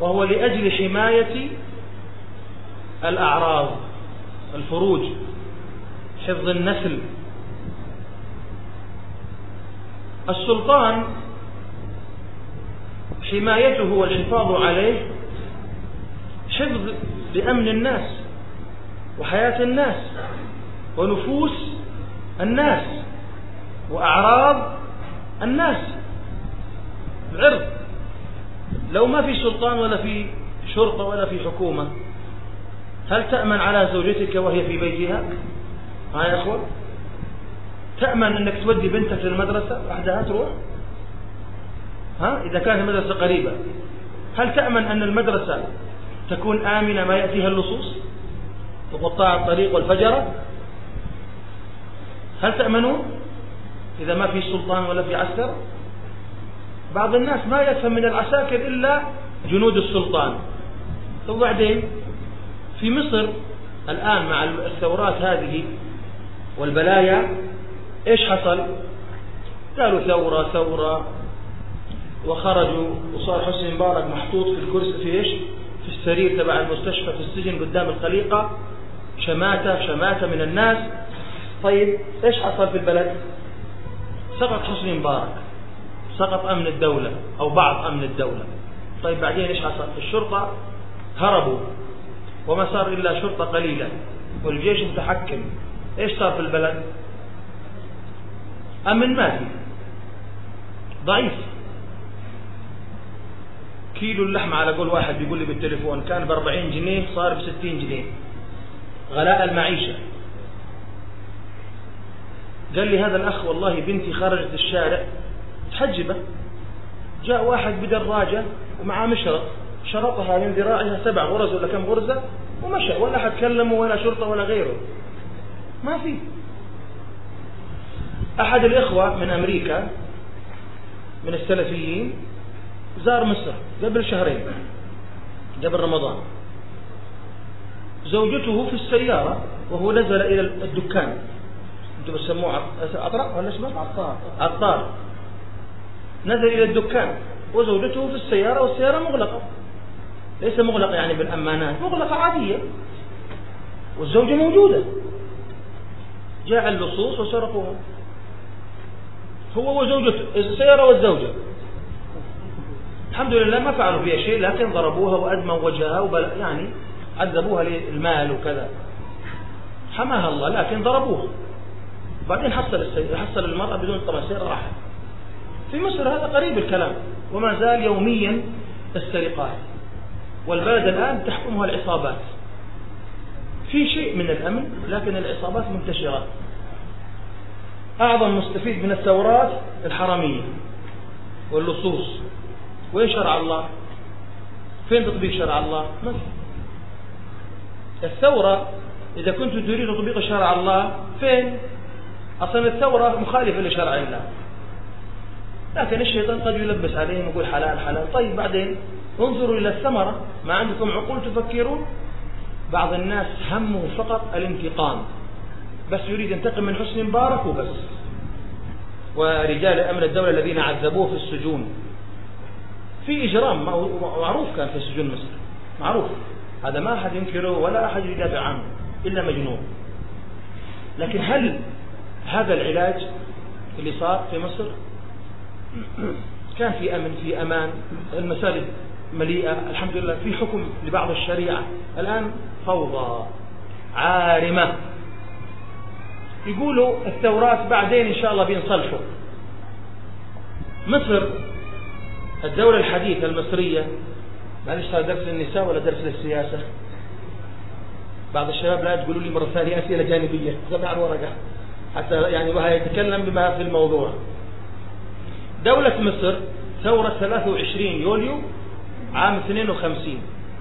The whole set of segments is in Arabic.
وهو لأجل حماية الأعراض، الفروج، حفظ النسل. السلطان حمايته والحفاظ عليه حفظ لأمن الناس وحياة الناس ونفوس الناس وأعراض الناس، العرض. لو ما في سلطان ولا في شرطة ولا في حكومة، هل تأمن على زوجتك وهي في بيتها؟ ها يا أخوة، تأمن أنك تودي بنتك للمدرسة وحدها تروح؟ ها؟ إذا كانت المدرسة قريبة، هل تأمن أن المدرسة تكون آمنة ما يأتيها اللصوص وقطاع الطريق والفجرة؟ هل تأمنون إذا ما في سلطان ولا في عسكر؟ بعض الناس ما يفهم من العساكر إلا جنود السلطان. وبعدين في مصر الآن مع الثورات هذه والبلايا إيش حصل؟ قالوا ثورة وخرجوا، وصار حسني مبارك محطوط في الكرسي في إيش؟ في السرير تبع المستشفى في السجن قدام الخليقة، شماتة من الناس. طيب إيش حصل في البلد؟ سقط حسني مبارك، سقط أمن الدولة أو بعض أمن الدولة. طيب بعدين إيش حصل؟ الشرطة هربوا وما صار إلا شرطة قليلة والجيش متحكم. إيش صار في البلد؟ أمن ما في، ضعيف. كيلو اللحمة على قول واحد بيقول لي بالتليفون كان ب40 جنيه صار ب60 جنيه، غلاء المعيشة. قال لي هذا الأخ والله بنتي خرجت الشارع تحجبه، جاء واحد بدراجة ومعاه مشرط، شرطها من ذراعها 7 غرز ولا كم غرزة ومشى، ولا حد كلمه ولا شرطة ولا غيره، ما في. أحد الإخوة من أمريكا من السلفيين زار مصر قبل شهرين قبل رمضان، زوجته في السيارة وهو نزل إلى الدكان، أنتم بتسموه عطاء ولا اسمه عطار، نزل إلى الدكان وزوجته في السيارة والسيارة مغلقة، ليس مغلقة يعني بالأمانات، مغلقة عادية والزوجة موجودة. جاء اللصوص وسرقوها، هو وزوجته، السيارة والزوجة. الحمد لله ما فعلوا فيها شيء، لكن ضربوها وأدموا وجهها يعني عذبوها للمال وكذا، حماها الله، لكن ضربوها. بعدين حصل المرأة بدون طبعا سيارة راحت. في مصر هذا قريب الكلام، وما زال يوميا السرقات، والبلد الآن تحكمها العصابات. في شيء من الأمن لكن العصابات منتشرة. أعظم مستفيد من الثورات الحرامية واللصوص. وين شرع الله؟ فين تطبيق شرع الله؟ ما في. الثورة إذا كنت تريد تطبيق شرع الله فين؟ أصلا الثورة مخالفة لشرع الله، لكن الشيطان قد يلبس عليهم ويقول حلال حلال. طيب بعدين انظروا إلى الثمرة، ما عندكم عقول تفكرون؟ بعض الناس همه فقط الانتقام، بس يريد ينتقم من حسني مبارك وبس، ورجال أمن الدولة الذين عذبوه في السجون. في إجرام معروف كان في سجون مصر، معروف، هذا ما أحد ينكره ولا أحد يدافع عنه إلا مجنون. لكن هل هذا العلاج اللي صار في مصر؟ كان في أمن، في أمان، المساجد مليئة الحمد لله، في حكم لبعض الشريعة. الآن فوضى عارمة. يقولوا الثورات بعدين إن شاء الله بينصلحوا. مصر الدولة الحديثة المصرية، معلش هذا درس للنساء ولا درس للسياسة؟ بعض الشباب لا تقولوا لي مرة ثانية أسئلة جانبية، سمع الورقة حتى يعني وهو يتكلم بما في الموضوع. دولة مصر ثورة 23 يوليو عام 52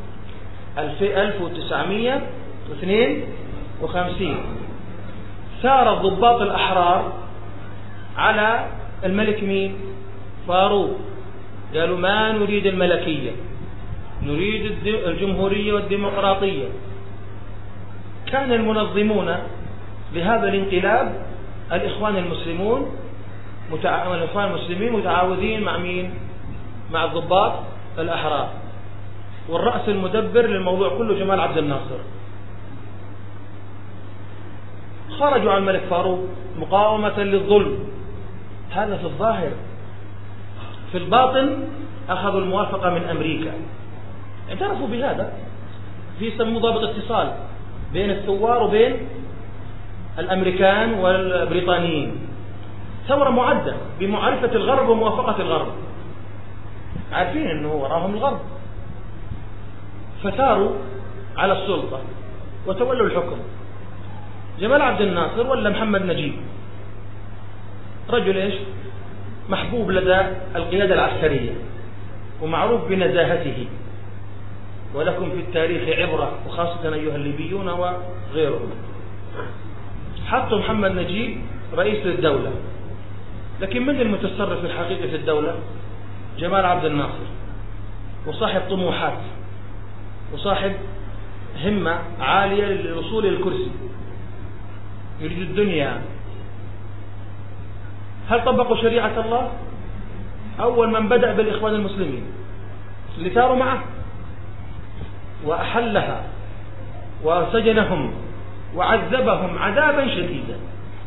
1952 ثار الضباط الأحرار على الملك مين؟ فاروق. قالوا ما نريد الملكية، نريد الجمهورية والديمقراطية. كان المنظمون لهذا الانقلاب الإخوان المسلمين متعاونين مع مين؟ مع الضباط الأحرار. والرأس المدبر للموضوع كله جمال عبد الناصر. خرجوا على الملك فاروق مقاومة للظلم، هذا في الظاهر. في الباطن أخذوا الموافقة من أمريكا، اعترفوا بهذا، في يسموه ضابط اتصال بين الثوار وبين الأمريكان والبريطانيين. ثورة معدة بمعرفة الغرب وموافقة الغرب، عارفين أنه وراهم الغرب، فثاروا على السلطة وتولوا الحكم. جمال عبد الناصر ولا محمد نجيب، رجل إيش؟ محبوب لدى القيادة العسكرية ومعروف بنزاهته، ولكم في التاريخ عبرة، وخاصة أيها الليبيون وغيرهم. حطوا محمد نجيب رئيس للدولة، لكن من المتصرف الحقيقي في الدولة؟ جمال عبد الناصر، وصاحب طموحات وصاحب همة عالية للوصول إلى الكرسي، يريد الدنيا. هل طبقوا شريعة الله؟ أول من بدأ بالإخوان المسلمين اللي ثاروا معه وأحلها وسجنهم وعذبهم عذابا شديدا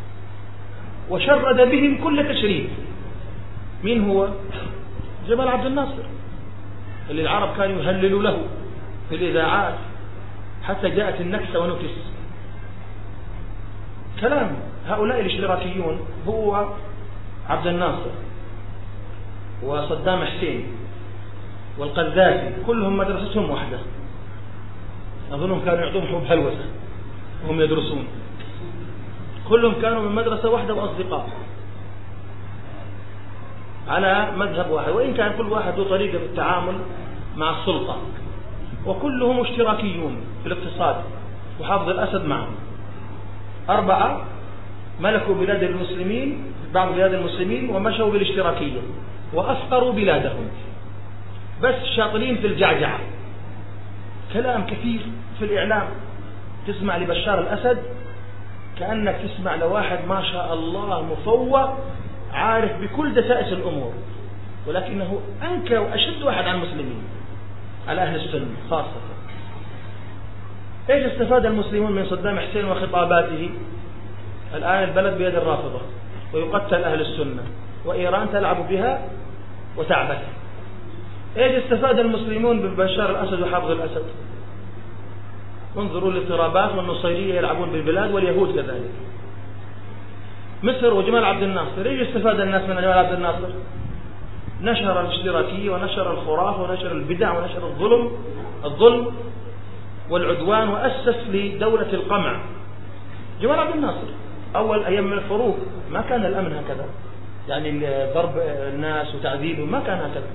وشرد بهم كل تشريد. مين هو؟ جمال عبد الناصر، اللي العرب كانوا يهللوا له في الإذاعات حتى جاءت النكسة ونكس. كلام هؤلاء الاشتراكيون هو عبد الناصر وصدام حسين والقذافي كلهم مدرستهم واحدة. أظنهم كانوا يعطون حب هلوسة وهم يدرسون، كلهم كانوا من مدرسة واحدة وأصدقاء على مذهب واحد، وإن كان كل واحد له طريقة في التعامل مع السلطة، وكلهم اشتراكيون في الاقتصاد. وحافظ الأسد معهم، 4 ملكوا بلاد المسلمين، بعض بلاد المسلمين، ومشوا بالاشتراكية وأفقروا بلادهم، بس شاطرين في الجعجعة. كلام كثير في الإعلام، تسمع لبشار الأسد كأنك تسمع لواحد ما شاء الله مفوق عارف بكل دسائس الأمور، ولكنه أنكى وأشد واحد عن المسلمين، على أهل السنة خاصة. إيش استفاد المسلمون من صدام حسين وخطاباته؟ الآن البلد بيد الرافضة ويقتل أهل السنة، وإيران تلعب بها وتعبث. إيش استفاد المسلمون ببشار الأسد وحافظ الأسد؟ انظروا الاضطرابات والنصيرية يلعبون بالبلاد، واليهود كذلك. مصر وجمال عبد الناصر، ايش استفاد الناس من جمال عبد الناصر؟ نشر الاشتراكية ونشر الخرافة ونشر البدع ونشر الظلم والعدوان، وأسس لدولة القمع. جمال عبد الناصر أول أيام الحروب ما كان الأمن هكذا، يعني ضرب الناس وتعذيبهم ما كان هكذا،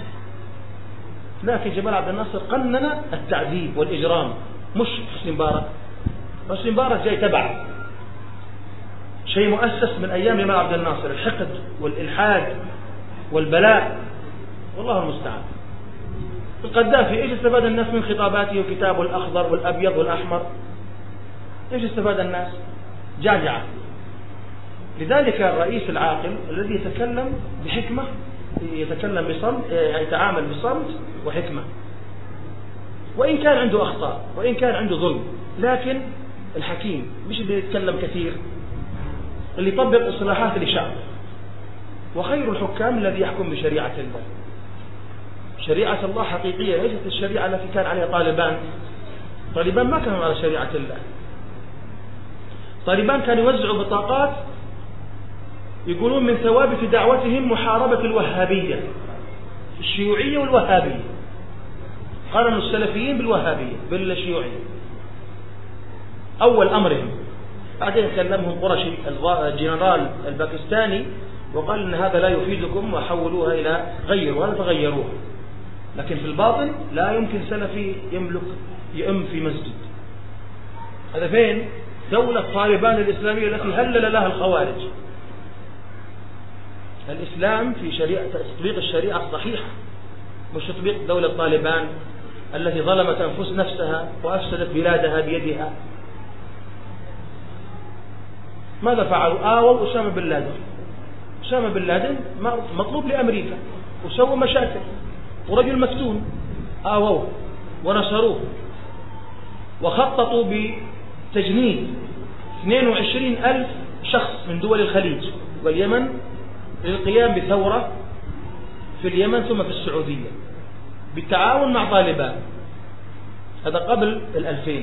لكن جمال عبد الناصر قنن التعذيب والإجرام. مش حسني مبارك، حسني مبارك جاي تبع شيء مؤسس من أيام جمال عبد الناصر، الحقد والإلحاد والبلاء، والله المستعان. القذافي ايش استفاد الناس من خطاباته وكتابه الأخضر والأبيض والأحمر؟ ايش استفاد الناس؟ جعجعة. لذلك الرئيس العاقل الذي يتكلم بحكمة، يتكلم بصمت، يتعامل بصمت وحكمة، وإن كان عنده أخطاء وإن كان عنده ظلم، لكن الحكيم مش اللي يتكلم كثير، اللي يطبق إصلاحات لشعبه. وخير الحكام الذي يحكم بشريعة الله، شريعة الله حقيقية، ليست الشريعة التي كان عليها طالبان ما كانوا على شريعة الله. طالبان كانوا يوزعوا بطاقات يقولون من ثوابت دعوتهم محاربة الوهابية، الشيوعية والوهابية، قارنوا السلفيين بالوهابية بالشيوعية أول أمرهم. بعدين كلمهم قرشي الجنرال الباكستاني وقال إن هذا لا يفيدكم وحولوها إلى غيروها، فغيروها. لكن في الباطن لا يمكن سلفي يؤم في مسجد. هذا فين؟ دولة طالبان الإسلامية التي هلل لها الخوارج. الإسلام في شريعة تطبيق الشريعة الصحيحة، مش تطبيق دولة طالبان التي ظلمت أنفس نفسها وأفسدت بلادها بيدها. ماذا فعلوا؟ آووا أسامة بن لادن. أسامة بن لادن مطلوب لأمريكا وسووا مشاكل، ورجل مفتون، آووه ونشروه، وخططوا بتجنيد 22,000 شخص من دول الخليج واليمن للقيام بثورة في اليمن ثم في السعودية بالتعاون مع طالبان. هذا قبل 2000.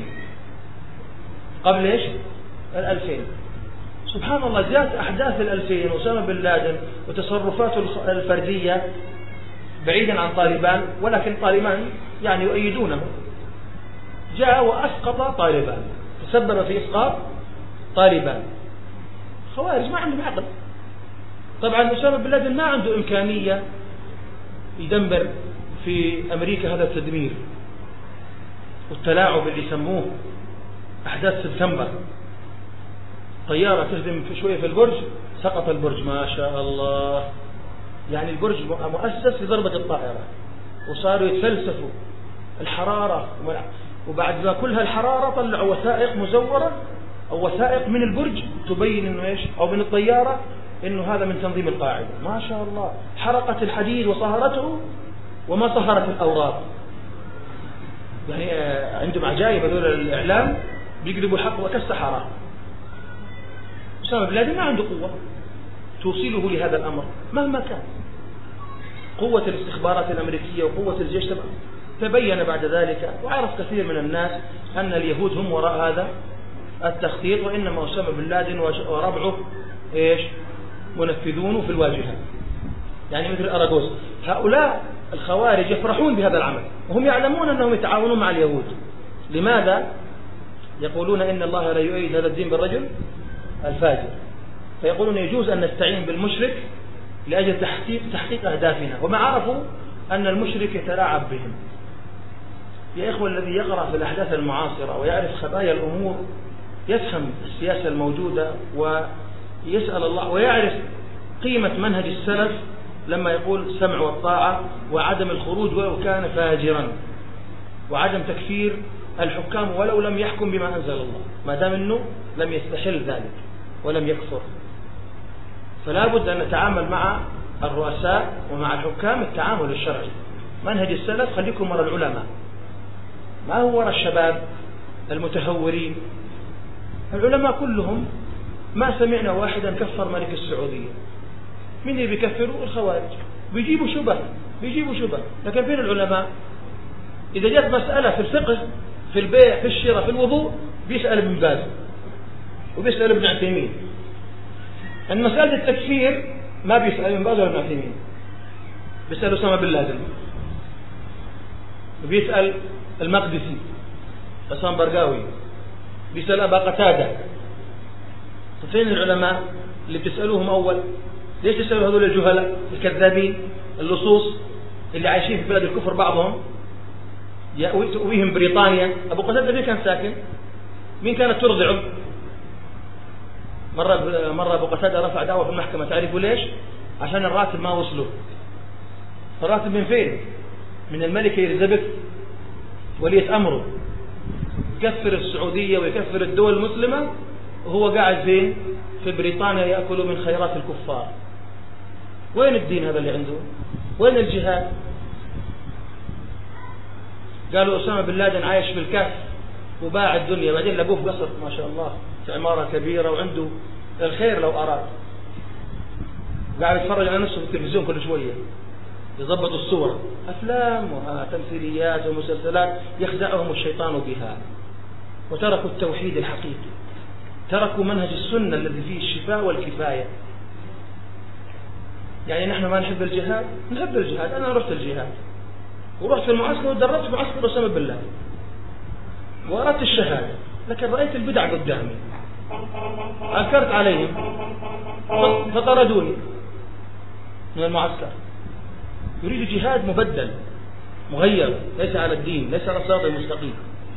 قبل إيش؟ 2000. سبحان الله، جاءت أحداث 2000 وأسامة بن لادن وتصرفاته الفردية بعيدا عن طالبان، ولكن طالبان يعني يؤيدونه، جاء وأسقط طالبان، تسبب في إسقاط طالبان. خوارج ما عندهم عقل. طبعا أسامة بن لادن ما عنده إمكانية يدمر في أمريكا هذا التدمير والتلاعب اللي يسموه أحداث سبتمبر. طيارة تهدم في شوية في البرج، سقط البرج ما شاء الله، يعني البرج مؤسس لضربة الطائرة، وصاروا يتفلسفوا الحرارة، وبعد ما كل هالحرارة طلعوا وثائق مزورة أو وثائق من البرج تبين إنه إيش، أو من الطيارة إنه هذا من تنظيم القاعدة. ما شاء الله، حرقت الحديد وصهرته وما صهرت الأوراق. يعني عندهم عجائب هذول الإعلام، بيقلبوا الحق وكالسحرة. أسامة بن لادن ما عنده قوة توصله لهذا الأمر مهما كان. قوة الاستخبارات الأمريكية وقوة الجيش تبين بعد ذلك، وعرف كثير من الناس أن اليهود هم وراء هذا التخطيط، وإنما أسامة بن لادن وربعه إيش منفذونه في الواجهات، يعني مثل أراغوز. هؤلاء الخوارج يفرحون بهذا العمل وهم يعلمون أنهم يتعاونون مع اليهود. لماذا؟ يقولون إن الله لا يؤيد هذا الدين بالرجل الفاجر، فيقولون يجوز أن نستعين بالمشرك لأجل تحقيق أهدافنا، وما عرفوا أن المشرك يتلاعب بهم. يا إخوة، الذي يقرأ في الأحداث المعاصرة ويعرف خبايا الأمور يفهم السياسة الموجودة ويسأل الله، ويعرف قيمة منهج السلف لما يقول السمع والطاعة وعدم الخروج ولو كان فاجرا، وعدم تكفير الحكام ولو لم يحكم بما أنزل الله، ما دام أنه لم يستحل ذلك ولم يكفر. فلا بد أن نتعامل مع الرؤساء ومع الحكام التعامل الشرعي. منهج السلف خليكم وراء العلماء، ما هو وراء الشباب المتهورين. العلماء كلهم ما سمعنا واحدا كفر ملك السعودية. من اللي بيكفروا؟ الخوارج، بيجيبوا شبه. لكن بين العلماء إذا جاءت مسألة في الفقه، في البيع، في الشراء، في الوضوء، بيسأل ابن باز وبيسأل ابن عثيمين. أن مسألة التكفير ما بيسأل ابن باز ولا ابن عثيمين، بيسأل أسامة بن لادن، وبيسأل المقدسي حسام برقاوي، بيسأل أبا قتادة. فين العلماء اللي بتسألوهم أول؟ ليش تسألوا هذول الجهلاء الكذابين اللصوص اللي عايشين في بلد الكفر بعضهم؟ يأويهم بريطانيا. أبو قتادة فين كان ساكن؟ مين كانت ترضعه؟ مرة أبو قتادة رفع دعوة في المحكمة، تعرفوا ليش؟ عشان الراتب ما وصله. الراتب من فين؟ من الملكة إليزابيث ولية أمره، يكفر السعودية ويكفر الدول المسلمة، وهو قاعد فين؟ في بريطانيا يأكل من خيرات الكفار. وين الدين هذا اللي عنده؟ وين الجهاد؟ قالوا أسامة بن لادن عايش في الكهف وباع الدنيا، بعدين لقوه في قصر ما شاء الله في عمارة كبيرة وعنده الخير لو أراد، قاعد يتفرج على نفسه في التلفزيون كل شوية، يضبط الصور، أفلام وتمثيليات ومسلسلات يخدعهم الشيطان بها، وتركوا التوحيد الحقيقي، تركوا منهج السنة الذي فيه الشفاء والكفاية. يعني نحن ما نحب الجهاد؟ نحب الجهاد. أنا رحت الجهاد ورحت في المعسكر ودربت في معسكر أسامة بن لادن وأردت الشهادة، لكن رأيت البدع قدامي، أنكرت عليهم فطردوني من المعسكر. يريد جهاد مبدل مغير، ليس على الدين، ليس على الصراط المستقيم،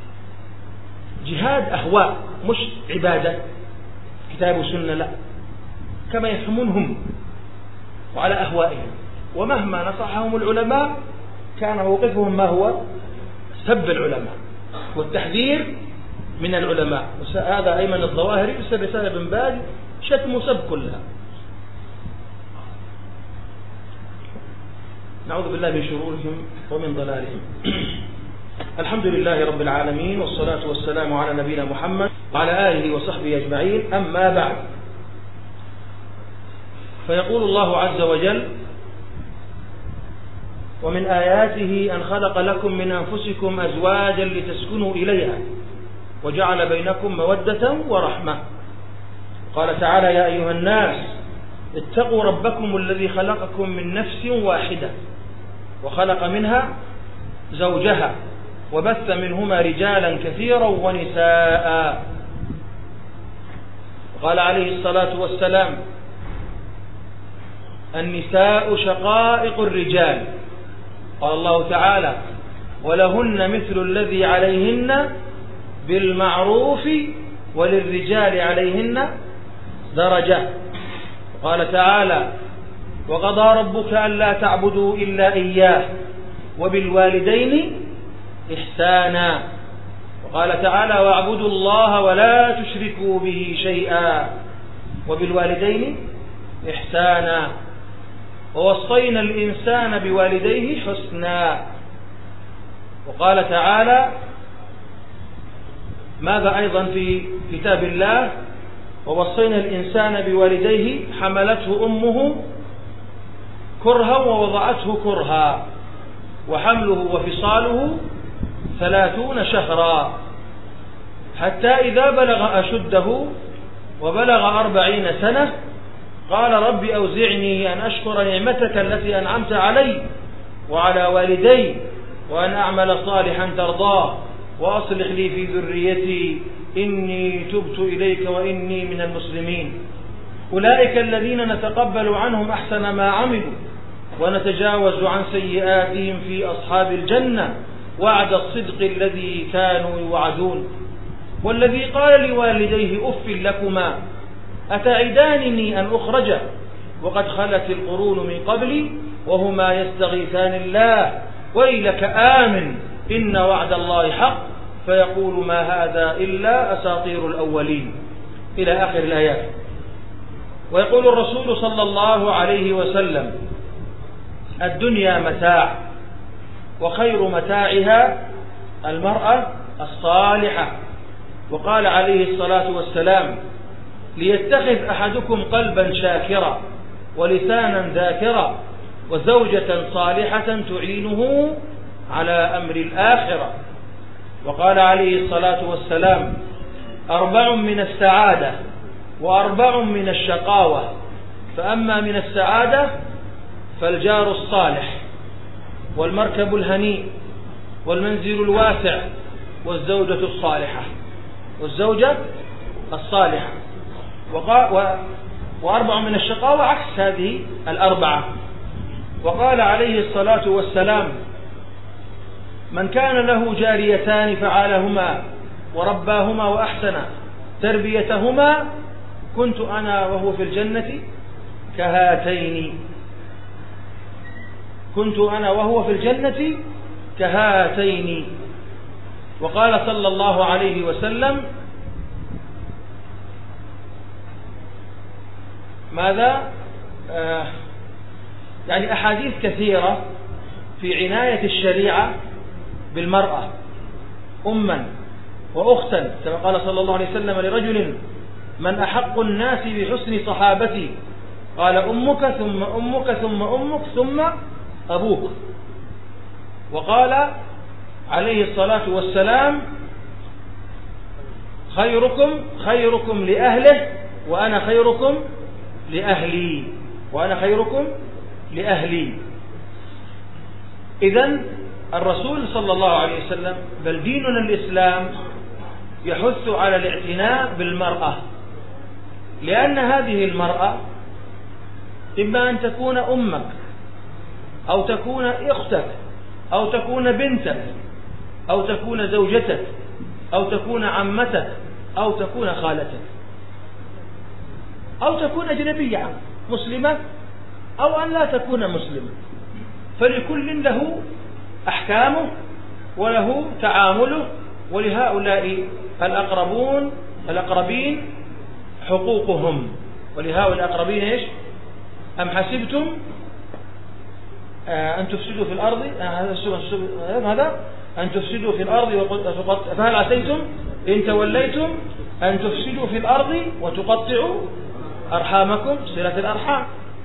جهاد أهواء مش عبادة كتاب وسنة، لا، كما يفهمونهم وعلى أهوائهم. ومهما نصحهم العلماء كان موقفهم ما هو؟ سب العلماء والتحذير من العلماء. هذا أيمن الظواهري يرسل رسالة ابن باز شتم وسب كلها. نعوذ بالله من شرورهم ومن ضلالهم. الحمد لله رب العالمين، والصلاة والسلام على نبينا محمد وعلى آله وصحبه أجمعين. أما بعد، فيقول الله عز وجل: ومن آياته أن خلق لكم من أنفسكم أزواجا لتسكنوا إليها وجعل بينكم مودة ورحمة. قال تعالى: يا أيها الناس اتقوا ربكم الذي خلقكم من نفس واحدة وخلق منها زوجها وبث منهما رجالا كثيرا ونساء. قال عليه الصلاة والسلام: النساء شقائق الرجال. قال الله تعالى: ولهن مثل الذي عليهن بالمعروف وللرجال عليهن درجة. قال تعالى: وقضى ربك ألا تعبدوا إلا إياه وبالوالدين إحسانا. وقال تعالى: واعبدوا الله ولا تشركوا به شيئا وبالوالدين إحسانا. ووصينا الإنسان بوالديه حسنا. وقال تعالى ماذا أيضا في كتاب الله: ووصينا الإنسان بوالديه حملته أمه كرها ووضعته كرها وحمله وفصاله 30 شهرا حتى إذا بلغ أشده وبلغ 40 سنة قال: رب أوزعني أن أشكر نعمتك التي أنعمت علي وعلى والدي وأن أعمل صالحا ترضاه وأصلح لي في ذريتي إني تبت إليك وإني من المسلمين. أولئك الذين نتقبل عنهم أحسن ما عملوا ونتجاوز عن سيئاتهم في أصحاب الجنة وعد الصدق الذي كانوا يوعدون. والذي قال لوالديه: أف لكما أتعدانني أن أخرج وقد خلت القرون من قبلي وهما يستغيثان الله ويلك آمن إن وعد الله حق فيقول ما هذا إلا أساطير الأولين، إلى آخر الآيات. ويقول الرسول صلى الله عليه وسلم: الدنيا متاع وخير متاعها المرأة الصالحة. وقال عليه الصلاة والسلام: ليتخذ أحدكم قلبا شاكرا ولسانا ذاكرا وزوجة صالحة تعينه على أمر الآخرة. وقال عليه الصلاة والسلام: 4 من السعادة و4 من الشقاوة، فأما من السعادة فالجار الصالح والمركب الهنيء والمنزل الواسع والزوجة الصالحة والزوجة الصالحة. و4 من الشقاوة عكس هذه 4. وقال عليه الصلاة والسلام: من كان له جاريتان فعالهما ورباهما وأحسن تربيتهما كنت أنا وهو في الجنة كهاتين. كنت أنا وهو في الجنة كهاتين. وقال صلى الله عليه وسلم: ماذا؟ يعني أحاديث كثيرة في عناية الشريعة بالمرأة أما وأختا، كما قال صلى الله عليه وسلم لرجل: من أحق الناس بحسن صحابتي؟ قال: أمك ثم أمك ثم أمك ثم أبوك. وقال عليه الصلاة والسلام: خيركم لأهله وأنا خيركم لأهلي وأنا خيركم لأهلي. إذن الرسول صلى الله عليه وسلم بل ديننا الإسلام يحث على الاعتناء بالمرأة، لأن هذه المرأة إما أن تكون أمك أو تكون أختك أو تكون بنتك أو تكون زوجتك أو تكون عمتك أو تكون خالتك أو تكون أجنبية مسلمة أو أن لا تكون مسلمة، فلكل له أحكامه وله تعامله. ولهؤلاء الأقربين حقوقهم. ولهؤلاء الأقربين إيش؟ أم حسبتم أن تفسدوا في الأرض هذا أن تفسدوا في الأرض فهل عسيتم إن توليتم أن تفسدوا في الأرض وتقطعوا أرحامكم، صلة الأرحام.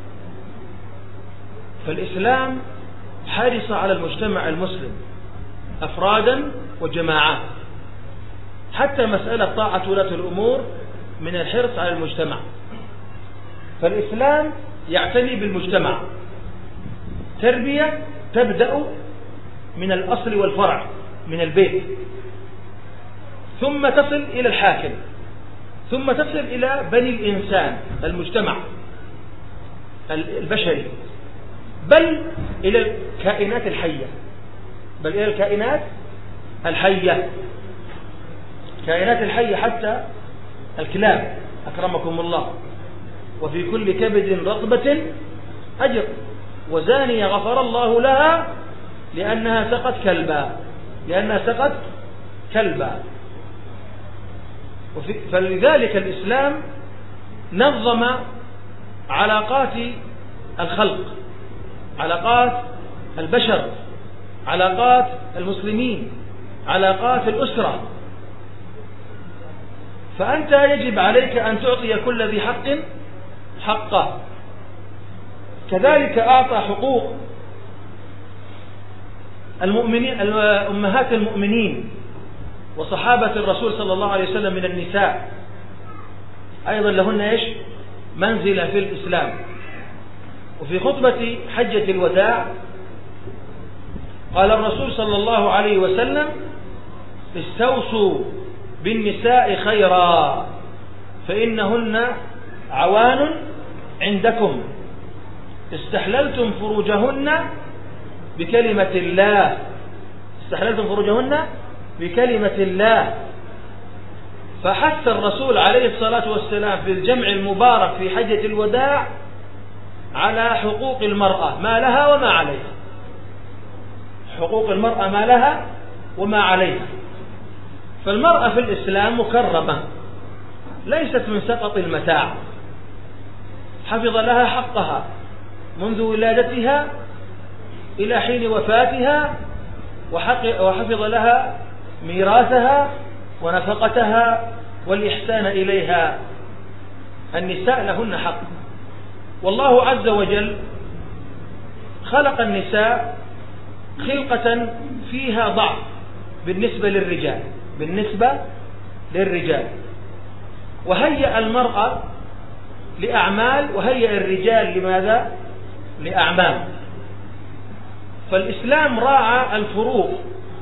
فالإسلام حرص على المجتمع المسلم أفرادا وجماعات، حتى مسألة طاعة ولاة الأمور من الحرص على المجتمع. فالإسلام يعتني بالمجتمع، تربية تبدأ من الأصل والفرع، من البيت، ثم تصل إلى الحاكم، ثم تصل إلى بني الإنسان، المجتمع البشري، بل إلى الكائنات الحية، بل إلى الكائنات الحية، كائنات الحية حتى الكلاب أكرمكم الله. وفي كل كبد رطبة أجر، وزانية غفر الله لها لأنها سقت كلبا. فلذلك الإسلام نظم علاقات الخلق، علاقات البشر، علاقات المسلمين، علاقات الأسرة. فأنت يجب عليك أن تعطي كل ذي حق حقه. كذلك أعطى حقوق المؤمنين، أمهات المؤمنين وصحابة الرسول صلى الله عليه وسلم من النساء، أيضا لهن إيش؟ منزلة في الإسلام. وفي خطبة حجة الوداع قال الرسول صلى الله عليه وسلم: استوصوا بالنساء خيرا فإنهن عوان عندكم، استحللتم فروجهن بكلمة الله، استحللتم فروجهن بكلمة الله. فحث الرسول عليه الصلاة والسلام في الجمع المبارك في حجة الوداع على حقوق المرأة، ما لها وما عليها، حقوق المرأة ما لها وما عليها. فالمرأة في الإسلام مكرمة، ليست من سقط المتاع، حفظ لها حقها منذ ولادتها إلى حين وفاتها، وحفظ لها ميراثها ونفقتها والإحسان إليها. النساء لهن حق، والله عز وجل خلق النساء خلقة فيها ضعف بالنسبة للرجال، وهيأ المرأة لأعمال وهيأ الرجال لماذا؟ لأعمال. فالإسلام راعى الفروق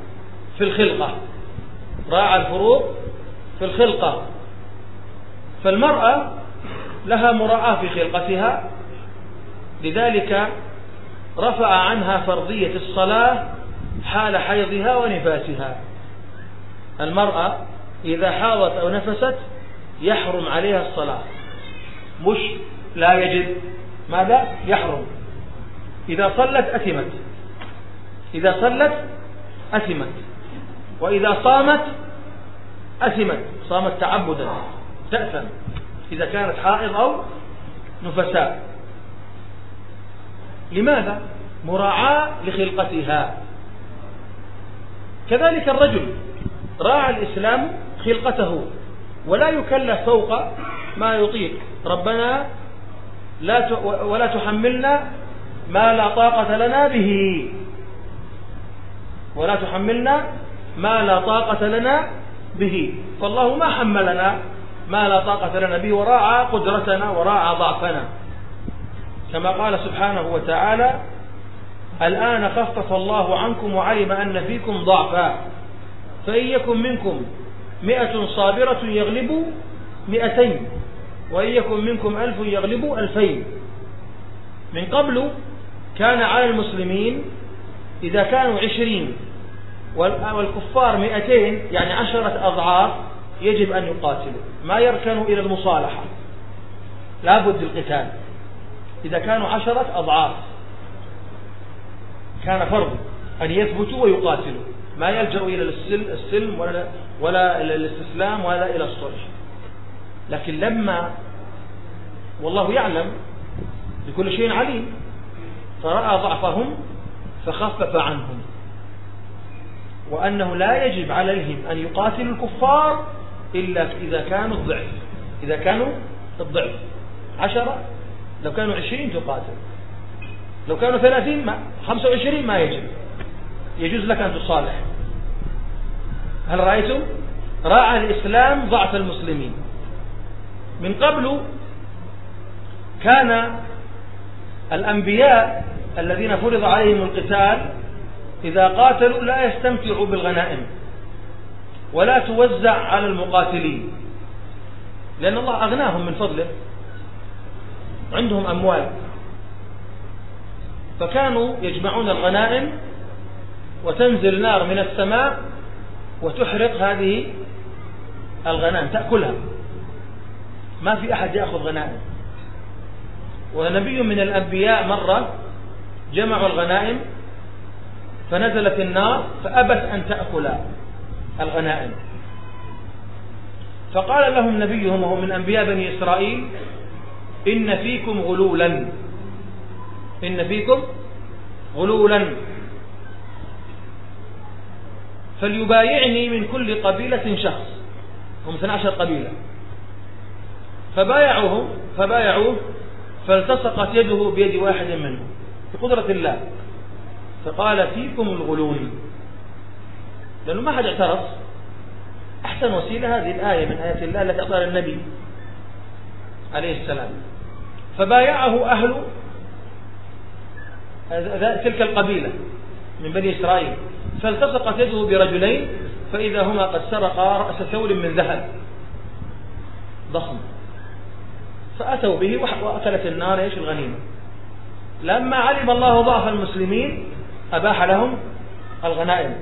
في الخلقة، فالمرأة لها مراعاة في خلقتها، لذلك رفع عنها فرضية الصلاة حال حيضها ونفاسها. المرأة إذا حاضت أو نفست يحرم عليها الصلاة، مش لا يجب، ماذا؟ يحرم. إذا صلت أثمت، وإذا صامت تعبدا تأثم إذا كانت حائض أو نفساء. لماذا؟ مراعاة لخلقتها. كذلك الرجل راعى الإسلام خلقته، ولا يكلف فوق ما يطيق. ربنا ولا تحملنا ما لا طاقة لنا به، ولا تحملنا ما لا طاقة لنا به. فالله ما حملنا ما لا طاقة لنا به، وراعى قدرتنا وراعى ضعفنا، كما قال سبحانه وتعالى: الآن خفف الله عنكم وعلم أن فيكم ضعفا فإن يكن منكم 100 صابرة يغلبوا 200، وإن يكن منكم 1000 يغلبوا 2000. من قبل كان على المسلمين إذا كانوا 20 والكفار 200، يعني 10 أضعاف، يجب أن يقاتلوا، ما يركنوا إلى المصالحة، لا بد القتال. إذا كانوا 10 أضعاف كان فرض أن يثبتوا ويقاتلوا، ما يلجأوا إلى السلم ولا إلى الاستسلام ولا إلى الصلح. لكن لما والله يعلم بكل شيء عليم، فرأى ضعفهم فخفف عنهم. وأنه لا يجب عليهم أن يقاتلوا الكفار إلا إذا كانوا الضعف. إذا كانوا الضعف 10، لو كانوا 20 تقاتل، لو كانوا 30 25 ما يجب، يجوز لك أن تصالح. هل رأيتم؟ راعى الإسلام ضعف المسلمين. من قبل كان الأنبياء الذين فرض عليهم القتال إذا قاتلوا لا يستمتعوا بالغنائم ولا توزع على المقاتلين، لأن الله أغناهم من فضله، عندهم أموال، فكانوا يجمعون الغنائم وتنزل نار من السماء وتحرق هذه الغنائم تأكلها، ما في أحد يأخذ غنائم. ونبي من الأنبياء مرة جمعوا الغنائم فنزلت النار فأبت أن تأكل الغنائم، فقال لهم نبيهم وهو من أنبياء بني إسرائيل: إن فيكم غلولا، إن فيكم غلولا، فليبايعني من كل قبيلة شخص. هم 12 قبيلة، فبايعوه فالتصقت يده بيد واحد منهم بقدرة الله، فقال: فيكم الغلول، لأنه ما حد اعترف. أحسن وسيلة هذه الآية من آيات الله التي أعطاها النبي عليه السلام. فبايعه أهل تلك القبيلة من بني إسرائيل، فالتصقت يده برجلين فإذا هما قد سرقا رأس ثور من ذهب ضخم، فأتوا به وأكلت النار ايش الغنيمة. لما علم الله ضعف المسلمين أباح لهم الغنائم.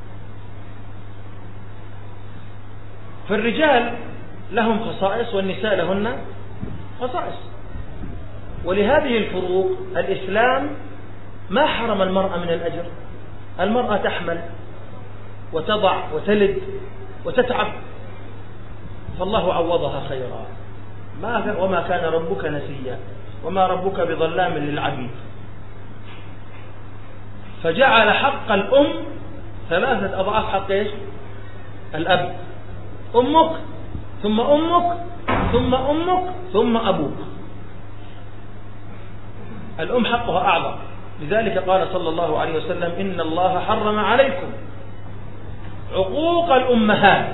فالرجال لهم خصائص والنساء لهن خصائص، ولهذه الفروق الإسلام ما حرم المرأة من الأجر. المرأة تحمل وتضع وتلد وتتعب، فالله عوضها خيرا. وما كان ربك نسيا وما ربك بظلام للعبيد. فجعل حق الأم 3 أضعاف حق ايش؟ الأب. أمك ثم أمك ثم أمك ثم أبوك. الأم حقها أعظم، لذلك قال صلى الله عليه وسلم: إن الله حرم عليكم عقوق الأمهات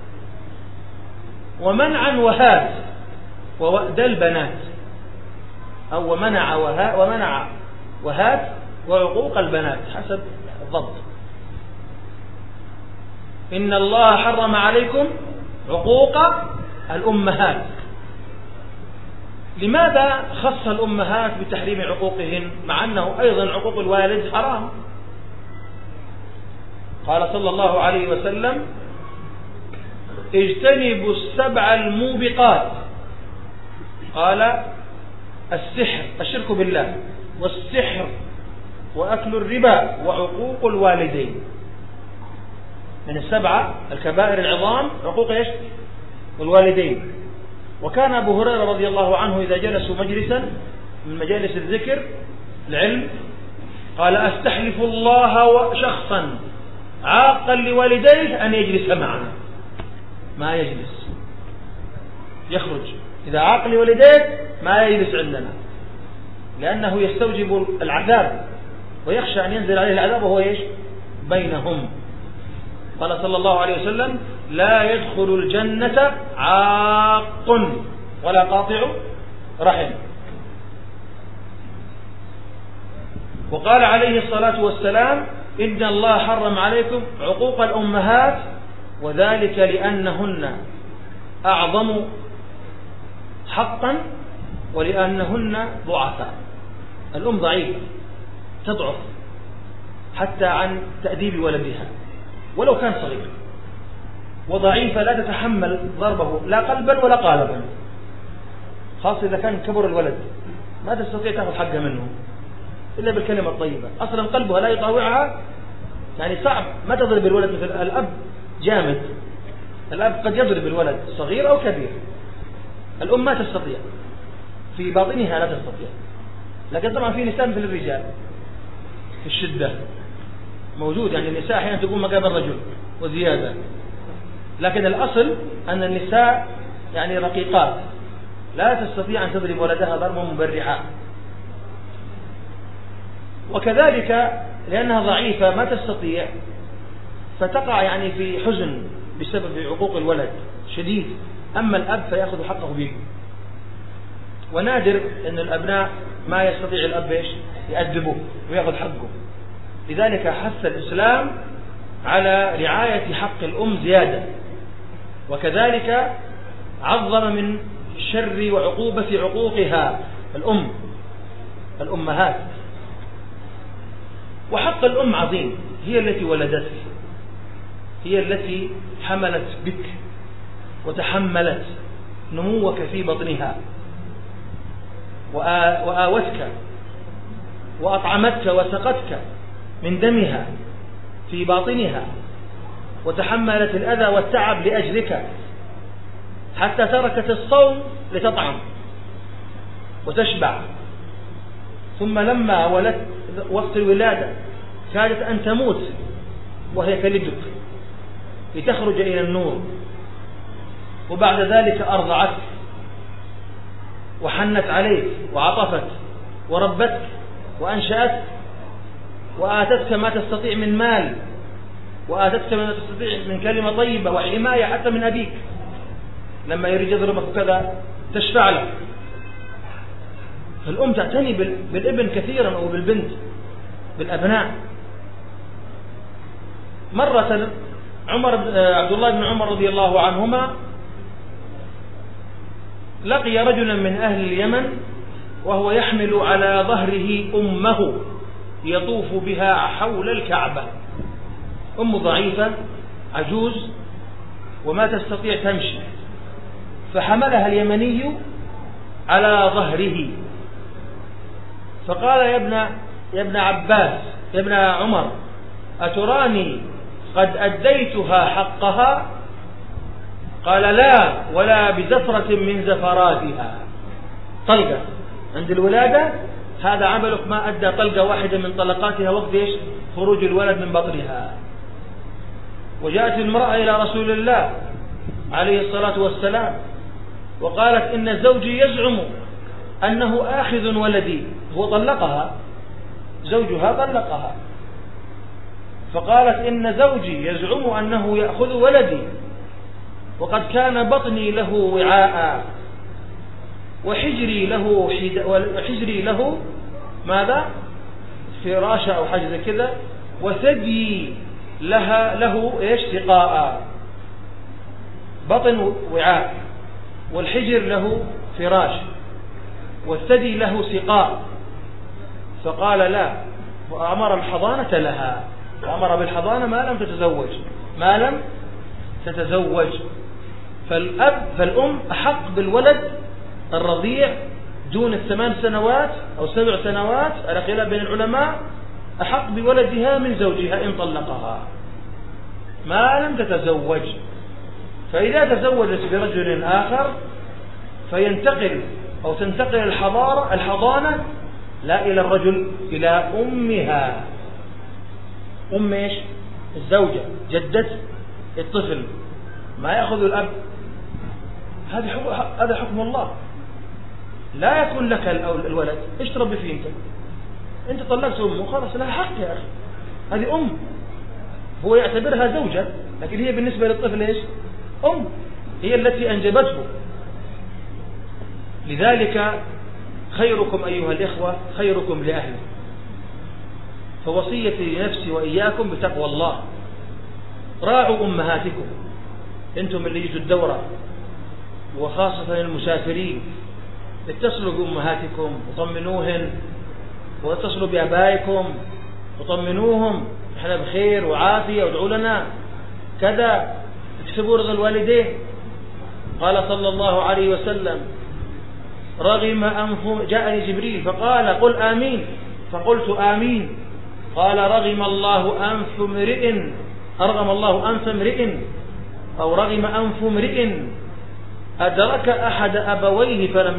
ومنعا وهات ووأد البنات، أو ومنع وهات وعقوق البنات حسب الضبط. إن الله حرم عليكم عقوق الأمهات. لماذا خص الأمهات بتحريم عقوقهن مع أنه أيضا عقوق الوالد حرام؟ قال صلى الله عليه وسلم: اجتنبوا 7 الموبقات. قال: السحر، الشرك بالله، والسحر، وأكل الربا، وعقوق الوالدين. من 7 الكبائر العظام عقوق ايش؟ الوالدين. وكان أبو هريرة رضي الله عنه إذا جلسوا مجلسا من مجالس الذكر العلم قال: أستحلف الله شخصا عاقا لوالديه أن يجلس معنا. ما يجلس، يخرج. إذا عاق لوالديه ما يجلس عندنا، لأنه يستوجب العذاب ويخشى أن ينزل عليه العذاب وهو ايش؟ بينهم. قال صلى الله عليه وسلم: لا يدخل الجنة عاق ولا قاطع رحم. وقال عليه الصلاة والسلام: إن الله حرم عليكم عقوق الأمهات، وذلك لأنهن أعظم حقا ولأنهن ضعفاء. الأم ضعيفة تضعف حتى عن تأديب ولدها ولو كان صغير، وضعيفة لا تتحمل ضربه لا قلبا ولا قالبا، خاصة إذا كان كبر الولد ما تستطيع تأخذ حقه منه إلا بالكلمة الطيبة. أصلا قلبها لا يطاوعها، يعني صعب ما تضرب الولد مثل الأب جامد. الأب قد يضرب الولد صغير أو كبير، الأم ما تستطيع، في باطنها لا تستطيع. لكن طبعا في نساء مثل الرجال في الشدة، موجود، يعني النساء أحيانا تقوم مقام الرجل وزيادة، لكن الأصل أن النساء يعني رقيقات لا تستطيع أن تضرب ولدها ضربا مبرحا، وكذلك لأنها ضعيفة ما تستطيع فتقع يعني في حزن بسبب عقوق الولد شديد. أما الأب فيأخذ حقه به، ونادر أن الأبناء ما يستطيع الأب يأدبه ويأخذ حقه. لذلك حث الإسلام على رعاية حق الأم زيادة، وكذلك عظم من شر وعقوبة عقوقها الأمهات. وحق الأم عظيم، هي التي ولدتك، هي التي حملت بك وتحملت نموك في بطنها وآوتك وأطعمتك وسقتك من دمها في باطنها، وتحملت الأذى والتعب لأجلك حتى تركت الصوم لتطعم وتشبع. ثم لما ولدت وقت الولادة كادت أن تموت وهي تلدك لتخرج إلى النور، وبعد ذلك أرضعتك وحنت عليك وعطفت وربتك وأنشأتك وآتتك ما تستطيع من مال، وآتتك ما تستطيع من كلمة طيبة وحماية حتى من أبيك لما يريد يضربك كذا تشفع له. فالأم تعتني بالابن كثيرا أو بالبنت بالأبناء. مرة عبد الله بن عمر رضي الله عنهما لقي رجلا من أهل اليمن وهو يحمل على ظهره أمه يطوف بها حول الكعبة، أم ضعيفة عجوز وما تستطيع تمشي، فحملها اليمني على ظهره فقال يا ابن عمر أتراني قد أديتها حقها؟ قال لا، ولا بزفرة من زفراتها. طلقة عند الولادة هذا عملك ما أدى طلقة واحدة من طلقاتها وقت خروج الولد من بطنها. وجاءت المرأة إلى رسول الله عليه الصلاة والسلام وقالت إن زوجي يزعم أنه آخذ ولدي، هو طلقها، زوجها طلقها، فقالت إن زوجي يزعم أنه يأخذ ولدي وقد كان بطني له وعاء وحجري له ماذا فراشة أو حاجة كذا، وثدي له سقاء. بطن وعاء والحجر له فراش والثدي له سقاء. فقال لا، وأمر الحضانة لها، وأمر بالحضانة ما لم تتزوج. فالأم أحق بالولد الرضيع دون 8 سنوات أو 7 سنوات على خلاف بين العلماء، أحق بولدها من زوجها إن طلقها ما لم تتزوج. فإذا تزوجت برجل آخر تنتقل الحضانة لا إلى الرجل، إلى أمها، الزوجة جدة الطفل، ما يأخذ الأب. هذا حكم الله. لا يكون لك الولد، ايش تربي فيه انت طلقت أمه خلاص لها حق يا أخي، هذه أم، هو يعتبرها زوجة لكن هي بالنسبة للطفل أم، هي التي أنجبته. لذلك خيركم أيها الإخوة خيركم لأهله. فوصيتي لنفسي وإياكم بتقوى الله. راعوا أمهاتكم، أنتم اللي يجوا الدورة وخاصة المسافرين، اتصلوا بأمهاتكم وطمنوهن، واتصلوا بأبائكم وطمنوهم احنا بخير وعافية وادعوا لنا كذا، اكسبوا رضا الوالدين. قال صلى الله عليه وسلم رغم أنف، جاءني جبريل فقال قل آمين، فقلت آمين، قال رغم الله أنف امرئ أو رغم أنف امرئ أدرك أحد أبويه فلم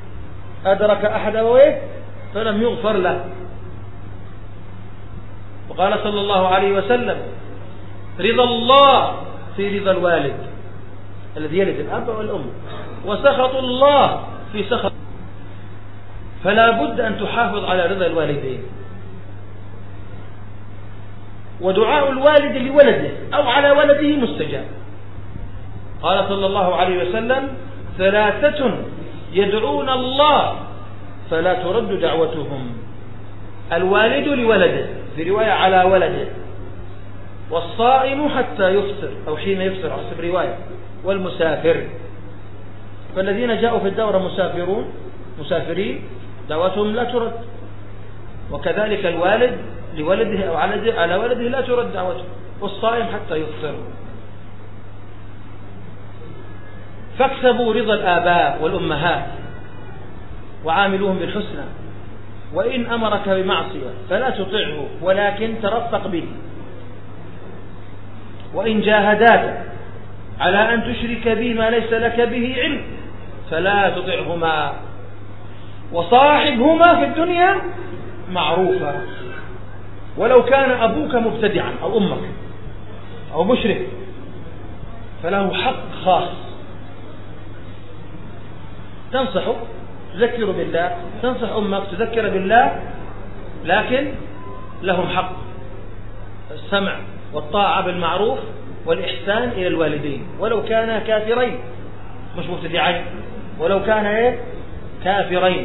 يغفر له. وقال صلى الله عليه وسلم: رضا الله في رضا الوالد الذي يلد الأب والأم، وسخط الله في سخط. فلا بد أن تحافظ على رضا الوالدين. ودعاء الوالد لولده أو على ولده مستجاب. قال صلى الله عليه وسلم: 3 يدعون الله فلا ترد دعوتهم: الوالد لولده، في رواية على ولده، والصائم حتى يفطر أو حين يفطر حسب رواية، والمسافر. فالذين جاءوا في الدورة مسافرين دعوتهم لا ترد، وكذلك الوالد لولده أو على ولده لا ترد دعوته، والصائم حتى يفطر. فاكسبوا رضا الآباء والأمهات وعاملوهم بالحسنى، وإن أمرك بمعصية فلا تطعه ولكن ترفق به، وإن جاهداك على أن تشرك به ما ليس لك به علم فلا تطعهما، وصاحبهما في الدنيا معروفا، ولو كان أبوك مبتدعا أو أمك أو مشرك فله حق خاص. تنصحه تذكر بالله، تنصح أمك تذكر بالله، لكن لهم حق السمع والطاعة بالمعروف والإحسان إلى الوالدين، ولو كانا كافرين، مش مبتدعين، ولو كان كافرين.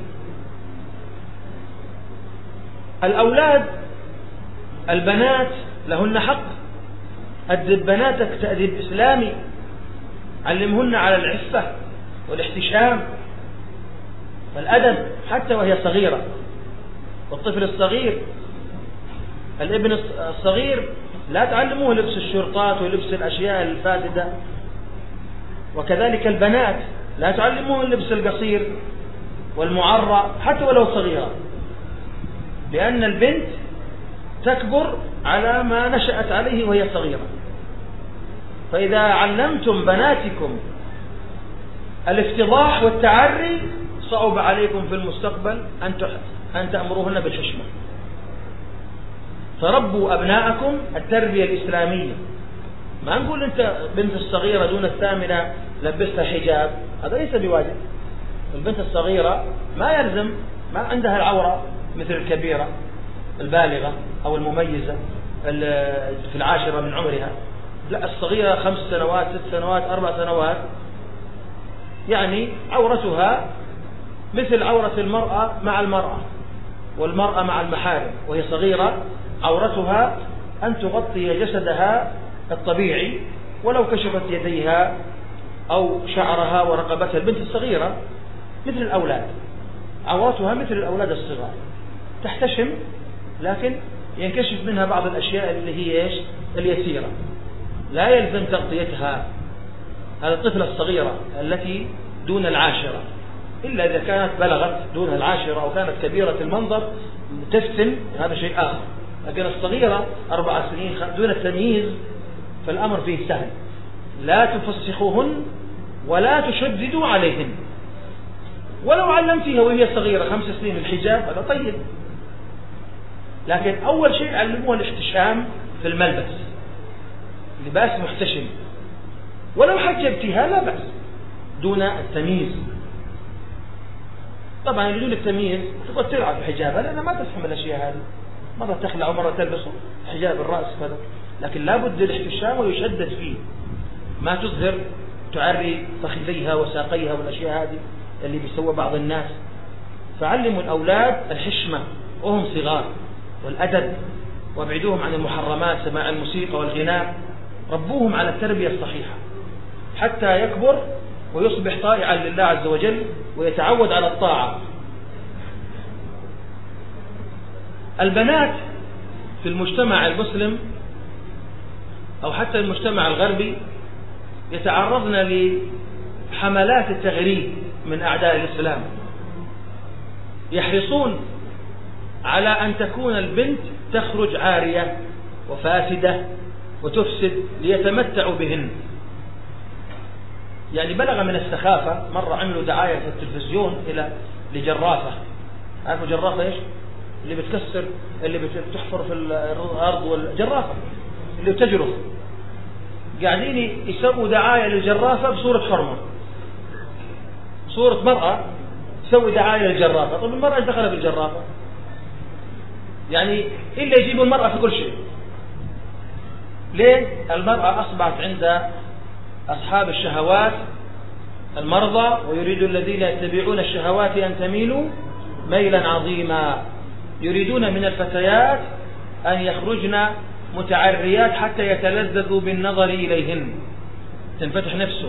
الأولاد البنات لهن حق. أدب بناتك تأديب إسلامي، علمهن على العفة والاحتشام والأدب حتى وهي صغيرة. والطفل الصغير، الابن الصغير، لا تعلموه لبس الشرطات ولبس الأشياء الفاسدة، وكذلك البنات لا تعلموه لبس القصير والمعرى حتى ولو صغيرة، لأن البنت تكبر على ما نشأت عليه وهي صغيرة. فإذا علمتم بناتكم الافتضاح والتعري صعب عليكم في المستقبل أن تأمروهن بالحشمة. فربوا أبناءكم التربية الإسلامية. ما نقول أنت بنت الصغيرة دون الثامنة لبستها حجاب، هذا ليس بواجب. البنت الصغيرة ما يلزم، ما عندها العورة مثل الكبيرة البالغة أو المميزة في العاشرة من عمرها. لا، الصغيرة 5 سنوات 6 سنوات 4 سنوات، يعني عورتها مثل عورة المرأة مع المرأة، والمرأة مع المحارم، وهي صغيرة عورتها أن تغطي جسدها الطبيعي ولو كشفت يديها أو شعرها ورقبتها. البنت الصغيرة مثل الأولاد، عورتها مثل الأولاد الصغار، تحتشم لكن ينكشف منها بعض الأشياء اللي هي اليسيرة، لا يلزم تغطيتها. هذا الطفلة الصغيرة التي دون العاشرة، إلا إذا كانت بلغت دون العاشرة أو كانت كبيرة المنظر تفتن، هذا شيء آخر. لكن الصغيرة 4 سنين دون التمييز فالأمر فيه سهل. لا تفسخوهن ولا تشددوا عليهن. ولو علمتيها وهي صغيرة 5 سنين الحجاب هذا طيب، لكن أول شيء علموها الاحتشام في الملبس، لباس محتشم. ولو حجبتها لا بأس دون التمييز. طبعا بدون التمييز تقعد تلعب بحجابها لأنها ما تفهم الأشياء هذه، مرة تخلع ومرة تلبسه حجاب الرأس كذا، لكن لا بد الاحتشام ويشدد فيه، ما تظهر تعري فخذيها وساقيها والأشياء هذه اللي بيسوى بعض الناس. فعلموا الأولاد الحشمة وهم صغار والأدب، وابعدوهم عن المحرمات سماع الموسيقى والغناء. ربوهم على التربية الصحيحة حتى يكبر ويصبح طائعا لله عز وجل ويتعود على الطاعة. البنات في المجتمع المسلم أو حتى المجتمع الغربي يتعرضن لحملات التغريب من أعداء الإسلام، يحرصون على أن تكون البنت تخرج عارية وفاسدة وتفسد ليتمتعوا بهن. يعني بلغ من السخافة، مرة عملوا دعاية في التلفزيون لجرافة. عارفوا جرافة إيش؟ اللي بتكسر، اللي بتحفر في الأرض، والجرافة اللي بتجرف، قاعدين يسووا دعاية للجرافة بصورة حرمة، صورة مرأة تسوي دعاية للجرافة. طب المرأة ايش دخلها بالجرافة؟ يعني إلا يجيبوا المرأة في كل شيء. ليه؟ المرأة أصبحت عند أصحاب الشهوات المرضى، ويريد الذين يتبعون الشهوات أن تميلوا ميلا عظيما. يريدون من الفتيات أن يخرجن متعريات حتى يتلذذوا بالنظر إليهن، تنفتح نفسه.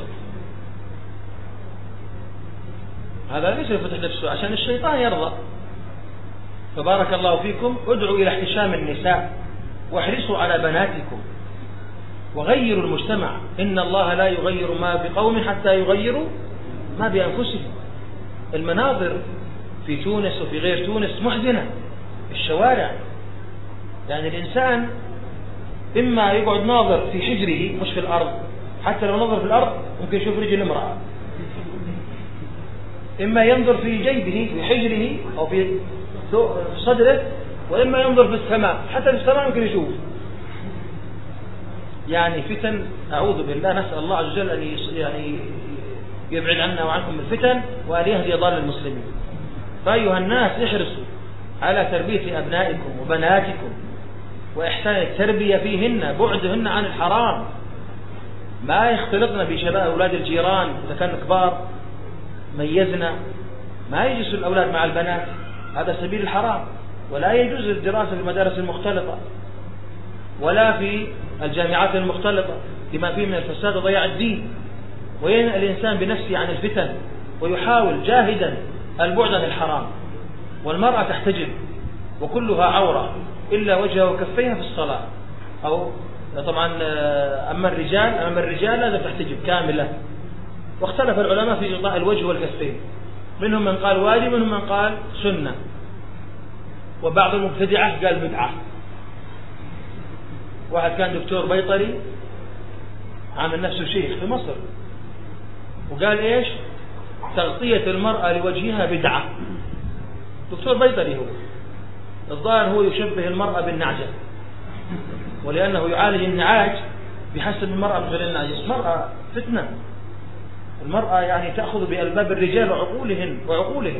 هذا ليس يفتح نفسه، عشان الشيطان يرضى. فبارك الله فيكم، ادعوا إلى احتشام النساء، واحرصوا على بناتكم، وغيروا المجتمع. إن الله لا يغير ما بقوم حتى يغيروا ما بأنفسهم. المناظر في تونس وفي غير تونس محزنة، الشوارع. يعني الإنسان إما يقعد ناظر في حجره مش في الأرض، حتى لو نظر في الأرض ممكن يشوف رجل امرأة، إما ينظر في جيبه في حجره أو في صدره، وإما ينظر في السماء، حتى في السماء ممكن يشوف. يعني فتن، أعوذ بالله، نسأل الله عز وجل أن يعني يبعد عنا وعنكم الفتن، وأن يهدي ضال المسلمين. فأيها الناس، احرصوا على تربية أبنائكم وبناتكم، وإحسان التربية فيهن، بعدهن عن الحرام. ما يختلطن بشباب أولاد الجيران إذا كانوا كبار، ميزنا. ما يجلس الأولاد مع البنات، هذا سبيل الحرام. ولا يجوز الدراسة في المدارس المختلطة ولا في الجامعات المختلطة، لما فيه من الفساد وضياع الدين. وينهى الإنسان بنفسه عن الفتن، ويحاول جاهدا البعد عن الحرام. والمرأة تحتجب، وكلها عورة إلا وجهها وكفيها في الصلاة. أو طبعا أما الرجال لازم تحتجب كاملة. واختلف العلماء في غطاء الوجه والكفين، منهم من قال واجب، منهم من قال سنة، وبعض المبتدعة قال بدعة. واحد كان دكتور بيطري عامل نفسه شيخ في مصر، وقال ايش؟ تغطية المرأة لوجهها بدعة. دكتور بيطري هو، الظاهر هو يشبه المرأة بالنعجة، ولأنه يعالج النعاج بحسب المرأة بغير النعجة. المرأة فتنة، المرأة يعني تأخذ بألباب الرجال وعقولهم.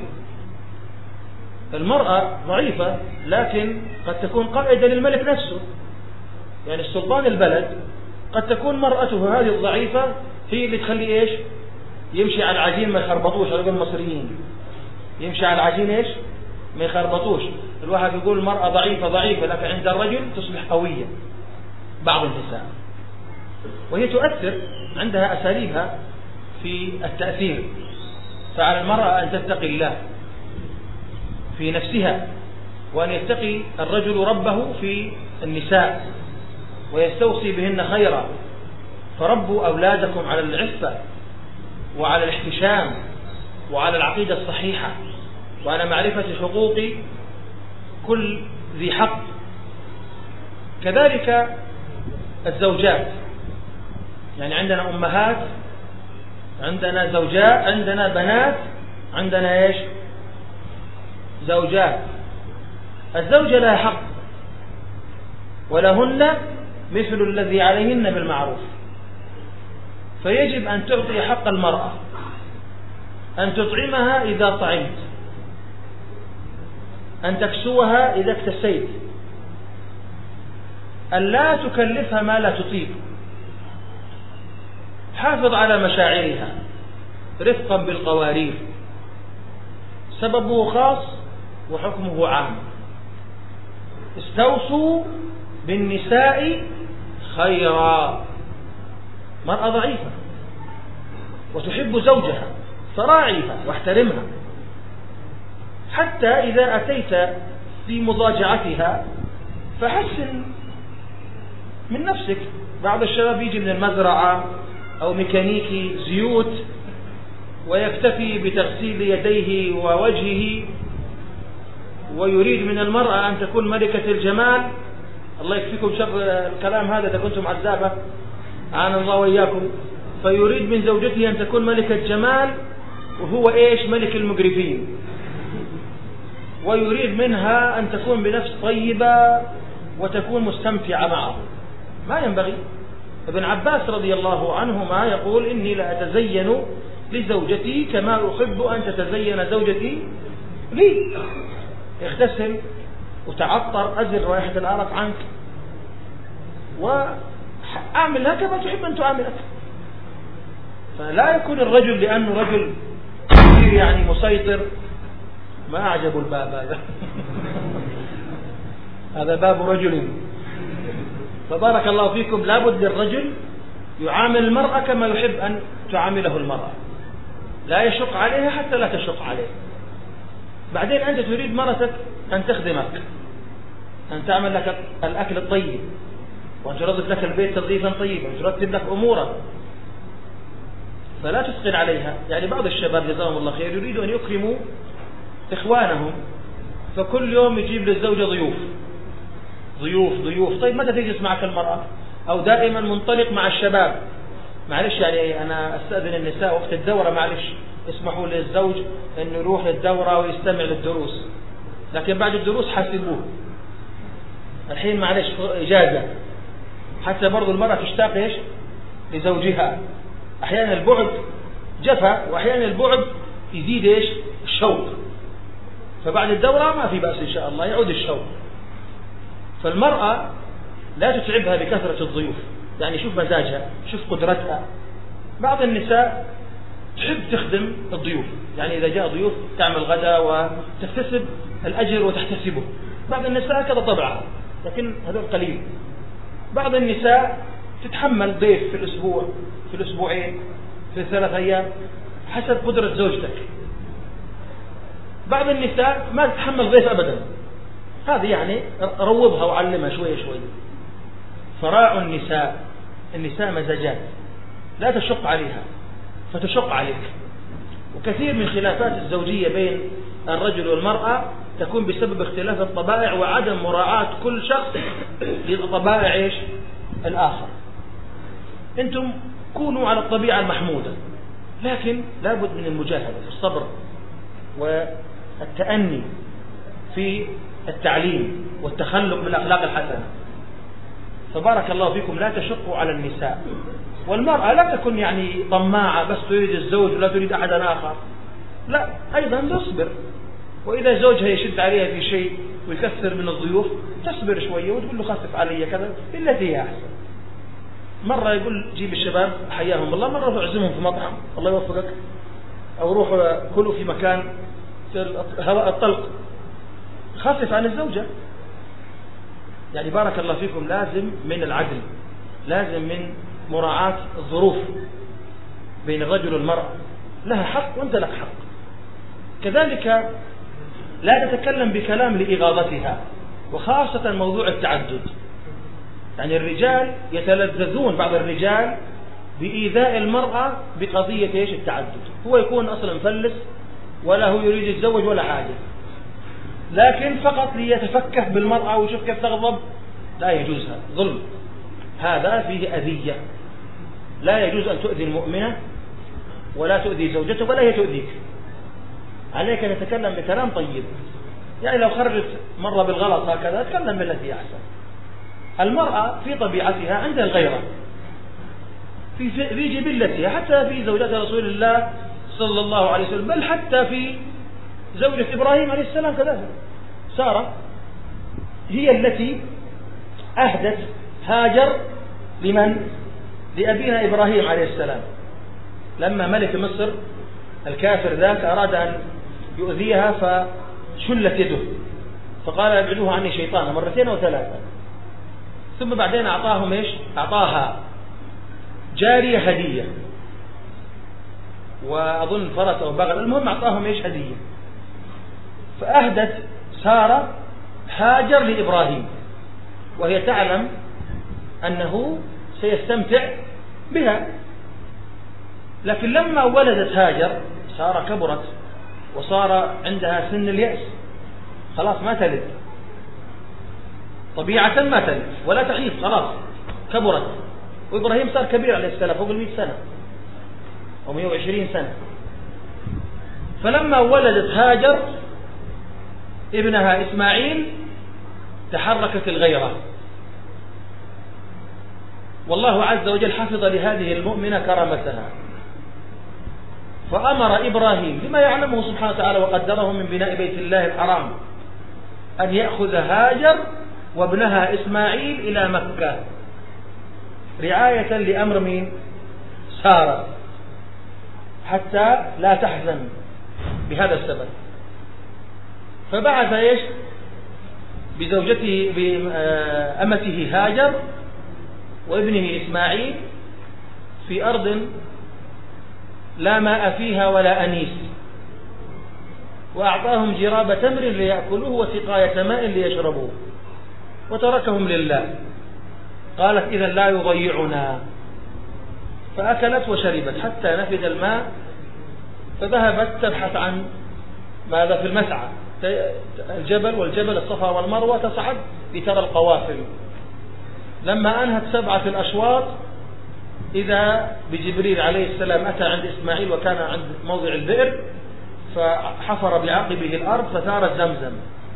المرأة ضعيفة، لكن قد تكون قائدة للملك نفسه. يعني السلطان البلد قد تكون مرأته هذه الضعيفة هي اللي تخلي ايش؟ يمشي على العجين ما يخربطوش. على المصريين يمشي على العجين ايش؟ ما يخربطوش. الواحد يقول المرأة ضعيفة، لكن عند الرجل تصبح قوية. بعض النساء، وهي تؤثر، عندها أساليبها في التأثير. فعلى المرأة أن تتقي الله في نفسها، وأن يتقي الرجل ربه في النساء، ويستوصي بهن خيرا. فربوا أولادكم على العفة وعلى الاحتشام وعلى العقيدة الصحيحة، وعلى معرفة حقوق كل ذي حق. كذلك الزوجات، يعني عندنا أمهات، عندنا زوجات، عندنا بنات، عندنا ايش؟ زوجات. الزوجة لها حق، ولهن مثل الذي عليهن بالمعروف. فيجب أن تعطي حق المرأة، أن تطعمها إذا طعمت، أن تكسوها إذا اكتسيت، أن لا تكلفها ما لا تطيق. حافظ على مشاعرها رفقا بالقوارير، سببه خاص وحكمه عام. استوصوا بالنساء خيرا. مرأة ضعيفة وتحب زوجها، فراعيها واحترمها، حتى إذا أتيت في مضاجعتها فحسن من نفسك. بعض الشباب يجي من المزرعة أو ميكانيكي زيوت، ويكتفي بتغسيل يديه ووجهه، ويريد من المرأة أن تكون ملكة الجمال. الله يكفيكم شر الكلام هذا إذا كنتم عزابة، عان الله وإياكم. فيريد من زوجته أن تكون ملكة جمال، وهو إيش؟ ملك المقرفين. ويريد منها أن تكون بنفس طيبة وتكون مستمتعة معه، ما ينبغي. ابن عباس رضي الله عنهما يقول: إني لأتزين لزوجتي كما أحب أن تتزين زوجتي لي. اغتسل وتعطر، أزل رائحة العرق عنك، وأعملها كما تحب أن تعاملك. فلا يكون الرجل لأنه رجل يعني مسيطر. ما أعجب الباب هذا هذا باب رجل. فبارك الله فيكم، لابد للرجل يعامل المرأة كما يحب أن تعامله المرأة، لا يشق عليها حتى لا تشق عليه. بعدين أنت تريد مرتك أن تخدمك، أن تعمل لك الأكل الطيب، وأن ترتب لك البيت تنظيفا طيبا، وأن ترتب لك أمورك، فلا تثقل عليها. يعني بعض الشباب جزاهم الله خير يريدوا أن يكرموا إخوانهم، فكل يوم يجيب للزوجة ضيوف ضيوف ضيوف. طيب متى تجلس معك المرأة؟ أو دائما منطلق مع الشباب. معلش يعني أنا أستأذن النساء وقت الدورة، معلش اسمحوا للزوج أنه يروح للدورة ويستمع للدروس، لكن بعد الدروس حاسبوه. الحين معلش إجازة، حتى برضو المرأة تشتاق إيش لزوجها. أحيانا البعد جفا، وأحيانا البعد يزيد إيش الشوق، فبعد الدورة ما في بأس إن شاء الله يعود الشوق. فالمرأة لا تتعبها بكثرة الضيوف، يعني شوف مزاجها، شوف قدرتها. بعض النساء تحب تخدم الضيوف، يعني إذا جاء ضيوف تعمل غدا وتكتسب الأجر وتحتسبه. بعض النساء كذا طبعها، لكن هذا قليل. بعض النساء تتحمل ضيف في الأسبوع، في الأسبوعين، في 3 أيام، حسب قدرة زوجتك. بعض النساء ما تتحمل ضيف أبدا، هذه يعني روضها وعلمها شوية شوية. فراعوا النساء مزاجات، لا تشق عليها فتشق عليك. وكثير من خلافات الزوجية بين الرجل والمرأة تكون بسبب اختلاف الطبائع وعدم مراعاة كل شخص لطبائع إيش الآخر. أنتم كونوا على الطبيعة المحمودة، لكن لابد من المجاهدة والصبر والتأني في التعليم والتخلق بالأخلاق الحسنة. فبارك الله فيكم، لا تشقوا على النساء. والمرأة لا تكن يعني طماعة بس تريد الزوج ولا تريد أحدا آخر، لا، أيضا تصبر. وإذا زوجها يشد عليها في شيء ويكثر من الضيوف تصبر شوية وتقول له خفف علي كذا التي هي أحسن. مرة يقول جيب الشباب حياهم الله، مرة تعزمهم في مطعم الله يوفقك، أو روحوا كلوا في مكان في هواء الطلق، خفف عن الزوجة. يعني بارك الله فيكم، لازم من العدل، لازم من مراعاة الظروف بين الرجل والمرأة، لها حق وأنت لك حق. كذلك لا تتكلم بكلام لإغاظتها، وخاصة موضوع التعدد. يعني الرجال يتلذذون، بعض الرجال، بإيذاء المرأة بقضية إيش التعدد. هو يكون أصلا مفلس ولا هو يريد يتزوج ولا حاجة، لكن فقط ليتفكه بالمرأة ويشوف كيف تغضب. لا يجوز، هذا ظلم، هذا فيه أذية. لا يجوز أن تؤذي المؤمنة ولا تؤذي زوجته ولا هي تؤذيك. عليك أن نتكلم بكلام طيب. يعني لو خرجت مرة بالغلط هكذا تكلم بالتي أحسن. المرأة في طبيعتها عندها الغيرة، في جبلتها، حتى في زوجات رسول الله صلى الله عليه وسلم، بل حتى في زوجة إبراهيم عليه السلام كذلك. سارة هي التي أهدت هاجر لمن؟ لأبينا إبراهيم عليه السلام. لما ملك مصر الكافر ذاك أراد أن يؤذيها فشلت يده، فقال ابعدوها عني شيطانا 2 أو 3. ثم بعدين أعطاهم إيش؟ أعطاها جارية هدية، وأظن فرس أو بغل، المهم أعطاهم إيش؟ هدية. فأهدت سارة هاجر لإبراهيم وهي تعلم أنه سيستمتع بها. لكن لما ولدت هاجر سارة كبرت وصار عندها سن اليأس، خلاص ما تلد، طبيعة ما تلد ولا تعيش، خلاص كبرت. وإبراهيم صار كبير عليه السلام، فوق 100 سنة أو 120 سنة. فلما ولدت هاجر ابنها إسماعيل تحركت الغيرة، والله عز وجل حفظ لهذه المؤمنة كرامتها، فأمر إبراهيم بما يعلمه سبحانه وتعالى وقدره من بناء بيت الله الحرام أن يأخذ هاجر وابنها إسماعيل إلى مكة رعاية لأمر من سارة حتى لا تحزن بهذا السبب. فبعث ايش بزوجته بأمته هاجر وابنه إسماعيل في أرض لا ماء فيها ولا أنيس، وأعطاهم جراب تمر ليأكلوه وسقاية ماء ليشربوه وتركهم لله. قالت إذا لا يضيعنا، فأكلت وشربت حتى نفد الماء، فذهبت تبحث عن ماذا في المسعى، الجبل والجبل الصفا والمروة، تصعد لترى القوافل. لما أنهت 7 الأشواط إذا بجبريل عليه السلام أتى عند إسماعيل وكان عند موضع البئر، فحفر بعقبه الأرض فثارت زمزم،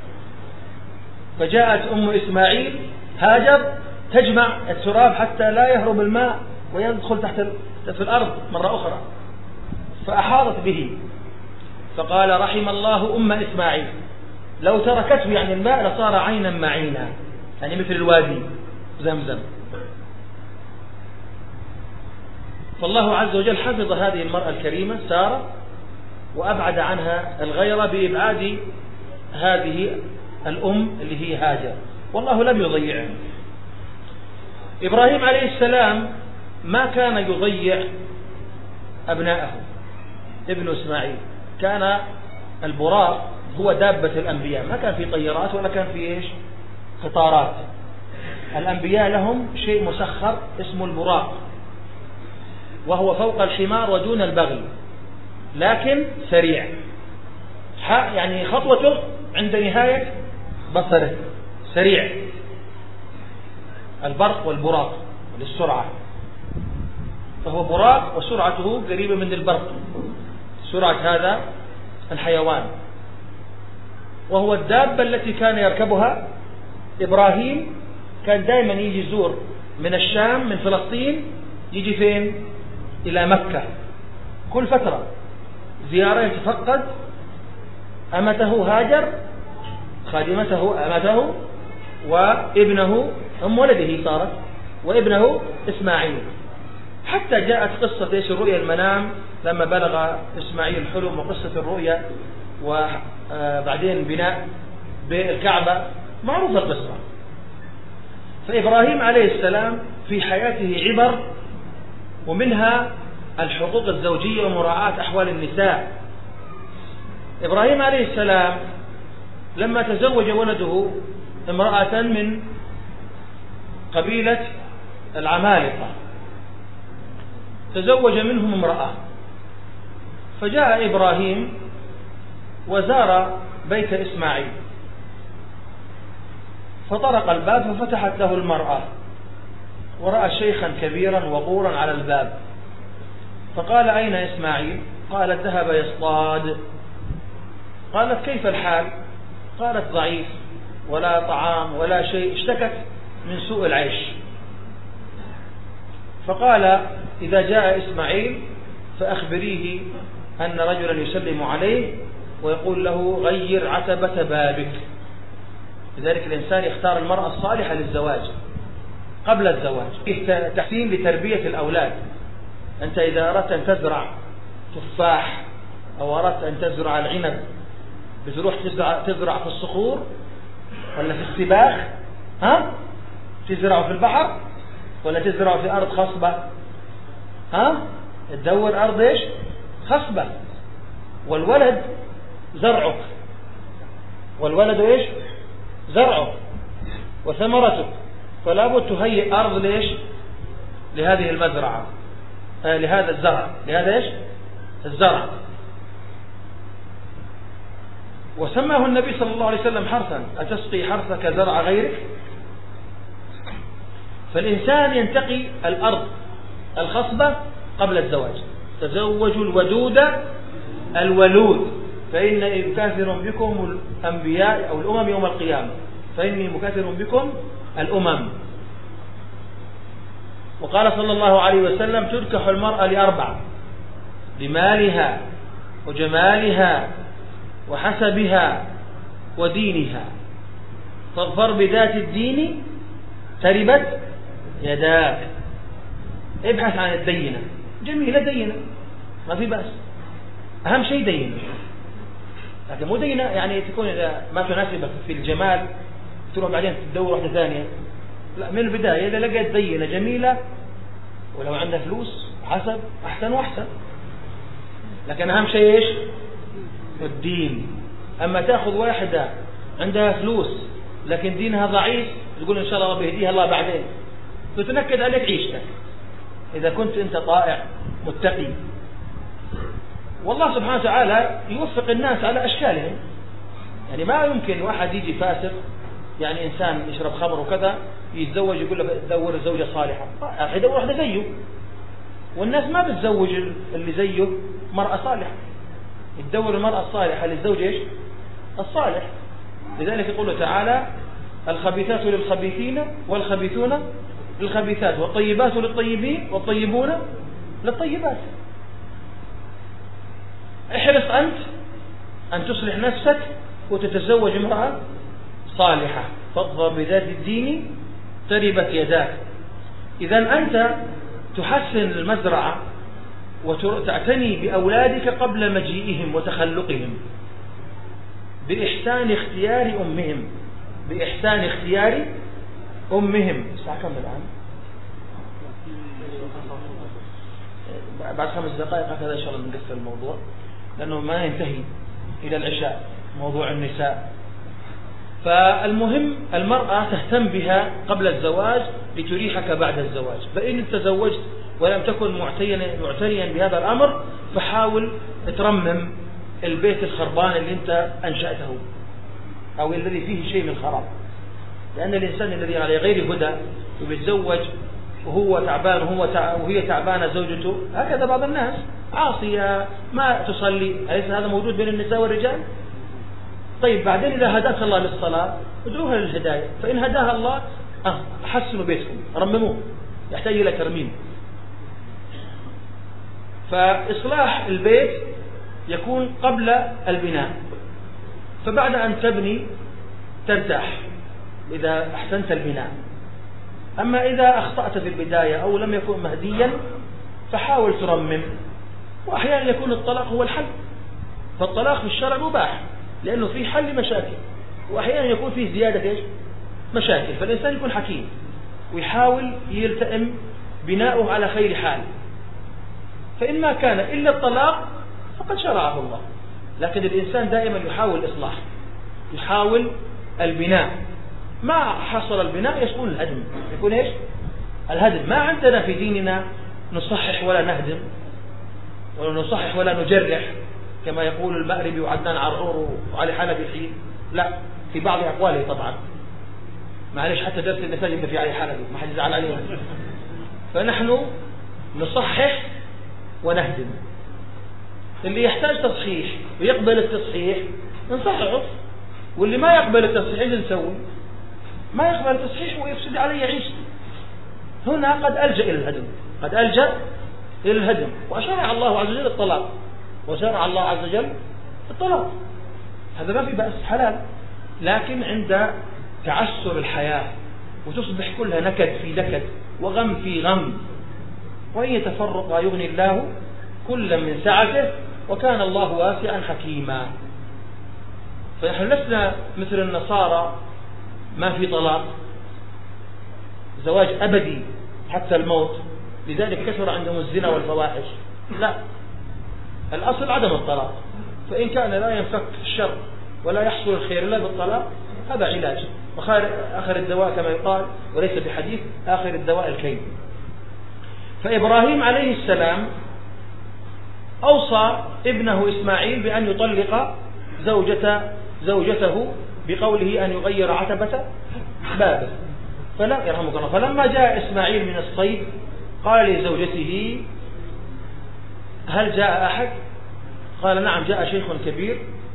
فجاءت أم إسماعيل هاجر تجمع التراب حتى لا يهرب الماء ويدخل تحت في الأرض مرة أخرى، فأحاطت به، فقال رحم الله أم إسماعيل، لو تركته يعني الماء لصار عينا معينا، يعني مثل الوادي زمزم. فالله عز وجل حفظ هذه المرأة الكريمة سارة وأبعد عنها الغيرة بإبعاد هذه الأم اللي هي هاجر، والله لم يضيعها. إبراهيم عليه السلام ما كان يضيع أبناءه. ابن إسماعيل كان البراق هو دابة الأنبياء، ما كان في طيارات ولا كان في إيش قطارات. الأنبياء لهم شيء مسخر اسمه البراق، وهو فوق الحمار ودون البغل، لكن سريع، يعني خطوته عند نهاية بصره، سريع. البرق والبراق للسرعة، فهو براق وسرعته قريبة من البرق، سرعة هذا الحيوان. وهو الدابة التي كان يركبها إبراهيم، كان دائما يجي يزور من الشام من فلسطين، يجي فين؟ إلى مكة كل فترة زيارة، يتفقد أمته هاجر خادمته أمته وابنه أم ولده صارت وابنه إسماعيل، حتى جاءت قصة إيش الرؤيا المنام لما بلغ إسماعيل الحلم، وقصة الرؤيا وبعدين بناء بالكعبة، معروفة القصة. فإبراهيم عليه السلام في حياته عبر، ومنها الحقوق الزوجية ومراعاة أحوال النساء. إبراهيم عليه السلام لما تزوج ولده امرأة من قبيلة العمالقة، تزوج منهم امرأة، فجاء إبراهيم وزار بيت إسماعيل، فطرق الباب ففتحت له المرأة، ورأى شيخا كبيرا وقورا على الباب، فقال أين إسماعيل؟ قالت ذهب يصطاد. قالت كيف الحال؟ قالت ضعيف، ولا طعام ولا شيء، اشتكت من سوء العيش. فقال إذا جاء إسماعيل فأخبريه أن رجلا يسلم عليه ويقول له غير عتبة بابك. لذلك الإنسان يختار المرأة الصالحة للزواج قبل الزواج، تحسين لتربية الأولاد. أنت إذا أردت أن تزرع تفاح أو أردت أن تزرع العنب، بتروح تزرع في الصخور ولا في السباخ؟ تزرع في البحر ولا تزرع في أرض خصبة؟ تدور أرض إيش؟ خصبة. والولد زرعك، والولد إيش؟ زرعك وثمرتك، فلا بد تهيئ أرض ليش؟ لهذه المزرعة، لهذا الزرع، لهذا إيش؟ الزرع. وسماه النبي صلى الله عليه وسلم حرثا، أتسقي حرثك زرع غيرك؟ فالإنسان ينتقي الأرض الخصبة قبل الزواج. تزوجوا الودود الولود، فإني مكاثر بكم الأنبياء أو الأمم يوم القيامة، فإني مكاثر بكم الأمم. وقال صلى الله عليه وسلم: تنكح المرأة لأربع: لمالها وجمالها وحسبها ودينها، فاظفر بذات الدين تربت يداك. ابحث عن الدينة، جميلة دينة ما في بأس، أهم شيء دينة، لكن مو دينة يعني تكون ما تناسبك في الجمال تروح بعدين تدور واحدة ثانية، لا، من البداية إذا لقيت دينة جميلة ولو عندها فلوس حسب أحسن وأحسن، لكن أهم شيء إيش؟ الدين. أما تأخذ واحدة عندها فلوس لكن دينها ضعيف تقول إن شاء الله بيهديها الله بعدين، تتنكد عليك عيشتك إذا كنت أنت طائع متقي. والله سبحانه وتعالى يوفق الناس على أشكالهم، يعني ما يمكن واحد يجي فاسق، يعني إنسان يشرب خمر وكذا يتزوج يقول له دور زوجة صالحة، يدور واحدة زيه، والناس ما بتزوج اللي زيه مرأة صالحة، يدور المرأة الصالحة للزوج إيش؟ الصالح. لذلك يقول تعالى: الخبيثات للخبيثين والخبيثون للخبيثات والطيبات للطيبين والطيبون للطيبات. احرص أنت أن تصلح نفسك وتتزوج امرأة صالحة، فاظفر بذات الدين تربت يداك. إذا أنت تحسن المزرعة وتعتني بأولادك قبل مجيئهم وتخلقهم بإحسان اختيار أمهم، بإحسان اختيار أمهم. الساعة كم الآن؟ بعد 5 دقائق هكذا إن شاء الله نقفل الموضوع، لأنه ما ينتهي إلى العشاء موضوع النساء. فالمهم المرأة تهتم بها قبل الزواج لتريحك بعد الزواج، فإن تزوجت ولم تكن معتنيا بهذا الأمر فحاول ترمم البيت الخربان اللي أنت أنشأته أو الذي فيه شيء من خراب، لأن الإنسان الذي على غير هدى ويتزوج وهو تعبان وهي تعبانة زوجته، هكذا بعض الناس عاصية ما تصلي، أليس هذا موجود بين النساء والرجال؟ طيب بعدين إذا هداك الله للصلاة ادعوها للهداية، فإن هداها الله حسنوا بيتكم، رمموه، يحتاج إلى ترميم. فإصلاح البيت يكون قبل البناء، فبعد أن تبني ترتاح إذا أحسنت البناء. أما إذا أخطأت في البداية أو لم يكن مهديا فحاول ترمم. وأحيانا يكون الطلاق هو الحل، فالطلاق في الشرع مباح لأنه فيه حل مشاكل، وأحيانا يكون فيه زيادة إيش؟ مشاكل، فالإنسان يكون حكيم ويحاول يلتئم بناؤه على خير حال. فإن ما كان إلا الطلاق فقد شرعه الله، لكن الإنسان دائما يحاول الإصلاح، يحاول البناء. ما حصل البناء يكون الهدم، يكون إيش؟ الهدم. ما عندنا في ديننا نصحح ولا نهدم ولا نصحح ولا نجرح كما يقول المأربي وعدنان عرعور وعلي حلبي حين، لا، في بعض أقواله طبعا، معلش حتى درس النساء يبدأ في علي حلبي ما حد يزعل عليهم. فنحن نصحح ونهدم. اللي يحتاج تصحيح ويقبل التصحيح نصححه، واللي ما يقبل التصحيح إيش نسوي؟ ما يقبل التصحيح ويفسد علي عيشتي. هنا قد ألجأ إلى الهدم، قد ألجأ إلى الهدم. وشرع الله عز وجل الطلاق، وشرع الله عز وجل الطلاق، هذا ما في بأس، حلال. لكن عند تعسر الحياة وتصبح كلها نكد في نكد وغم في غم، وإن يتفرق يغني الله كل من سعته وكان الله واسعا حكيما. فنحن لسنا مثل النصارى ما في طلاق، زواج أبدي حتى الموت، لذلك كثر عندهم الزنا والفواحش. لا، الأصل عدم الطلاق، فإن كان لا ينفك الشر ولا يحصل الخير إلا بالطلاق هذا علاج، وآخر الدواء كما يقال وليس بحديث، آخر الدواء الكي. فإبراهيم عليه السلام أوصى ابنه إسماعيل بأن يطلق زوجته بقوله أن يغير عتبة بابه. فلا يرحمك الله، فلما جاء إسماعيل من الصيد قال لزوجته: هل جاء أحد؟ قال: نعم، جاء شيخ كبير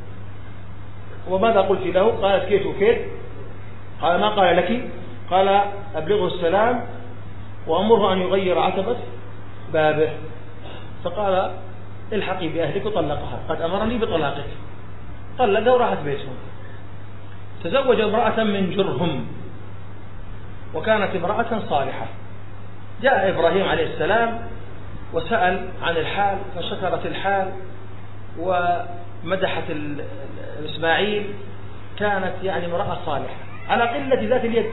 وماذا قلت له؟ قالت كيف وكيف. قال ما قال لك؟ قال أبلغه السلام وأمره أن يغير عتبة بابه. فقال الحقي بأهلك وطلقها، قد أمرني بطلاقك. طلقها وراحت بيتهم. تزوج امرأة من جرهم، وكانت امرأة صالحة. جاء إبراهيم عليه السلام وسأل عن الحال، فشكرت الحال ومدحت إسماعيل. كانت يعني امرأة صالحة على قلة ذات اليد.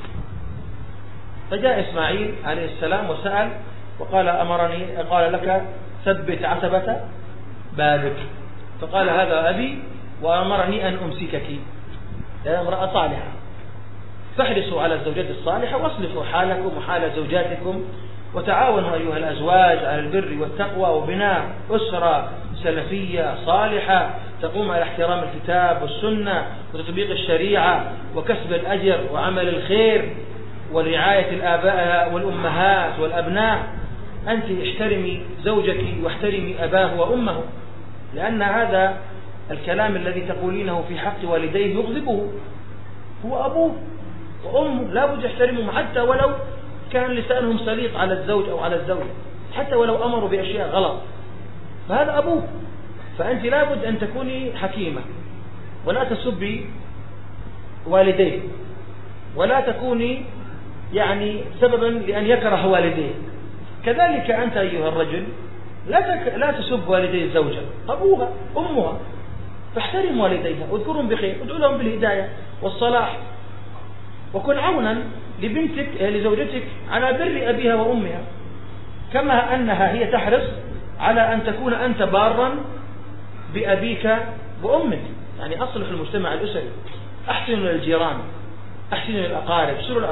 فجاء إسماعيل عليه السلام وسأل وقال قال لك ثبت عتبة بابك. فقال هذا أبي وأمرني أن أمسكك. يا امرأة صالحة. فاحرصوا على الزوجات الصالحة واصلحوا حالكم وحال زوجاتكم، وتعاونوا أيها الأزواج على البر والتقوى وبناء أسرة سلفية صالحة تقوم على احترام الكتاب والسنة وتطبيق الشريعة وكسب الأجر وعمل الخير ورعاية الآباء والأمهات والأبناء. أنت احترمي زوجك واحترمي أباه وأمه، لأن هذا الكلام الذي تقولينه في حق والديه يغضبه. هو أبوه وأمه لا بد يحترمهم، حتى ولو كان لسانهم سليط على الزوج أو على الزوجة، حتى ولو أمروا بأشياء غلط، فهذا أبوه. فأنت لا بد أن تكوني حكيمة ولا تسبي والديه، ولا تكوني يعني سببا لأن يكره والديه. كذلك أنت أيها الرجل لا تسب والدي الزوجة، أبوها أمها، فاحترم والديها واذكرهم بخير، ادعو لهم بالهداية والصلاح، وكن عونا لبنتك لزوجتك على بر أبيها وأمها، كما أنها هي تحرص على أن تكون أنت بارا بأبيك وأمك. يعني أصلح المجتمع الأسري، أحسنوا للجيران، أحسنوا للأقارب،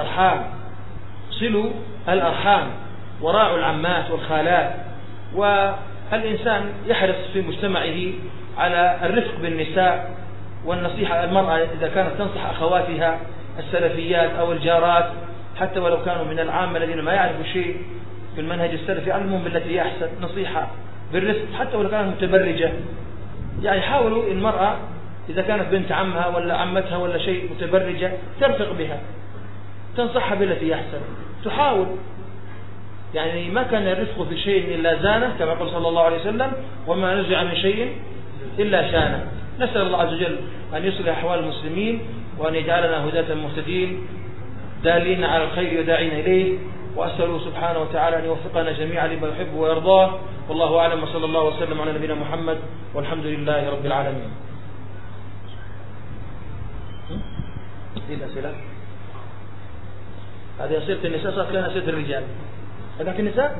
صلوا الأرحام وراعوا العمات والخالات. والإنسان يحرص في مجتمعه على الرفق بالنساء والنصيحة. المرأة إذا كانت تنصح أخواتها السلفيات أو الجارات حتى ولو كانوا من العامة الذين ما يعرفوا شيء في المنهج السلفي، علمهم بالتي هي أحسن، نصيحة بالرفق حتى ولو كانت متبرجة. يعني حاولوا المرأة إذا كانت بنت عمها ولا عمتها ولا شيء متبرجة ترفق بها، تنصحها بالتي أحسن، تحاول. يعني ما كان الرفق في شيء إلا زانه، كما قال صلى الله عليه وسلم وما نزع من شيء إلا شانه. نسأل الله عز وجل أن يصلح أحوال المسلمين وأن يجعلنا هداة مهتدين دالين على الخير وداعين إليه، وأسأله سبحانه وتعالى أن يوفقنا جميعا لما يحب ويرضاه. والله أعلم، وصلى الله وسلم على نبينا محمد والحمد لله رب العالمين. الأسئلة هذه أسئلة النساء، صارت لنا أسئلة الرجال. هذاك النساء.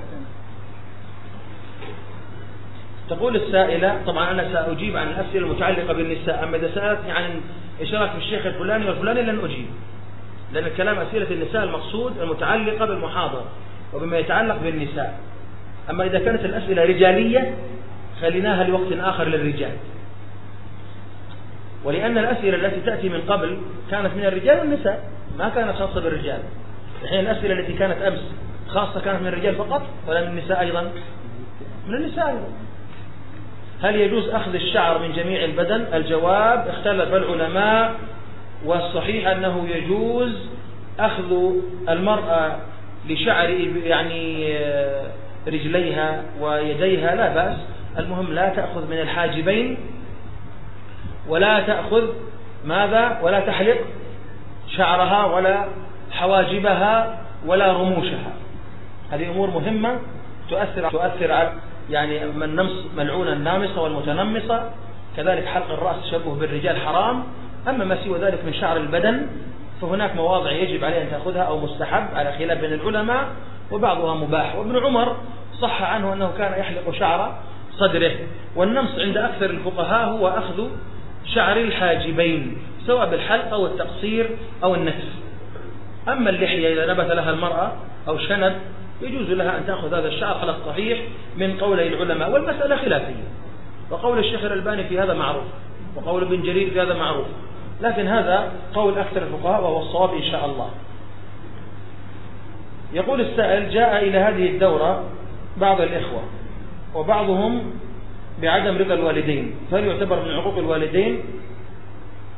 تقول السائلة، طبعا أنا سأجيب عن الأسئلة المتعلقة بالنساء، أما إذا سألتني عن إشارة في الشيخ الفلاني والفلاني لن أجيب، لأن الكلام أسئلة النساء المقصود المتعلقة بالمحاضرة وبما يتعلق بالنساء. أما إذا كانت الأسئلة رجالية خليناها لوقت آخر للرجال، ولأن الأسئلة التي تأتي من قبل كانت من الرجال والنساء، ما كانت خاصة بالرجال. الحين الأسئلة التي كانت أمس خاصة كانت من الرجال فقط ولا من النساء أيضا؟ من النساء أيضا. هل يجوز أخذ الشعر من جميع البدن؟ الجواب اختلف العلماء، والصحيح أنه يجوز أخذ المرأة لشعر يعني رجليها ويديها، لا بأس. المهم لا تأخذ من الحاجبين، ولا تأخذ ماذا، ولا تحلق شعرها ولا حواجبها ولا رموشها. هذه أمور مهمة تؤثر على يعني ملعون النامصة والمتنمصة. كذلك حلق الرأس تشبه بالرجال حرام. أما ما سوى ذلك من شعر البدن فهناك مواضع يجب عليه أن تأخذها أو مستحب على خلاف بين العلماء، وبعضها مباح. وابن عمر صح عنه أنه كان يحلق شعر صدره. والنمص عند أكثر الفقهاء هو أخذ شعر الحاجبين سواء بالحلق أو التقصير أو النتف. أما اللحية إذا نبت لها المرأة أو شنب يجوز لها أن تأخذ هذا الشعر على الصحيح من قولي العلماء، والمسألة خلافية. وقول الشيخ الألباني في هذا معروف، وقول ابن جرير في هذا معروف، لكن هذا قول أكثر الفقهاء وهو الصواب إن شاء الله. يقول السائل: جاء إلى هذه الدورة بعض الإخوة وبعضهم بعدم رضا الوالدين، فهل يعتبر من عقوق الوالدين؟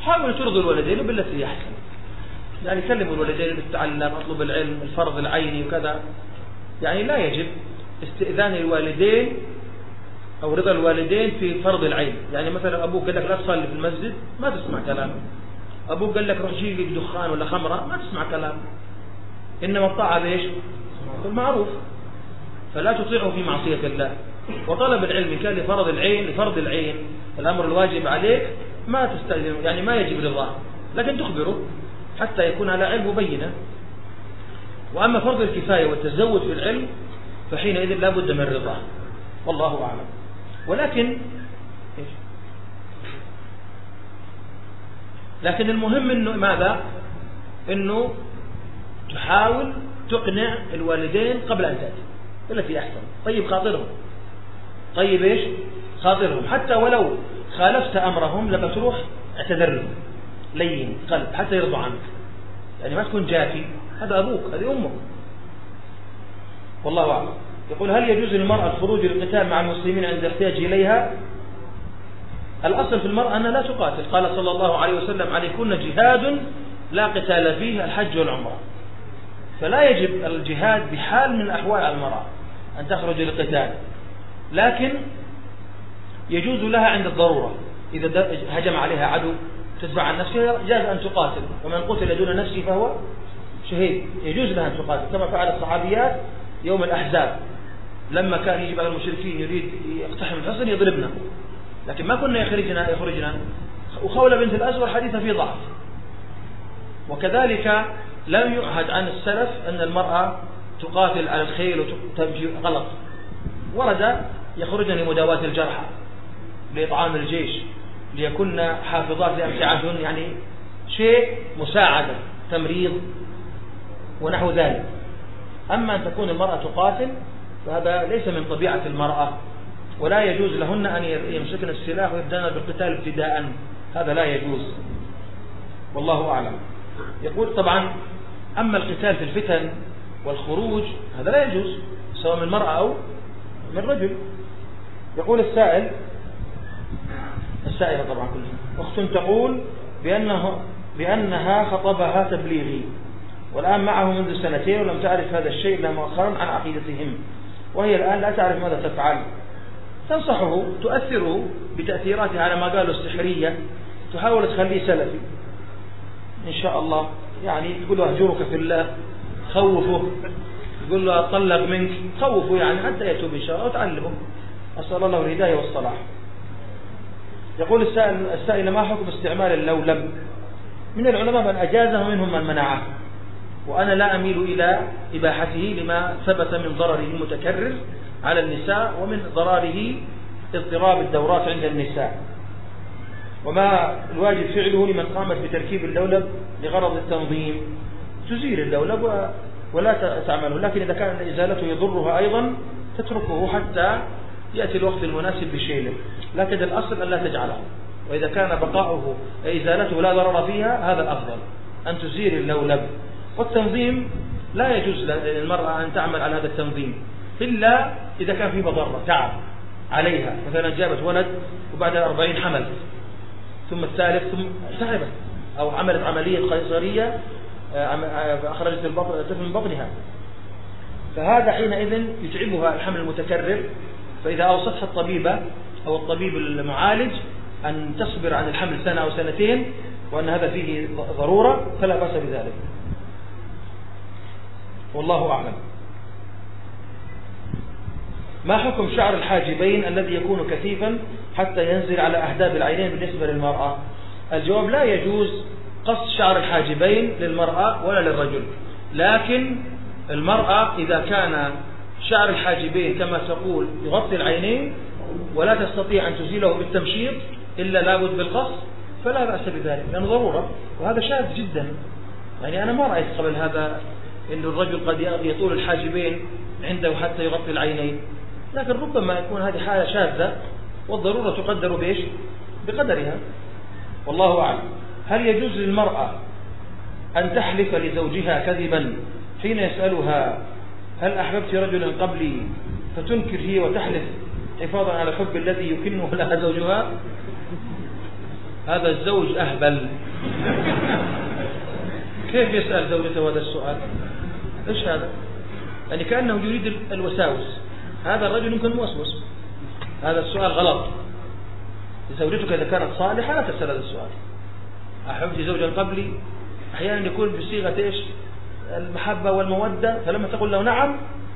حاولوا ترضوا الوالدين بالتي هي أحسن، يعني كلموا الوالدين بالتعلم، اطلب العلم، الفرض العيني وكذا. يعني لا يجب استئذان الوالدين أو رضا الوالدين في فرض العين. يعني مثلا أبوك قال لك لا تصلي في المسجد، ما تسمع كلامه. أبوك قال لك روح جيب لك دخان ولا خمرة، ما تسمع كلامه. إنما الطاعة بإيش؟ بالمعروف. فلا تطيعه في معصية الله. وطلب العلم كان لفرض العين الأمر الواجب عليك ما تستأذن، يعني ما يجب رضاه، لكن تخبره حتى يكون على علم وبينه. وأما فرض الكفاية والتزود في العلم فحينئذ لا بد من رضاه، والله أعلم. لكن المهم إنه ماذا؟ إنه تحاول تقنع الوالدين قبل أن تأتي التي أحسن. طيب خاطرهم، طيب إيش خاطرهم، حتى ولو خالفت أمرهم لما تروح اعتذر لهم لين قلب حتى يرضوا عنك. يعني ما تكون جافي، هذا أبوك، هذه أمك، والله أعلم. يقول هل يجوز للمرأة الخروج للقتال مع المسلمين عند احتياج إليها؟ الأصل في المرأة أنها لا تقاتل. قال صلى الله عليه وسلم عليكن جهاد لا قتال فيه الحج والعمرة. فلا يجب الجهاد بحال من الأحوال على المرأة أن تخرج للقتال، لكن يجوز لها عند الضرورة. إذا هجم عليها عدو تدفع عن نفسها جاز أن تقاتل، ومن قتل دون نفسه فهو شهيد. يجوز لها أن تقاتل كما فعل الصحابيات يوم الأحزاب، لما كان يجب على المشركين يريد يقتحم الحصن يضربنا، لكن ما كنا يخرجنا. وخولة بنت الأزور حديثة في ضعف. وكذلك لم يعهد عن السلف أن المرأة تقاتل على الخيل وتمشي غلط. ورد يخرجن لمداواة الجرحى، لإطعام الجيش، ليكن حافظات لأمتعتهن، يعني شيء مساعدة، تمريض ونحو ذلك. أما أن تكون المرأة تقاتل فهذا ليس من طبيعة المرأة، ولا يجوز لهن أن يمسكن السلاح ويبدأن بالقتال ابتداء، هذا لا يجوز، والله أعلم. يقول طبعا أما القتال في الفتن والخروج هذا لا يجوز سواء من المرأة أو من رجل. يقول السائلة طبعا كلها، أخت تقول بأنها خطبها تبليغي والآن معه منذ 2 سنين ولم تعرف هذا الشيء إلا مؤخرا عن عقيدتهم، وهي الآن لا تعرف ماذا تفعل. تنصحه، تؤثره بتأثيراتها على ما قالوا السحرية، تحاول تخليه سلفي إن شاء الله. يعني تقول له أهجرك في الله، خوفه، تقول له أطلق منك، خوفه يعني حتى يتوب إن شاء الله، وتعلمه. أسأل الله الهداية والصلاح. يقول السائل ما حكم استعمال اللولب؟ من العلماء من أجازه ومنهم من منعه، وأنا لا أميل إلى إباحته لما ثبت من ضرره المتكرر على النساء ومن ضراره اضطراب الدورات عند النساء، وما الواجب فعله لمن قامت بتركيب اللولب لغرض التنظيم. تزيل اللولب ولا تعمله، لكن إذا كان إزالته يضرها أيضا تتركه حتى يأتي الوقت المناسب بشيله، لكن الأصل أن لا تجعله. وإذا كان بقاؤه إزالته لا ضرر فيها هذا الأفضل أن تزيل اللولب. والتنظيم لا يجوز للمرأة أن تعمل على هذا التنظيم إلا إذا كان في مضرة تعب عليها، مثلا جابت ولد وبعد 40 حمل، ثم الثالث ثم تعبت، أو عملت عملية قيصرية أخرجت الطفل من بطنها، فهذا حينئذ يتعبها الحمل المتكرر. فإذا أوصتها الطبيبة أو الطبيب المعالج أن تصبر عن الحمل 1 أو 2 وأن هذا فيه ضرورة فلا بأس بذلك، والله أعلم. ما حكم شعر الحاجبين الذي يكون كثيفا حتى ينزل على أهداب العينين بالنسبة للمرأة؟ الجواب لا يجوز قص شعر الحاجبين للمرأة ولا للرجل، لكن المرأة إذا كان شعر الحاجبين كما تقول يغطي العينين ولا تستطيع أن تزيله بالتمشيط إلا لابد بالقص فلا بأس بذلك، لأنه ضرورة، وهذا شاذ جدا. يعني أنا ما رأيت قبل هذا إن الرجل قد يطول الحاجبين عنده حتى يغطي العينين، لكن ربما يكون هذه حالة شاذة والضرورة تقدر بإيش؟ بقدرها، والله أعلم. هل يجوز للمرأة أن تحلف لزوجها كذبا حين يسألها هل أحببت رجلا قبلي فتنكر هي وتحلف حفاظا على الحب الذي يكنه لها زوجها؟ هذا الزوج أهبل. كيف يسأل زوجته هذا السؤال؟ إيش هذا؟ يعني كأنه يريد الوساوس. هذا الرجل يمكن موسوس. هذا السؤال غلط. زوجتك إذا كانت صالحة لا تسأل هذا السؤال. أحبتي زوجا قبلي أحيانا يكون بصيغة إيش؟ المحبة والمودة، فلما تقول له نعم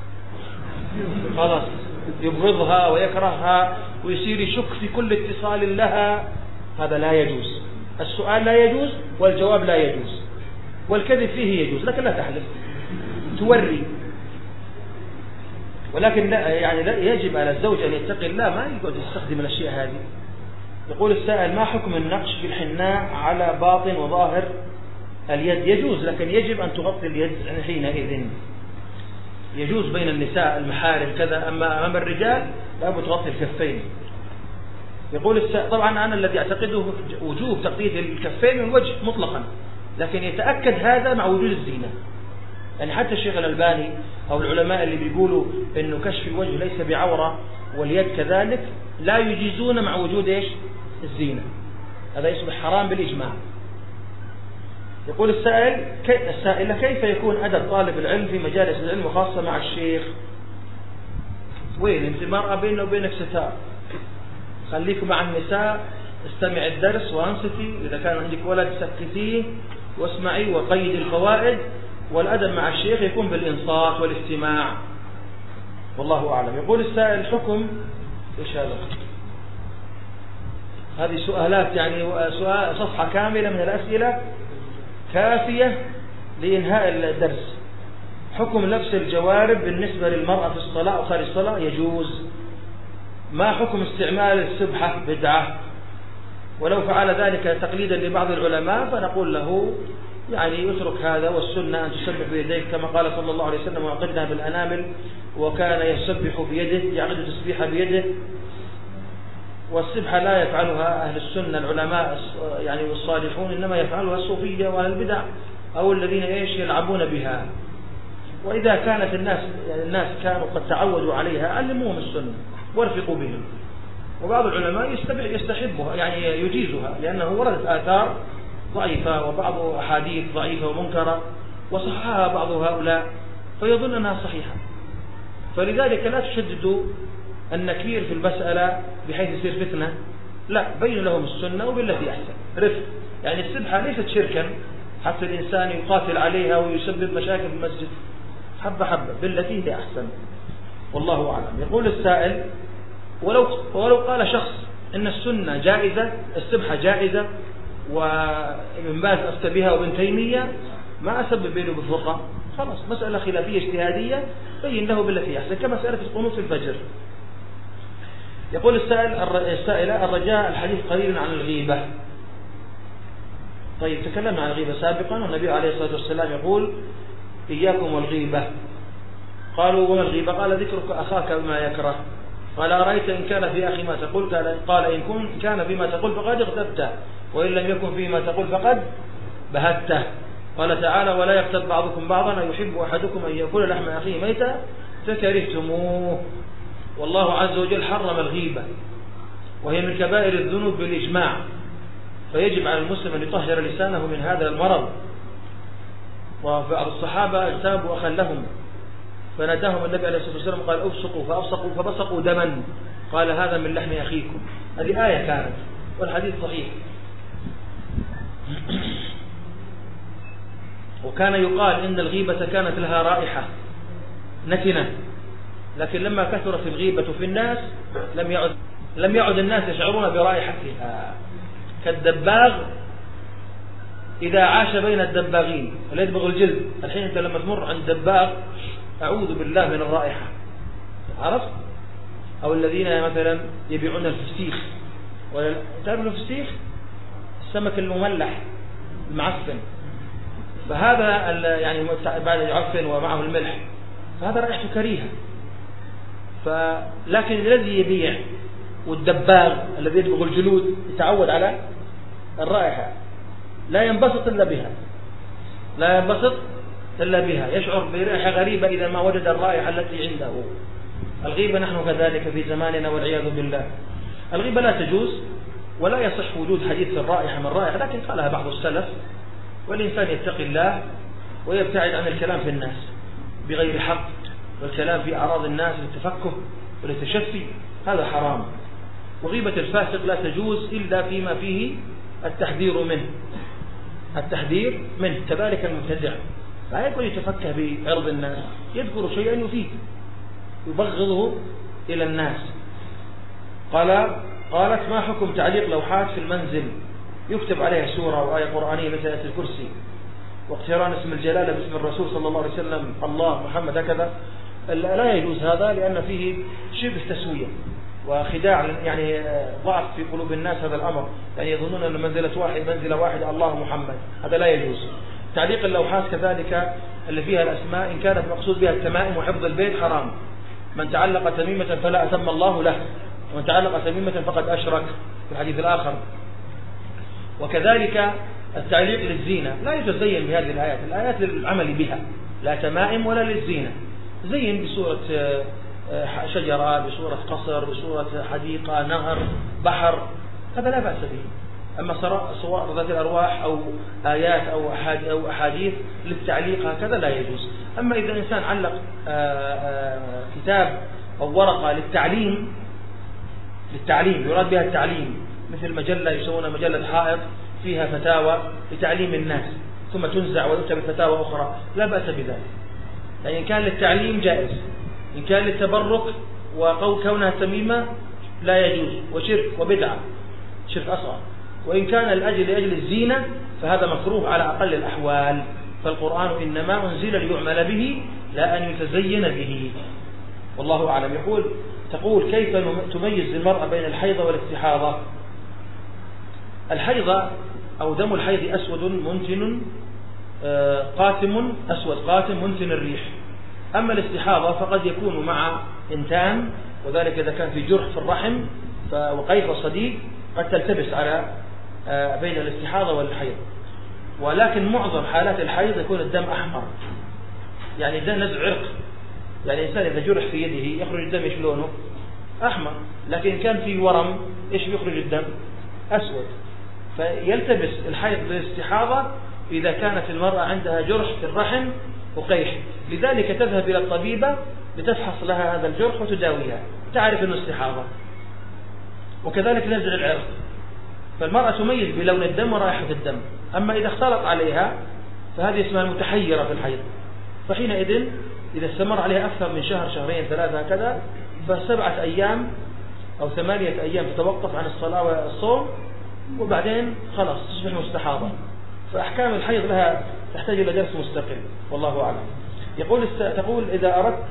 خلاص يبغضها ويكرهها ويصير يشك في كل اتصال لها. هذا لا يجوز. السؤال لا يجوز والجواب لا يجوز والكذب فيه يجوز، لكن لا تحلف توري. ولكن لا يعني لا يجب على الزوج أن يتقي الله، ما يقعد يستخدم الأشياء هذه. يقول السائل: ما حكم النقش بالحناء على باطن وظاهر اليد؟ يجوز، لكن يجب أن تغطي اليد حينئذ. يجوز بين النساء المحارم كذا، أما أمام الرجال لابد تغطي الكفين. يقول السائل: طبعا أنا الذي أعتقده وجوب تغطية الكفين والوجه مطلقا، لكن يتأكد هذا مع وجود الزينة. يعني حتى الشيخ الألباني أو العلماء اللي بيقولوا إنه كشف الوجه ليس بعورة واليد كذلك لا يجيزون مع وجود إيش؟ الزينة. هذا يصبح حرام بالإجماع. يقول السائل: كيف يكون أدب طالب العلم في مجالس العلم وخاصة مع الشيخ؟ وين أنت مرأة بيننا وبينك ستار، خليك مع النساء، استمع الدرس وانصتي، إذا كان عندك ولد سكتيه واسمعي وقيد الفوائد، والأدب مع الشيخ يكون بالإنصات والاستماع، والله أعلم. يقول السائل: حكم إيش هذا؟ هذه سؤالات يعني سؤال صفحة كاملة من الأسئلة كافية لإنهاء الدرس. حكم لبس الجوارب بالنسبة للمرأة في الصلاة أو خارج الصلاة؟ يجوز. ما حكم استعمال السبحة؟ بدعة. ولو فعل ذلك تقليدا لبعض العلماء فنقول له يعني يترك هذا، والسنة أن تسبح بيديك كما قال صلى الله عليه وسلم: وعقدنا بالأنامل، وكان يسبح بيده، يعقد تسبيح بيده. والسبحة لا يفعلها أهل السنة العلماء يعني والصالحون، إنما يفعلها الصوفية وأهل البدع أو الذين يلعبون بها. وإذا كانت الناس كانوا قد تعودوا عليها علموهم السنة وارفقوا بهم. وبعض العلماء يستحبها يعني يجيزها، لأنه وردت آثار ضعيفة وبعض أحاديث ضعيفة ومنكرة وصححها بعض هؤلاء فيظن أنها صحيحة. فلذلك لا تشددوا النكير في المسألة بحيث يصير فتنة، لا، بين لهم السنة وبالتي أحسن. رفق، يعني السبحة ليست شركا حتى الإنسان يقاتل عليها ويسبب مشاكل في المسجد، حبة حبة بالتي هي أحسن، والله أعلم. يقول السائل: ولو قال شخص إن السنة جائزة، السبحة جائزة، وابن باز أفتى بها وابن تيمية، ما أسبب بينه بالفرقة، خلاص مسألة خلافية اجتهادية، بين له بالتي أحسن، كمسألة القنوت في الفجر. يقول السائلة: الرجاء الحديث قليلا عن الغيبة. طيب، تكلمنا عن الغيبة سابقا، والنبي عليه الصلاة والسلام يقول: إياكم والغيبة. قالوا: وما الغيبة؟ قال: ذكرك أخاك بما يكره. قال: أرأيت إن كان في أخي ما تقول؟ قال: إن كان فيما تقول فقد اغتبته، وإن لم يكن فيما تقول فقد بهته. قال تعالى: ولا يغتب بعضكم بعضا، يحب أحدكم أن يأكل لحم أخيه ميتا فكرهتموه. والله عز وجل حرم الغيبة، وهي من كبائر الذنوب بالإجماع، فيجب على المسلم أن يطهر لسانه من هذا المرض. وبعض الصحابة اغتابوا أخا لهم فناداهم النبي عليه الصلاة والسلام قال: أبصقوا، فأبصقوا فبصقوا دما، قال: هذا من لحم أخيكم. هذه آية كانت والحديث صحيح. وكان يقال إن الغيبة كانت لها رائحة نتنة، لكن لما كثرت الغيبة في الناس لم يعد الناس يشعرون برائحتها، كالدباغ إذا عاش بين الدباغين اللي يدبغ الجلد. الحين أنت لما تمر عند دباغ أعوذ بالله من الرائحة، عرفت؟ أو الذين مثلا يبيعون الفسيخ، تعرفون الفسيخ؟ السمك المملح المعفن، فهذا يعني بعد يعفن ومعه الملح، فهذا رائحته كريهة. لكن الذي يبيع والدباغ الذي يدبغ الجلود يتعود على الرائحة، لا ينبسط إلا بها، يشعر برائحة غريبة إذا ما وجد الرائحة التي عنده. الغيبة نحن كذلك في زماننا والعياذ بالله. الغيبة لا تجوز، ولا يصح وجود حديث الرائحة من رائحة، لكن قالها بعض السلف. والإنسان يتقي الله ويبتعد عن الكلام في الناس بغير حق، والكلام في أعراض الناس للتفكه وللتشفي، هذا حرام. وغيبة الفاسق لا تجوز إلا فيما فيه التحذير منه، التحذير منه. كذلك المبتدع لا يكون يتفكه بعرض الناس، يذكر شيئا يفيد يبغضه إلى الناس. قالت: ما حكم تعليق لوحات في المنزل يكتب عليها سورة أو آية قرآنية مثل آية الكرسي، واقتران اسم الجلالة باسم الرسول صلى الله عليه وسلم، الله محمد هكذا؟ لا يجوز هذا، لأن فيه شبه تسوية وخداع، يعني ضعف في قلوب الناس هذا الأمر، يعني يظنون أن منزلة واحدة الله محمد، هذا لا يجوز. تعليق اللوحات كذلك اللي فيها الأسماء إن كانت مقصود بها التمائم وحفظ البيت حرام. من تعلق تميمة فلا أتم الله له، ومن تعلق تميمة فقد أشرك في الحديث الآخر. وكذلك التعليق للزينة لا يتزين بهذه الآيات للعمل بها، لا تمائم ولا للزينة. زين بصورة شجرة، بصورة قصر، بصورة حديقة، نهر، بحر، هذا لا بأس به. أما صور ذات الأرواح أو آيات أو أحاديث للتعليق هكذا لا يجوز. أما إذا الإنسان علق كتاب أو ورقة للتعليم يراد بها التعليم، مثل مجلة يسمونها مجلة حائط فيها فتاوى لتعليم الناس ثم تنزع ويكتب فتاوى أخرى، لا بأس بذلك. يعني إن كان للتعليم جائز، إن كان للتبرك وكونها تميمة لا يجوز، وشرك وبدعة، شرك أصغر. وإن كان لأجل الزينة فهذا مكروه على أقل الأحوال. فالقرآن إنما أنزل ليعمل به لا أن يتزين به، والله أعلم. تقول: كيف تميز المرأة بين الحيضة والاستحاضة؟ الحيضة أو دم الحيض أسود منتن قاتم، أسود قاتم منتن الريح. أما الاستحاضة فقد يكون مع إنتان، وذلك إذا كان في جرح في الرحم وقيف صديد قد تلتبس على بين الاستحاضة والحيض. ولكن معظم حالات الحيض يكون الدم أحمر، يعني ده نزع عرق، يعني الإنسان إذا جرح في يده يخرج الدم إيش لونه؟ أحمر. لكن كان في ورم إيش بيخرج الدم؟ أسود. فيلتبس الحيض بالاستحاضة إذا كانت المرأة عندها جرح في الرحم وقيح، لذلك تذهب إلى الطبيبة لتفحص لها هذا الجرح وتداويها، تعرف أنه استحاضة. وكذلك نزع العرق، فالمرأة تميز بلون الدم ورائحة الدم. أما إذا اختلط عليها فهذه اسمها المتحيرة في الحيض، فحينئذ إذا استمر عليها أكثر من شهر، شهرين، 3 هكذا، ف7 أيام أو 8 أيام تتوقف عن الصلاة والصوم، وبعدين خلاص تصبح مستحاضة. فأحكام الحيض لها تحتاج إلى درس مستقل، والله أعلم. تقول: إذا أردت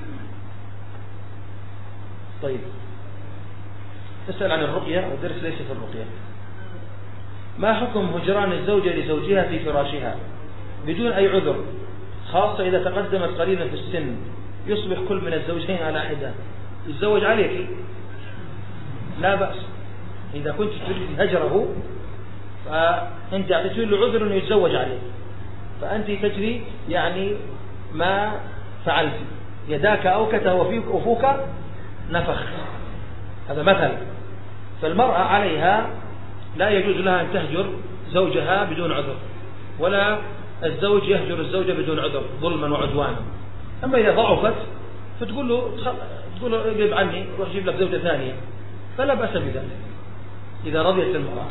طيب تسأل عن الرقية، والدرس ليس في الرقية. ما حكم هجران الزوجة لزوجها في فراشها بدون أي عذر، خاصة إذا تقدمت قليلا في السن، يصبح كل من الزوجين على حدة؟ يتزوج عليك لا بأس، إذا كنت تريد هجره فأنت أعطيته له عذر أنه يتزوج عليك، فأنت تجري يعني ما فعلت، يداك أوكته وفوك نفخ، هذا مثل. فالمرأة عليها لا يجوز لها أن تهجر زوجها بدون عذر، ولا الزوج يهجر الزوجة بدون عذر ظلما وعدوانا. أما إذا ضعفت فتقول له اقلب عني روح جيب لك زوجة ثانية، فلا بأس بذلك إذا رضيت المرأة،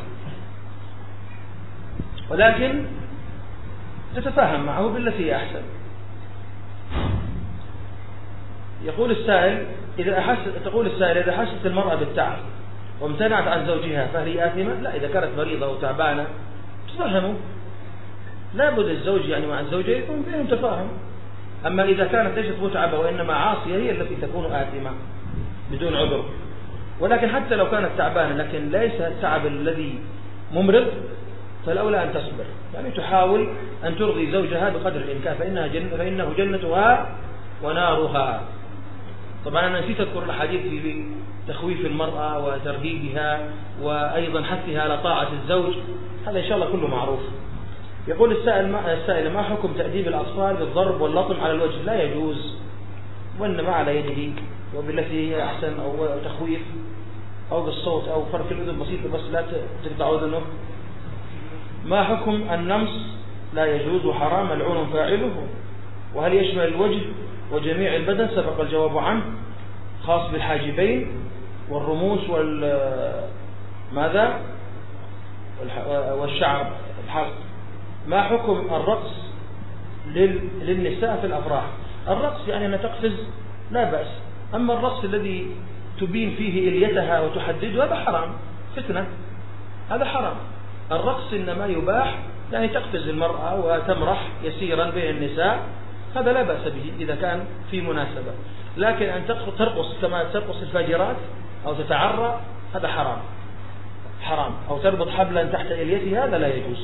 ولكن تتفاهم معه بالتي هي أحسن. يقول السائل: إذا حست المرأة بالتعب وامتنعت عن زوجها فهي آثمة؟ لا، إذا كانت مريضة وتعبانة تفهموا، لا بد الزوج يعني مع الزوجة يكون بينهم تفاهم. أما إذا كانت ليست متعبة وإنما عاصية هي التي تكون آثمة بدون عذر. ولكن حتى لو كانت تعبانة لكن ليس التعب الذي ممرض، فالأولى أن تصبر، يعني تحاول أن ترضي زوجها بقدر الإمكان، فإنه جنتها ونارها. طبعا أنا نسيت أذكر الحديث في تخويف المرأة وترهيبها وأيضا حثها على طاعة الزوج، هذا إن شاء الله كله معروف. يقول السائل: ما حكم تأديب الأطفال بالضرب واللطم على الوجه؟ لا يجوز، وإنما على يده وبالتي هي أحسن، أو تخويف أو بالصوت أو فرك الأذن بسيطة بس لا تقطعوا أذنه. ما حكم النمص؟ لا يجوز وحرام ملعون فاعله. وهل يشمل الوجه وجميع البدن؟ سبق الجواب عنه، خاص بالحاجبين والرموش ماذا والشعر الحلق. ما حكم الرقص للنساء في الأفراح؟ الرقص يعني أن تقفز لا بأس، أما الرقص الذي تبين فيه إليتها وتحددها هذا حرام، فتنة، هذا حرام. الرقص إنما يباح يعني تقفز المرأة وتمرح يسيرا بين النساء، هذا لا بأس به إذا كان في مناسبة. لكن أن ترقص كما ترقص الفاجرات أو تتعرى هذا حرام، حرام. أو تربط حبلا تحت إليتها هذا لا يجوز.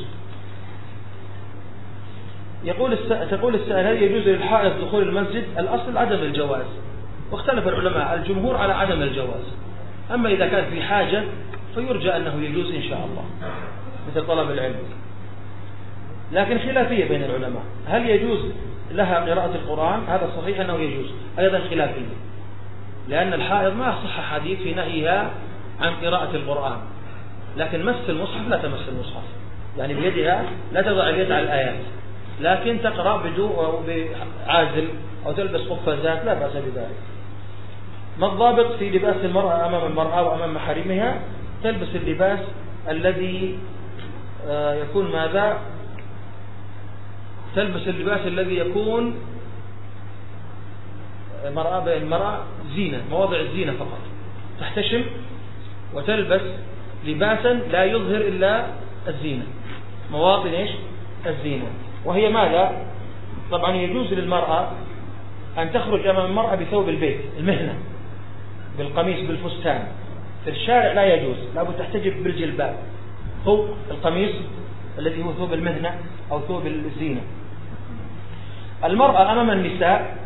تقول السائل: هل يجوز للحائض دخول المسجد؟ الأصل عدم الجواز، واختلف العلماء، الجمهور على عدم الجواز. أما إذا كان في حاجة فيرجى أنه يجوز إن شاء الله، مثل طلب العلم. لكن خلافية بين العلماء، هل يجوز لها قراءة القرآن؟ هذا صحيح أنه يجوز، أيضا خلافية، لأن الحائض ما صح حديث في نهيها عن قراءة القرآن. لكن مس المصحف لا تمس المصحف، يعني بيدها لا تضع اليد على الآيات، لكن تقرأ بعازل أو تلبس قفازات لا بأس بذلك. ما الضابط في لباس المرأة أمام المرأة وأمام محارمها؟ تلبس اللباس الذي يكون ماذا؟ تلبس اللباس الذي يكون مرأة بين المرأة زينة، مواضع الزينة فقط، تحتشم وتلبس لباسا لا يظهر إلا الزينة، مواطن إيش؟ الزينة. وهي ماذا؟ طبعا يجوز للمرأة أن تخرج أمام المرأة بثوب البيت، المهنة، بالقميص بالفستان. في الشارع لا يجوز، لابد تحتجب بالجلباب فوق القميص الذي هو ثوب المهنة أو ثوب الزينة. المرأة أمام النساء،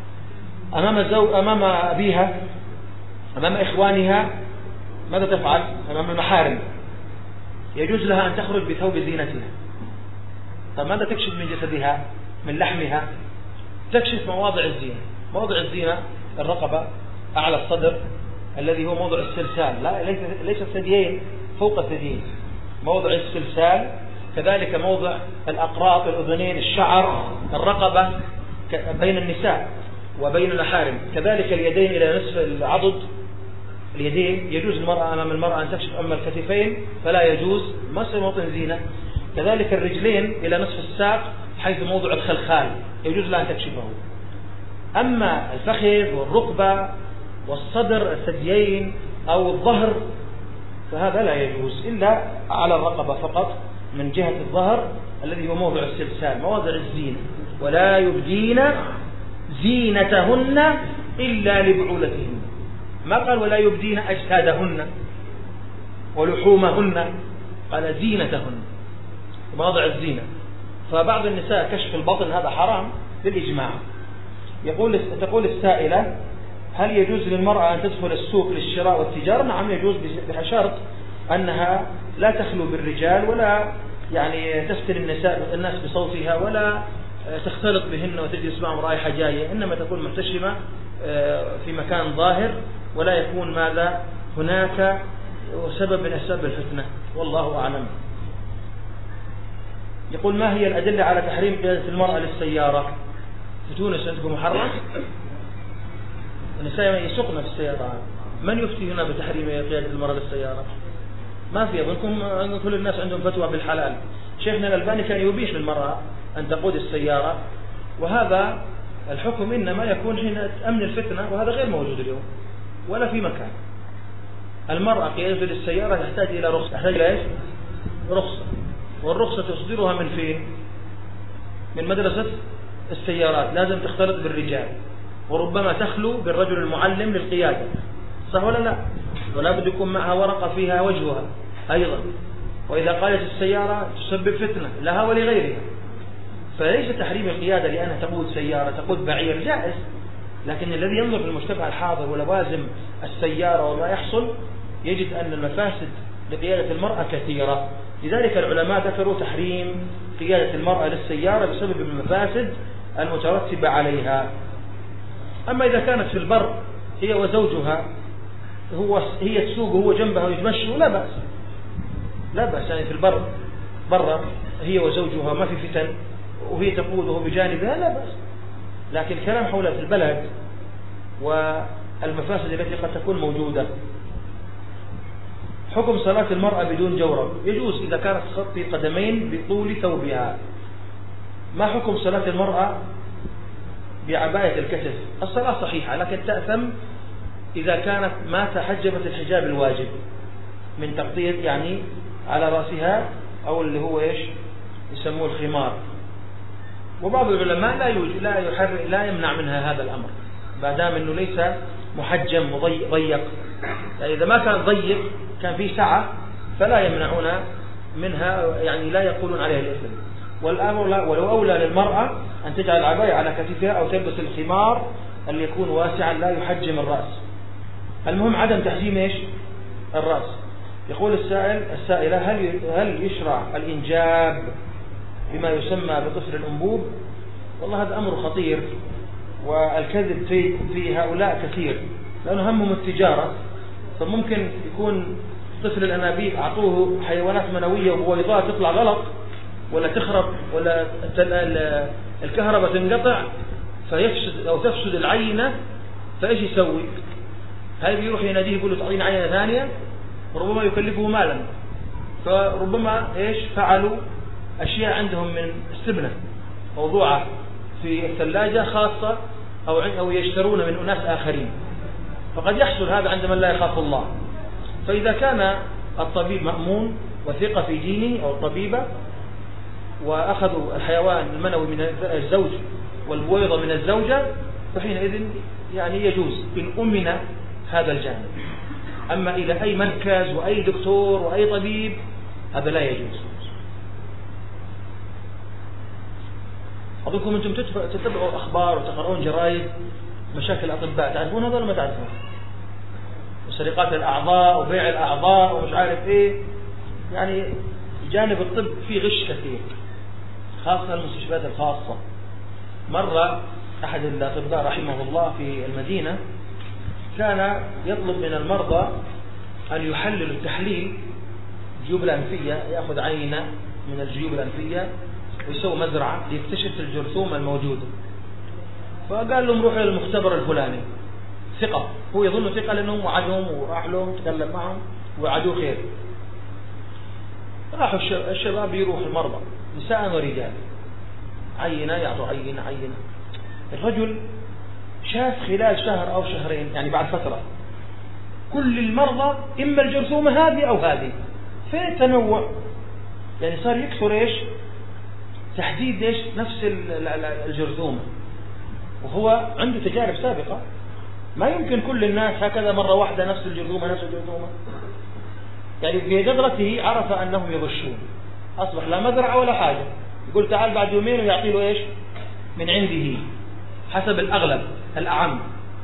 أمام أبيها، أمام إخوانها، ماذا تفعل؟ أمام المحارم يجوز لها أن تخرج بثوب زينتها. طب ماذا تكشف من جسدها؟ من لحمها؟ تكشف مواضع الزينة. مواضع الزينة الرقبة، أعلى الصدر الذي هو موضع السلسال، لا ليس الثديين، فوق الثديين موضع السلسال، كذلك موضع الأقراط، الأذنين، الشعر، الرقبة بين النساء وبين المحارم، كذلك اليدين إلى نصف العضد، اليدين يجوز المرأة أمام المرأة أن تكشف، أما الكتفين فلا يجوز، مس موطن زينة. كذلك الرجلين إلى نصف الساق حيث موضع الخلخال يجوز لها أن تكشفه. أما الفخذ والركبة والصدر، الثديين أو الظهر، فهذا لا يجوز إلا على الرقبة فقط من جهة الظهر الذي هو موضع السلسال، مواضع الزينة. ولا يبدين زينتهن إلا لبعولتهن، ما قال ولا يبدين أجسادهن ولحومهن، قال زينتهن، مواضع الزينة. فبعض النساء كشف البطن هذا حرام بالإجماع. تقول السائلة: هل يجوز للمرأة أن تدخل السوق للشراء والتجارة؟ نعم يجوز، بشرط أنها لا تخلو بالرجال، ولا يعني تفتن الناس بصوتها، ولا تختلط بهن وتجلس معهم رائحة جاية، إنما تكون محتشمة في مكان ظاهر، ولا يكون ماذا هناك سبب من أسباب الفتنة، والله أعلم. يقول: ما هي الأدلة على تحريم قيادة المرأة للسيارة؟ في تونس عندكم محرم؟ النساء يسوقن في السيارة، من يفتي هنا بتحريم قيادة المرأة للسيارة؟ ما في، أظنكم كل الناس عندهم فتوى بالحلال. شيخنا الألباني كان يبيح للمرأة أن تقود السيارة، وهذا الحكم إنما يكون حين أمن الفتنة، وهذا غير موجود اليوم ولا في مكان. المرأة قيادة للسيارة تحتاج إلى رخصة، تحتاج إلى إيش؟ رخصة، والرخصة تصدرها من فين؟ من مدرسة السيارات، لازم تختلط بالرجال، وربما تخلو بالرجل المعلم للقيادة، صح ولا لا؟ ولا بد يكون معها ورقة فيها وجهها أيضا، وإذا قالت السيارة تسبب فتنة لها ولغيرها. فليس تحريم القيادة لأنها تقود سيارة، تقود بعير، جائز، لكن الذي ينظر في المجتمع الحاضر ولوازم السيارة وما يحصل يجد أن المفاسد لقيادة المرأة كثيرة. لذلك العلماء ذكروا تحريم قيادة المرأة للسيارة بسبب المفاسد المترتبة عليها. أما إذا كانت في البر هي وزوجها هي تسوق وهو جنبها ويتمشوا لا بأس، لا بأس. يعني في البر برا هي وزوجها ما في فتن وهي تقوده بجانبها لا بأس. لكن الكلام حول في البلد والمفاسد التي قد تكون موجودة. حكم صلاة المرأة بدون جورب. يجوز إذا كانت تغطي قدمين بطول ثوبها. ما حكم صلاة المرأة بعباية الكتف؟ الصلاة صحيحة لكن تأثم إذا كانت ما تحجبت الحجاب الواجب من تغطية يعني على رأسها أو اللي هو إيش يسموه الخمار. وبعض العلماء لا يمنع منها هذا الأمر ما دام أنه ليس محجم ضيق. يعني إذا ما كان ضيق كان فيه سعة فلا يمنعون منها، يعني لا يقولون عليها الإثم. والأمر ولو أولى للمرأة أن تجعل العباية على كتفها أو تلبس الخمار اللي يكون واسعا لا يحجم الرأس. المهم عدم تحجيم إيش الرأس. يقول السائلة هل يشرع الإنجاب بما يسمى بطفل الأنبوب؟ والله هذا أمر خطير، والكذب في هؤلاء كثير لأنه همهم التجارة. فممكن يكون طفل الأنابيب أعطوه حيوانات منوية وبويضات تطلع غلط ولا تخرب ولا الكهرباء تنقطع فيفسد أو تفسد العينة، فإيش يسوي؟ هاي بيروح يناديه يقول له تعطيني عينة ثانية، ربما يكلفه مالا. فربما إيش فعلوا أشياء عندهم من السبنة موضوعة في الثلاجة خاصة أو يشترون من أناس آخرين، فقد يحصل هذا عندما لا يخاف الله. فإذا كان الطبيب مأمون وثقة في دينه أو الطبيبة وأخذوا الحيوان المنوي من الزوج والبويضة من الزوجة فحينئذ يعني يجوز إن أمن هذا الجانب. أما إلى أي مركز وأي دكتور وأي طبيب هذا لا يجوز. أظنكم أنتم تتبعوا أخبار وتقرؤون جرائد مشاكل الأطباء، تعرفون هذا ولا ما تعرفون؟ وسرقات الأعضاء وبيع الأعضاء ومش عارف إيه. يعني جانب الطب فيه غش كثير خاصة المستشفيات الخاصة. مرة أحد الأطباء رحمه الله في المدينة كان يطلب من المرضى أن يحللوا التحليل الجيوب الأنفية، يأخذ عينة من الجيوب الأنفية ويسوي مزرعة ليكتشف الجرثومة الموجودة. فقال لهم روحوا للمختبر الفلاني، ثقة، هو يظن ثقة لأنهم وعدهم وراح لهم تكلم معهم وعدوه خير. راحوا الشباب يروح المرضى نساء ورجال، عينة يعطوا عينة. الرجل شاف خلال شهر أو شهرين يعني بعد فترة كل المرضى إما الجرثومة هذه أو هذه. فين التنوع؟ يعني صار يكثر إيش تحديد إيش نفس الجرثومة، وهو عنده تجارب سابقة. ما يمكن كل الناس هكذا مرة واحدة نفس الجرثومة. يعني في قدرته عرف أنهم يغشون، أصبح لا مزرعة ولا حاجة. يقول تعال بعد يومين ويعطي له إيش من عنده حسب الأغلب الأعم.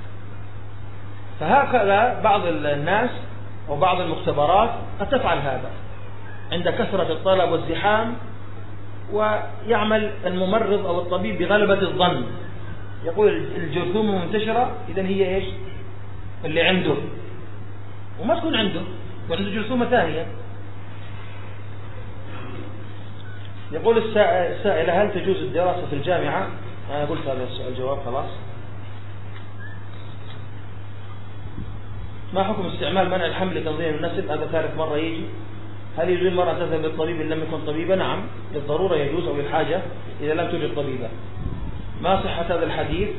فهكذا بعض الناس وبعض المختبرات قد تفعل هذا عند كثرة الطلب والزحام، ويعمل الممرض أو الطبيب بغلبة الظن، يقول الجرثومة منتشرة إذن هي إيش اللي عنده، وما تكون عنده وعنده جرثومة ثانية. يقول السائلة هل تجوز الدراسة في الجامعة؟ أنا قلت هذا الجواب خلاص. ما حكم استعمال منع الحمل لتنظيم النسل؟ هذا ثالث مرة يجي. هل يجوز المرأة تذهب للطبيب إن لم يكن طبيبة؟ نعم، للضرورة يجوز أو للحاجة إذا لم توجد طبيبة. ما صحة هذا الحديث؟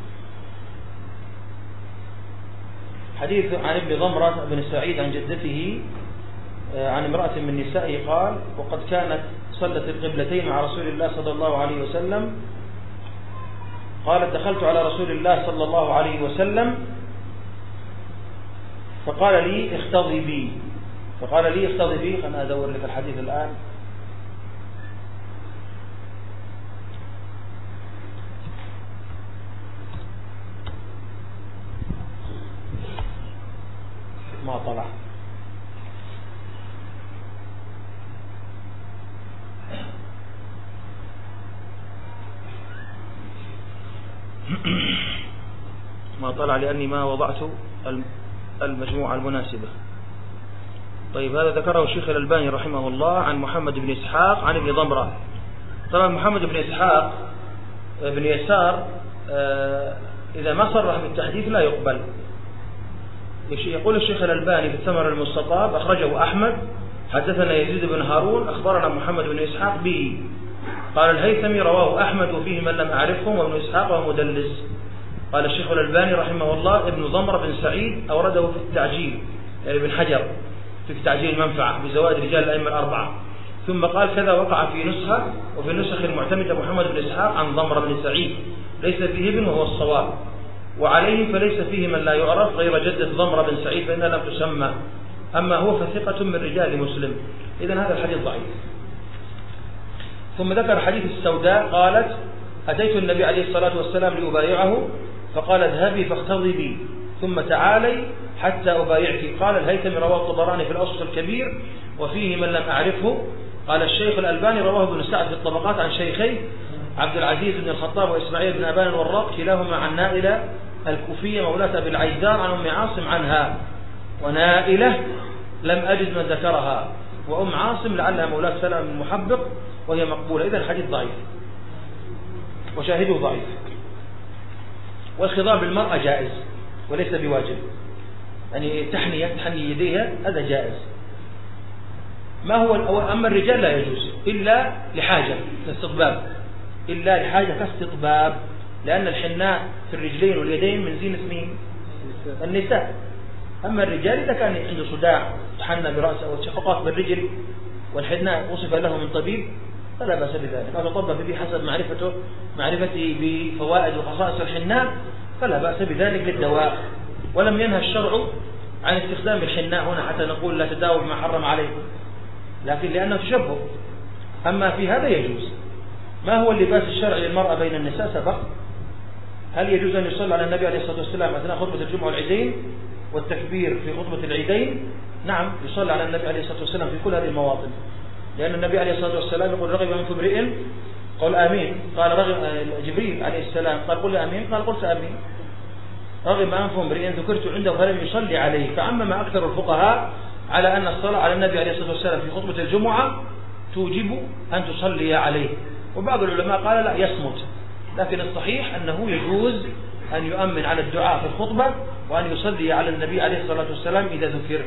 حديث عن ابن ضمرة بن سعيد عن جدته عن امرأة من نسائه قال وقد كانت صلت القبلتين مع رسول الله صلى الله عليه وسلم. قالت دخلت على رسول الله صلى الله عليه وسلم فقال لي اختضي بي. أنا أدور لك الحديث الآن. ما طلع. ما طلع لأني ما وضعت المجموعة المناسبة. طيب هذا ذكره الشيخ الألباني رحمه الله عن محمد بن إسحاق عن ابن ضمرة. طبعا محمد بن إسحاق بن يسار إذا ما صرح بالتحديث لا يقبل. يقول الشيخ الألباني في الثمر المستطاب أخرجه أحمد حدثنا يزيد بن هارون أخبرنا محمد بن إسحاق به. قال الهيثمي رواه أحمد وفيه من لم أعرفهم وابن إسحاق وهو مدلس. قال الشيخ الألباني رحمه الله ابن ضمرة بن سعيد أورده في التعجيل، يعني ابن حجر في تعجيل المنفعة بزوائد رجال الأئمة الأربعة. ثم قال كذا وقع في نسخة وفي النسخ المعتمدة محمد بن إسحاق عن ضمرة بن سعيد ليس فيه ابن وهو الصواب، وعليه فليس فيه من لا يعرف غير جدة ضمرة بن سعيد فإنها لم تسمى، أما هو فثقة من رجال مسلم. إذن هذا الحديث ضعيف. ثم ذكر حديث السوداء قالت أتيت النبي عليه الصلاة والسلام لأبايعه فقال اذهبي فاختضي بي ثم تعالي حتى أبايعك. قال الهيثمي رواه الطبراني في الأوسط الكبير وفيه من لم أعرفه. قال الشيخ الألباني رواه ابن سعد في الطبقات عن شيخي عبد العزيز بن الخطاب وإسماعيل بن أبان الوراق كلاهما عن نائلة الكوفية مولاة أبي العيزار عن أم عاصم عنها، ونائلة لم أجد من ذكرها، وأم عاصم لعلها مولاة سلمة المحبق وهي مقبولة. إذا الحديث ضعيف وشاهده ضعيف. والخضاب بالمرأة جائز وليس بواجب، يعني تحني يديها هذا جائز. ما هو أما الرجال لا يجوز إلا لحاجة كاستطباب، إلا لحاجة كاستطباب، لأن الحناء في الرجلين واليدين من زينة مين؟ النساء. أما الرجال إذا كان عنده صداع تحنى برأسه أو شققات بالرجل والحناء وصف له من طبيب فلا بأس بذلك، أو تطبب به حسب معرفته بفوائد وخصائص الحناء فلا بأس بذلك للدواء. ولم ينهى الشرع عن استخدام الحناء هنا حتى نقول لا تداوى بما حرم عليه، لكن لأنه تشبه. أما في هذا يجوز. ما هو اللباس الشرعي للمرأة بين النساء سبق؟ هل يجوز أن يصلي على النبي عليه الصلاة والسلام أثناء خطبة الجمعة والعيدين والتكبير في خطبة العيدين؟ نعم، يصلي على النبي عليه الصلاة والسلام في كل هذه المواطن، لأن النبي عليه الصلاة والسلام يقول رغب أنف امرئ قال آمين، قال رغب جبريل عليه السلام قال قل آمين، قال قلت آمين. رغب أنف امرئ ذكرت عنده فلم يصلي عليه. فعمم أكثر الفقهاء على أن الصلاة على النبي عليه الصلاة والسلام في خطبة الجمعة توجب أن تصلي عليه، وبعض العلماء قال لا يصمت، لكن الصحيح أنه يجوز أن يؤمن على الدعاء في الخطبة وأن يصلي على النبي عليه الصلاة والسلام إذا ذكر.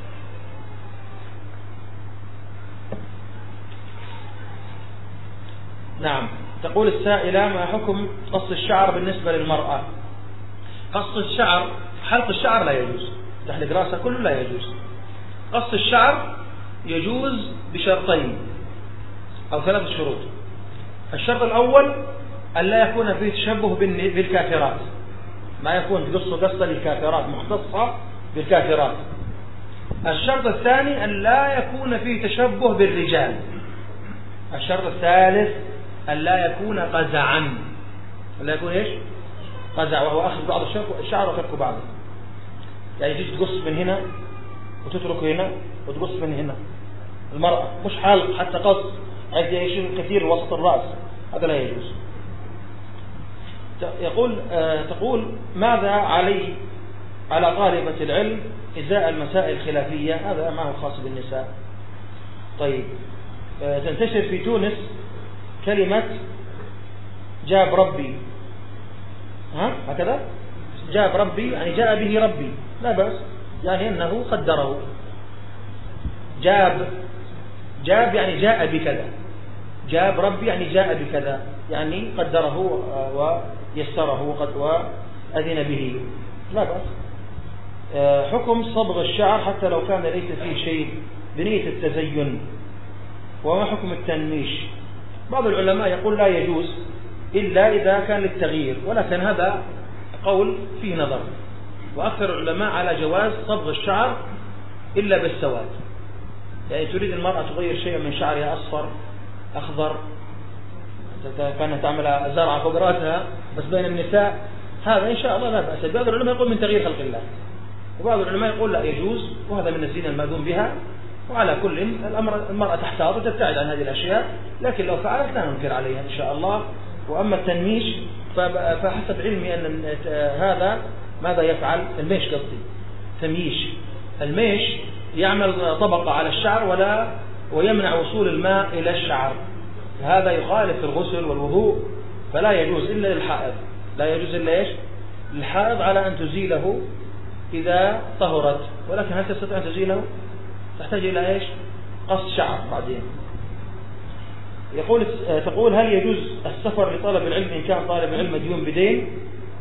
نعم. تقول السائلة ما حكم قص الشعر بالنسبة للمرأة؟ قص الشعر، حلق الشعر لا يجوز، تحلق رأسه كله لا يجوز. قص الشعر يجوز بشرطين أو 3 شروط. الشرط الأول أن لا يكون فيه تشبه بالكافرات، ما يكون قصة للكافرات مختصة بالكافرات. الشرط الثاني أن لا يكون فيه تشبه بالرجال. الشرط الثالث أن لا يكون قزعا. لا يكون إيش؟ قزع، وهو أخذ بعض الشعر وترك بعضه، يعني تيجي تقص من هنا وتترك هنا وتقص من هنا. المرأة مش حلق حتى قص عندي يشيل كثير وسط الرأس، هذا لا يجوز. تقول ماذا على طالبة العلم إزاء المسائل الخلافية؟ هذا ما هو خاص بالنساء. طيب، تنتشر في تونس كلمة جاب ربي، هكذا جاب ربي يعني جاء به ربي، لا بأس، يعني أنه قدره. جاب يعني جاء بكذا، جاب ربي يعني جاء بكذا، يعني قدره ويسره وأذن به، لا بأس. حكم صبغ الشعر حتى لو كان ليس فيه شيء بنية التزين، وما حكم التنميش؟ بعض العلماء يقول لا يجوز إلا إذا كان للتغيير، ولكن هذا قول فيه نظر، وأكثر العلماء على جواز صبغ الشعر إلا بالسواد، يعني تريد المرأة تغير شيئا من شعرها أصفر أخضر، كانت تعمل زرعة فوق رأسها، بس بين النساء هذا إن شاء الله لا بأس. بعض العلماء يقول من تغيير خلق الله، وبعض العلماء يقول لا يجوز، وهذا من الزينة المأذون بها. وعلى كل المرأة تحتاط وتبتعد عن هذه الأشياء، لكن لو فعلت لا ننكر عليها إن شاء الله. وأما التنميش فحسب علمي أن هذا ماذا يفعل الميش قصدي، تمييش. الميش يعمل طبقة على الشعر ويمنع وصول الماء إلى الشعر، هذا يخالف الغسل والوضوء، فلا يجوز إلا للحائض. لا يجوز إلا إيش؟ للحائض على أن تزيله إذا طهرت، ولكن هل تستطيع أن تزيله؟ تحتاج إلى إيش؟ قص شعر بعدين. تقول هل يجوز السفر لطلب العلم إن كان طالب العلم مديون بدين؟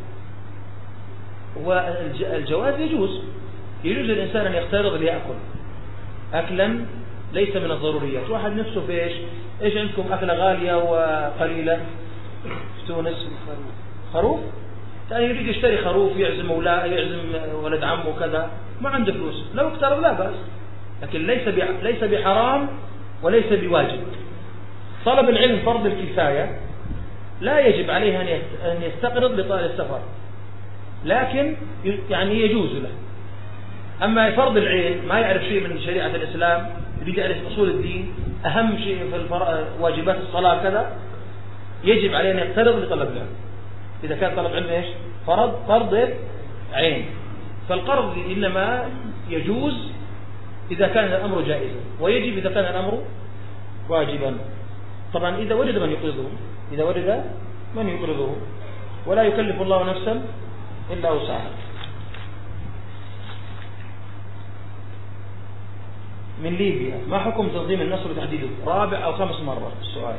والجواز يجوز للإنسان أن يقترض ليأكل أكلا ليس من الضروريات. واحد نفسه في إيش عندكم أكلة غالية وقليلة في تونس؟ خروف. يعني يريد يشتري خروف، يعزم ولد عمه كذا، ما عنده فلوس، لو اقترض لا بأس، لكن ليس بحرام وليس بواجب. طلب العلم فرض الكفاية، لا يجب عليه أن يستقرض لطالب السفر، لكن يعني يجوز له. أما فرض العين ما يعرف شيء من شريعة الإسلام، يريد يعرف أصول الدين، أهم شيء في واجبات الصلاة كذا، يجب عليه أن يقترض لطلب العلم. إذا كان طلب علم إيش؟ فرض عين. فالقرض إنما يجوز إذا كان الأمر جائزا، ويجب إذا كان الأمر واجبا. طبعا إذا وجد من يقرضه، ولا يكلف الله نفسا إلا وسعها. من ليبيا: ما حكم تنظيم النسل وتحديده؟ رابع أو 5 مرات السؤال،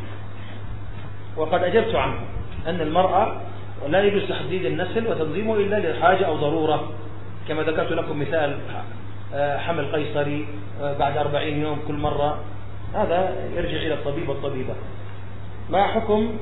وقد أجبت عنه أن المرأة لا يجوز تحديد النسل وتنظيمه إلا لحاجة أو ضرورة، كما ذكرت لكم مثال حمل قيصري بعد 40 يوم كل مرة، هذا يرجع إلى الطبيب والطبيبة. ما حكم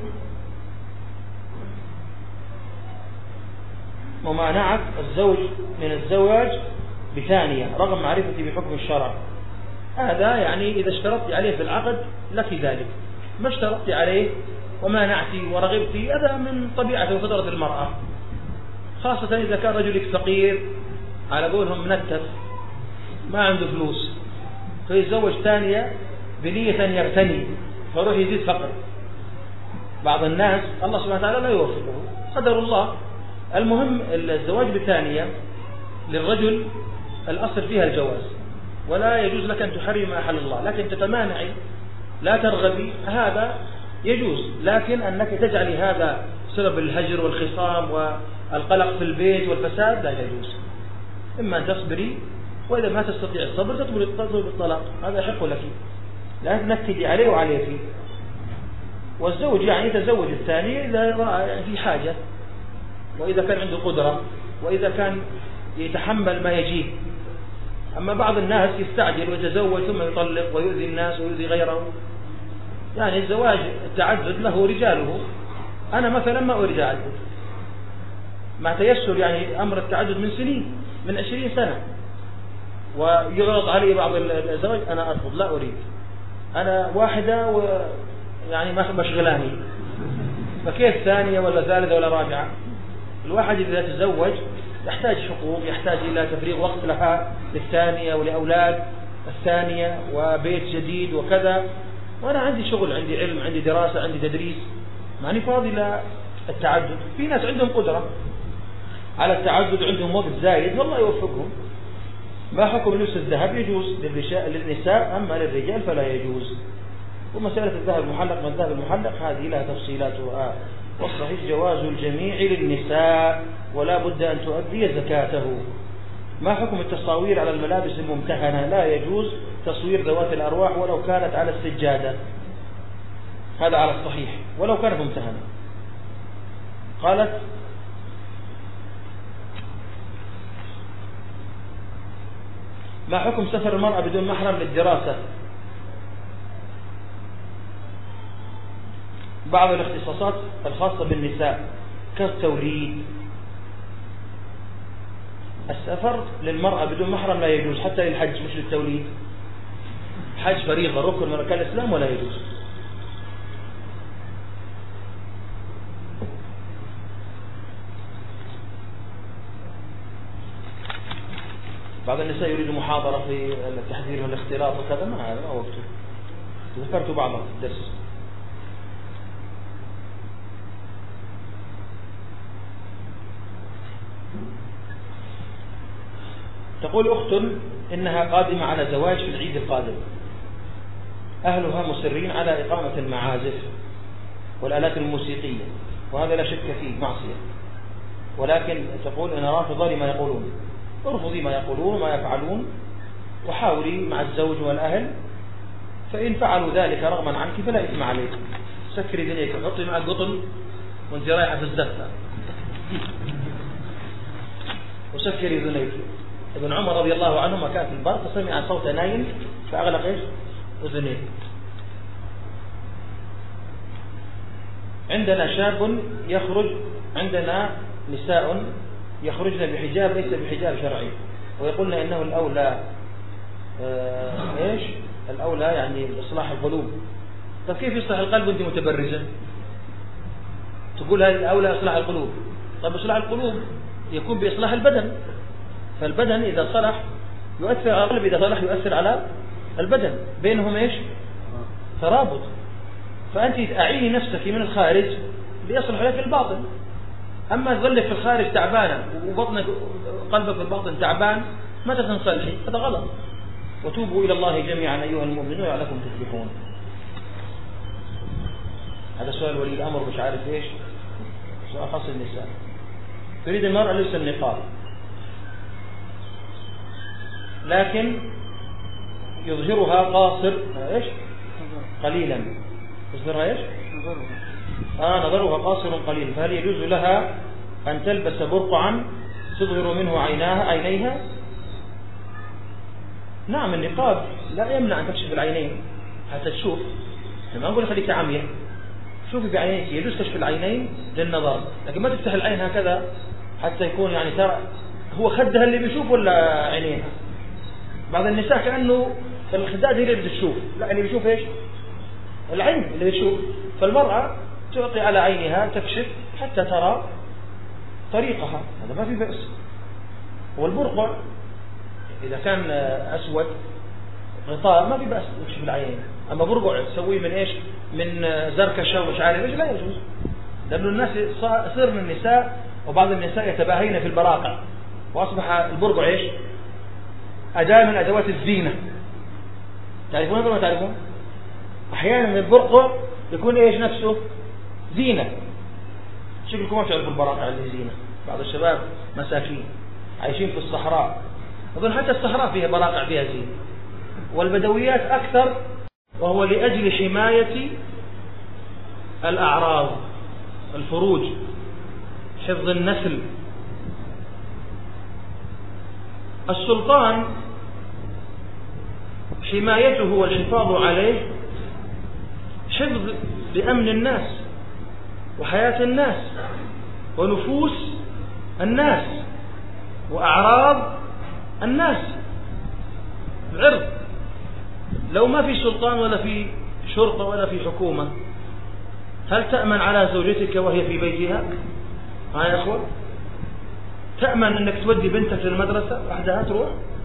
ممانعة الزوج من الزواج بثانية رغم معرفتي بحكم الشرع؟ هذا يعني إذا اشترطت عليه في العقد لك ذلك، ما اشترطت عليه ومانعتي ورغبتي، هذا من طبيعة وفطرة المرأة، خاصة إذا كان رجلك فقير على قولهم منتف ما عنده فلوس، فيتزوج ثانية بنية أن يغتني فيروح يزيد فقر. بعض الناس الله سبحانه وتعالى لا يوفقه، قدر الله. المهم الزواج بالثانية للرجل الأصل فيها الجواز، ولا يجوز لك أن تحرم ما أحل الله، لكن تتمانعي لا ترغبي هذا يجوز، لكن أنك تجعلي هذا سبب الهجر والخصام والقلق في البيت والفساد لا يجوز. إما أن تصبري، وإذا ما تستطيع الصبر تطلب الطلاق، هذا يحق لك، لا تنكدي عليه وعليه فيه. والزوج يعني يتزوج الثانية إذا رأى في حاجة، وإذا كان عنده قدرة، وإذا كان يتحمل ما يجيه. أما بعض الناس يستعجل ويتزوج ثم يطلق ويؤذي الناس ويؤذي غيره. يعني الزواج التعدد له رجاله، أنا مثلا ما أريد أعدد مع تيسر، يعني أمر التعدد من سنين، من 20 سنة، ويغلط علي بعض الزواج أنا أرفض، لا أريد، أنا واحدة ويعني ما مشغلاني، فكيف ثانية ولا ثالثة ولا رابعة؟ الواحد إذا تزوج يحتاج حقوق، يحتاج إلى تفريغ وقت لها للثانية ولأولاد الثانية وبيت جديد وكذا، وأنا عندي شغل، عندي علم، عندي دراسة، عندي تدريس، ماني فاضي للتعدد. في ناس عندهم قدرة على التعدد، عندهم وقت زايد، والله يوفقهم. ما حكم لبس الذهب؟ يجوز للنساء، أما للرجال فلا يجوز. ومسألة الذهب المحلق، ما الذهب المحلق هذه لها تفصيلاتها، والصحيح جواز الجميع للنساء ولا بد أن تؤدي زكاته. ما حكم التصاوير على الملابس الممتهنة؟ لا يجوز تصوير ذوات الأرواح ولو كانت على السجادة، هذا على الصحيح، ولو كانت ممتهنة. قالت: ما حكم سفر المرأة بدون محرم للدراسة؟ بعض الاختصاصات الخاصة بالنساء كالتوليد، السفر للمرأة بدون محرم لا يجوز، حتى للحج مش للتوليد. حج فريضة ركن من أركان الإسلام ولا يجوز. بعض النساء يريد محاضرة في التحذير من الاختلاط وكذا، ما هذا ما وقته، ذكرت بعضها في الدرس. تقول أخت إنها قادمة على زواج في العيد القادم، أهلها مصرين على إقامة المعازف والآلات الموسيقية، وهذا لا شك فيه معصية، ولكن تقول أنا رافضة لما يقولون. ارفضي ما يقولون وما يفعلون، وحاولي مع الزوج والأهل، فإن فعلوا ذلك رغما عنك فلا إثم عليك. سكري دنيك، حطي مع القطن وانت رايحة في الزفة، وسكري ذنيك. ابن عمر رضي الله عنهما كان في البر فسمع صوت نايم فأغلق إيش؟ أذنيه. عندنا شاب يخرج، عندنا نساء يخرجن بحجاب ليس بحجاب شرعي، ويقولن إنه الأولى إيش؟ الأولى يعني إصلاح القلوب. طيب كيف يصلح القلب وأنت متبرجة؟ تقول هذه الأولى إصلاح القلوب. طيب إصلاح القلوب يكون بإصلاح البدن، فالبدن إذا صلح يؤثر على القلب، إذا صلح يؤثر على البدن، بينهم إيش؟ ترابط. فأنت أعيني نفسك من الخارج ليصلح لك الباطن. أما تظلك في الخارج تعبانة وبطنك قلبك في الباطن تعبان، متى تنصلحي؟ هذا غلط. وتوبوا إلى الله جميعا أيها المؤمنون لعلكم تفلحون. هذا سؤال ولي الأمر مش عارف إيش، سؤال خاص النساء. تريد المرأة لبس النقاب، لكن يظهرها قاصر إيش؟ قليلا. يظهرها إيش؟ نظرها قاصر قليل، فهل يجوز لها أن تلبس برقعا تظهر منه عينيها؟ نعم، النقاب لا يمنع أن تكشف العينين حتى تشوف. ما أقول خليك عمية، شوفي بعينيك، يجوز كشف العينين للنظر، لكن ما تفتح العين هكذا حتى يكون يعني ترى هو خدها اللي بيشوف ولا عينيها. بعض النساء كأنه الخداد هي اللي بتشوف، لا، اللي بيشوف إيش؟ العين اللي بتشوف. فالمرأة تعطي على عينها تكشف حتى ترى طريقها، هذا ما في بأس. والبرقع إذا كان أسود غطاء ما في بأس تكشف العينين. أما برقع تسويه من إيش؟ من زركشة ومش عارف إيش، لا يجوز، لأنه الناس صار من النساء وبعض النساء يتباهين في البراقع، وأصبح البرقع إيش؟ أداة من أدوات الزينة. تعرفون ولا ما تعرفون؟ أحيانا البرقع يكون إيش نفسه؟ زينة. شكلكم ما تعرفوا البراقع اللي زينة. بعض الشباب مساكين عايشين في الصحراء، أظن حتى الصحراء فيها براقع فيها زينة، والبدويات أكثر، وهو لأجل حماية الأعراض، الفروج، حفظ النسل. السلطان حمايته والحفاظ عليه حفظ لأمن الناس وحياة الناس ونفوس الناس وأعراض الناس، العرض. لو ما في سلطان ولا في شرطة ولا في حكومة، هل تأمن على زوجتك وهي في بيتها؟ يا أخوة، تأمن أنك تودي بنتك للمدرسة وحدها تروح؟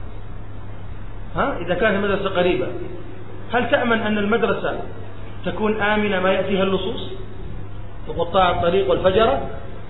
إذا كانت المدرسة قريبة، هل تأمن أن المدرسة تكون آمنة ما يأتيها اللصوص وقطاع الطريق والفجرة؟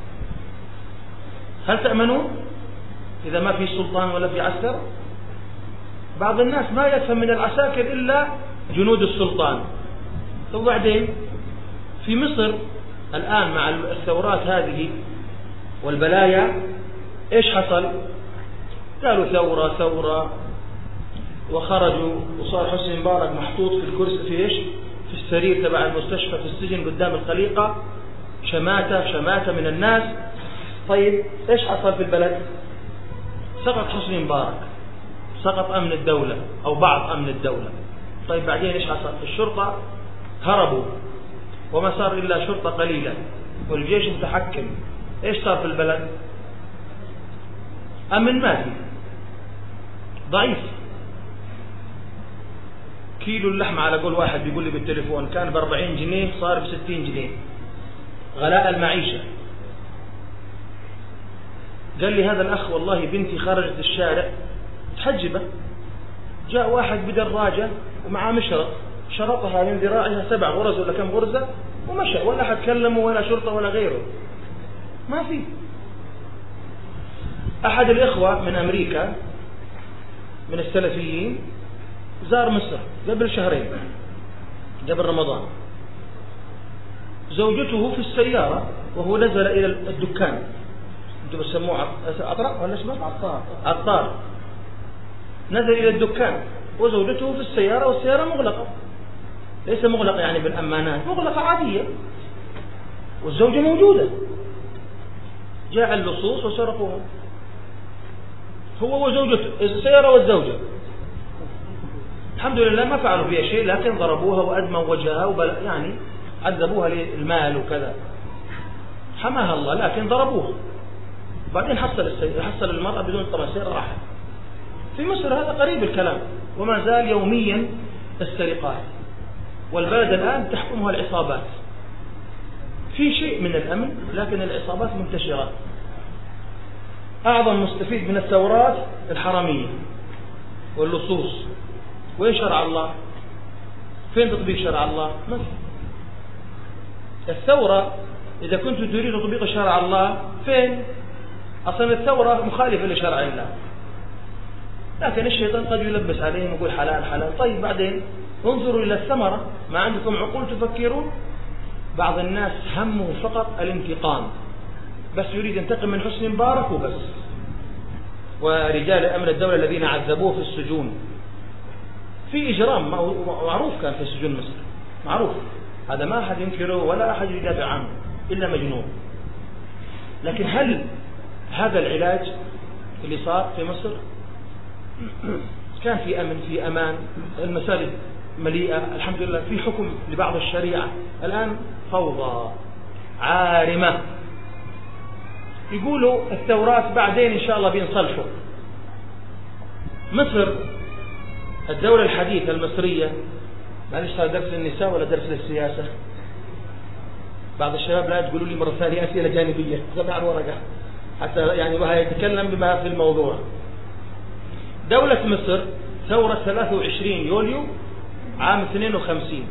هل تأمنون إذا ما في سلطان ولا في عسكر؟ بعض الناس ما يفهم من العساكر إلا جنود السلطان. وبعدين في مصر الآن مع الثورات هذه والبلايا إيش حصل؟ قالوا ثورة وخرجوا، وصار حسني مبارك محطوط في الكرسي في إيش؟ في السرير تبع المستشفى في السجن قدام الخليقة، شماتة من الناس. طيب إيش حصل في البلد؟ سقط حسني مبارك، سقط أمن الدولة أو بعض أمن الدولة. طيب بعدين إيش حصل؟ الشرطة هربوا وما صار إلا شرطة قليلة والجيش متحكم. إيش صار في البلد؟ أمن مادي ضعيف. كيلو اللحم على قول واحد بيقول لي بالتليفون كان ب40 جنيه صار ب60 جنيه. غلاء المعيشة. قال لي هذا الأخ والله بنتي خرجت الشارع تحجبه، جاء واحد بدراجة ومعاه مشرط، شرطها من ذراعها 7 غرز ولا كم غرزة ومشى، ولا حد كلمه ولا شرطة ولا غيره. ما في. أحد الإخوة من أمريكا من السلفيين زار مصر قبل شهرين قبل رمضان، زوجته في السيارة وهو نزل إلى الدكان، أنتم بتسموه عطرة ولا اسمه عطار، نزل إلى الدكان وزوجته في السيارة والسيارة مغلقة، ليس مغلقة يعني بالأمانات، مغلقة عادية، والزوجة موجودة. جاء اللصوص وسرقوها، هو وزوجته، السيارة والزوجة. الحمد لله ما فعلوا فيها شيء، لكن ضربوها وأدموا وجهها يعني عذبوها للمال وكذا، حماها الله، لكن ضربوها. بعدين حصل المرأة بدون طبعا سيارة راحت. في مصر هذا قريب الكلام، وما زال يوميا السرقات، والبلد الآن تحكمها العصابات. في شيء من الأمن، لكن العصابات منتشرة. أعظم مستفيد من الثورات الحرامية واللصوص. وين شرع الله؟ فين تطبيق شرع الله؟ مثل الثورة، إذا كنت تريد تطبيق شرع الله فين؟ أصلا الثورة مخالفة لشرع الله، لكن الشيطان قد يلبس عليهم ويقول حلال حلال. طيب بعدين انظروا إلى الثمرة، ما عندكم عقول تفكرون؟ بعض الناس همه فقط الانتقام، بس يريد ينتقم من حسني مبارك وبس، ورجال أمن الدولة الذين عذبوه في السجون. في إجرام معروف كان في سجون مصر، معروف، هذا ما أحد ينكره ولا أحد يدافع عنه إلا مجنون. لكن هل هذا العلاج اللي صار في مصر؟ كان في أمن، في أمان، المساجد مليئة الحمد لله، في حكم لبعض الشريعة. الآن فوضى عارمة. يقولوا الثورات بعدين إن شاء الله بينصلحوا. مصر الدولة الحديثة المصرية، معلش هذا درس للنساء ولا درس للسياسة؟ بعض الشباب لا تقولوا لي مرة ثانية أسئلة جانبية، جمع الورقة حتى يعني وهي يتكلم بما في الموضوع. دولة مصر ثورة 23 يوليو عام 52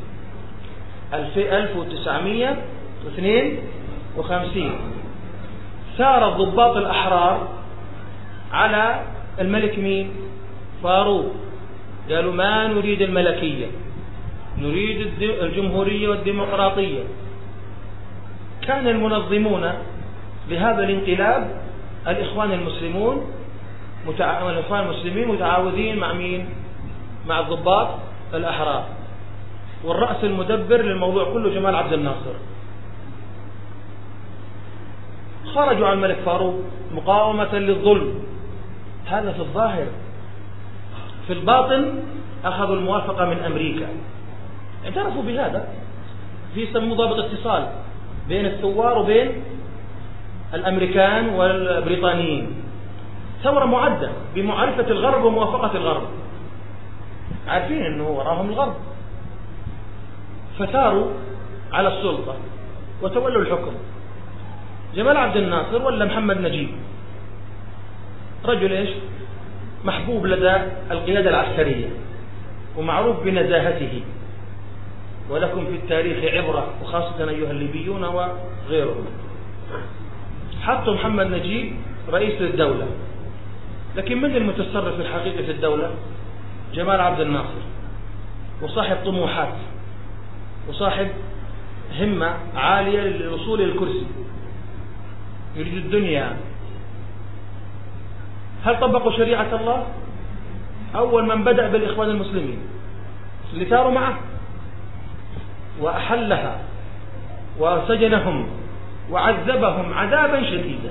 1952 ثار الضباط الأحرار على الملك مين؟ فاروق. قالوا ما نريد الملكية، نريد الجمهورية والديمقراطية. كان المنظمون لهذا الانقلاب الإخوان المسلمين متعاوذين مع مين؟ مع الضباط الأحرار، والرأس المدبر للموضوع كله جمال عبد الناصر. خرجوا على الملك فاروق مقاومة للظلم، هذا في الظاهر. في الباطن أخذوا الموافقة من أمريكا، اعترفوا بهذا، في سموا ضابط اتصال بين الثوار وبين الأمريكان والبريطانيين. ثورة معدة بمعرفة الغرب وموافقة الغرب، عارفين أنه وراهم الغرب، فثاروا على السلطة وتولوا الحكم. جمال عبد الناصر ولا محمد نجيب، رجل إيش؟ محبوب لدى القيادة العسكرية ومعروف بنزاهته، ولكم في التاريخ عبرة، وخاصة أيها الليبيون وغيرهم. حطوا محمد نجيب رئيس للدولة، لكن من المتصرف الحقيقي في الدولة؟ جمال عبد الناصر، وصاحب طموحات وصاحب همة عالية للوصول للكرسي، يريد الدنيا. هل طبقوا شريعة الله؟ أول من بدأ بالإخوان المسلمين اللي ثاروا معه وأحلها وسجنهم وعذبهم عذابا شديدا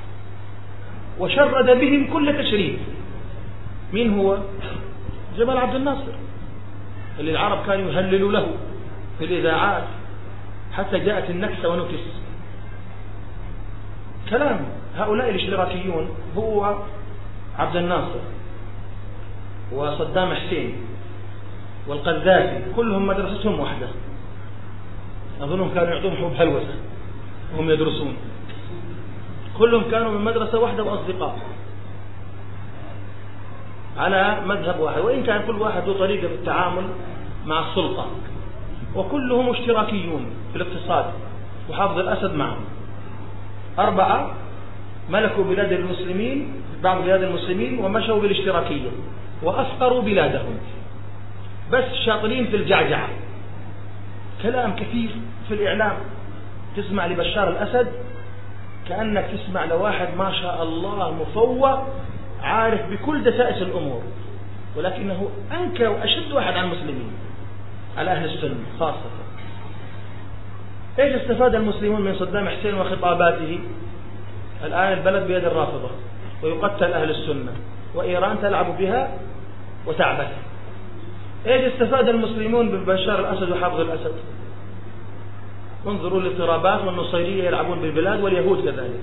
وشرد بهم كل تشريد. مين هو؟ جمال عبد الناصر، اللي العرب كانوا يهللوا له في الإذاعات حتى جاءت النكسة ونكس. كلام هؤلاء الاشتراكيون هو عبد الناصر وصدام حسين والقذافي كلهم مدرستهم واحدة. أظنهم كانوا يعطون حب هلوسة وهم يدرسون، كلهم كانوا من مدرسة واحدة وأصدقاء على مذهب واحد، وإن كان كل واحد له طريقة في التعامل مع السلطة، وكلهم اشتراكيون في الاقتصاد. وحافظ الأسد معهم 4 ملكوا بلاد المسلمين، بعض بلاد المسلمين، ومشوا بالاشتراكية وأفقروا بلادهم، بس شاطرين في الجعجعة، كلام كثير في الإعلام. تسمع لبشار الأسد كأنك تسمع لواحد ما شاء الله مفوق عارف بكل دسائس الأمور، ولكنه أنكى وأشد واحد على المسلمين، على أهل السنة خاصة. إيش استفاد المسلمون من صدام حسين وخطاباته؟ الآن البلد بيد الرافضة ويقتل أهل السنة، وإيران تلعب بها وتعبث. إيش استفاد المسلمون ببشار الأسد وحافظ الأسد؟ انظروا الاضطرابات، والنصيرية يلعبون بالبلاد واليهود كذلك.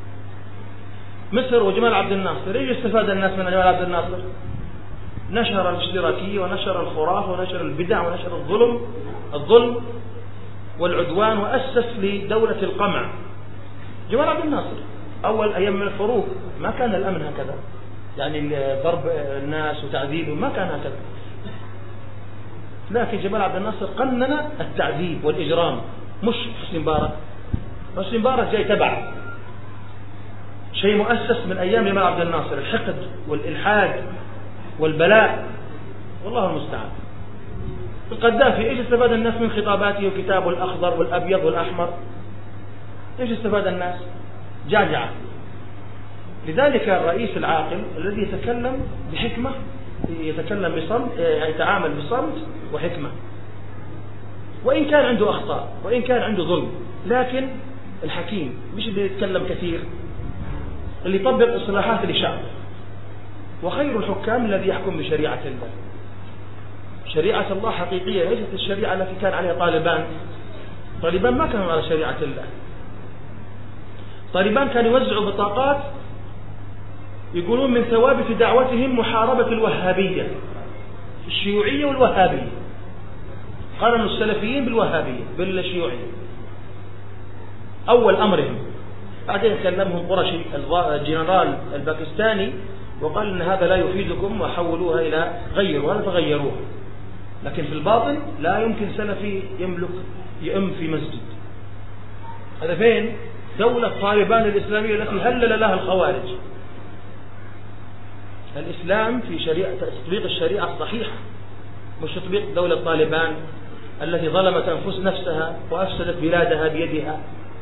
مصر وجمال عبد الناصر، إيش استفاد الناس من جمال عبد الناصر؟ نشر الاشتراكية ونشر الخرافة ونشر البدع ونشر الظلم والعدوان، وأسس لدولة القمع. جمال عبد الناصر أول أيام من الحروب ما كان الأمن هكذا، يعني ضرب الناس وتعذيبهم ما كان هكذا، لكن جمال عبد الناصر قنن التعذيب والإجرام. مش حسني مبارك، حسني مبارك جاي تبع شيء مؤسس من أيام جمال عبد الناصر، الحقد والإلحاد والبلاء، والله المستعان. القذافي إيش استفاد الناس من خطاباته وكتابه الأخضر والأبيض والأحمر؟ إيش استفاد الناس؟ جعجعة. لذلك الرئيس العاقل الذي يتكلم بحكمة، يتكلم بصمت، يتعامل بصمت وحكمة، وإن كان عنده أخطاء وإن كان عنده ظلم، لكن الحكيم مش اللي يتكلم كثير، اللي يطبق إصلاحات لشعب. وخير الحكام الذي يحكم بشريعة الله، شريعة الله حقيقية، ليست الشريعة التي كان عليها طالبان ما كانوا على شريعة الله. طالبان كانوا يوزعوا بطاقات يقولون من ثوابت دعوتهم محاربة الوهابية، الشيوعية والوهابية، قارنوا السلفيين بالوهابية بالشيوعية أول أمرهم. بعدين كلمهم قرشي الجنرال الباكستاني وقال إن هذا لا يفيدكم وحولوها إلى غيروا هذا فغيروها، لكن في الباطن لا يمكن سلفي يؤم في مسجد. هذا فين؟ دولة طالبان الإسلامية التي هلل لها الخوارج. الإسلام في شريعة تطبيق الشريعة الصحيحة، مش تطبيق دولة طالبان التي ظلمت أنفس نفسها وأفسدت بلادها بيدها.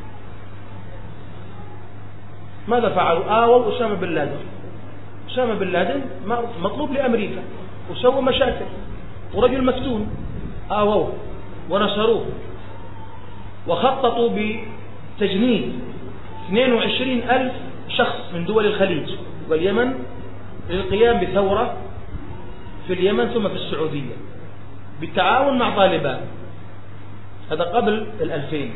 ماذا فعلوا؟ آووا أسامة بن لادن. أسامة بن لادن مطلوب لأمريكا وسووا مشاكل، ورجل مفتون، آووه ونصروه، وخططوا بتجنيد 22,000 شخص من دول الخليج واليمن للقيام بثورة في اليمن ثم في السعودية بالتعاون مع طالبان. هذا قبل 2000.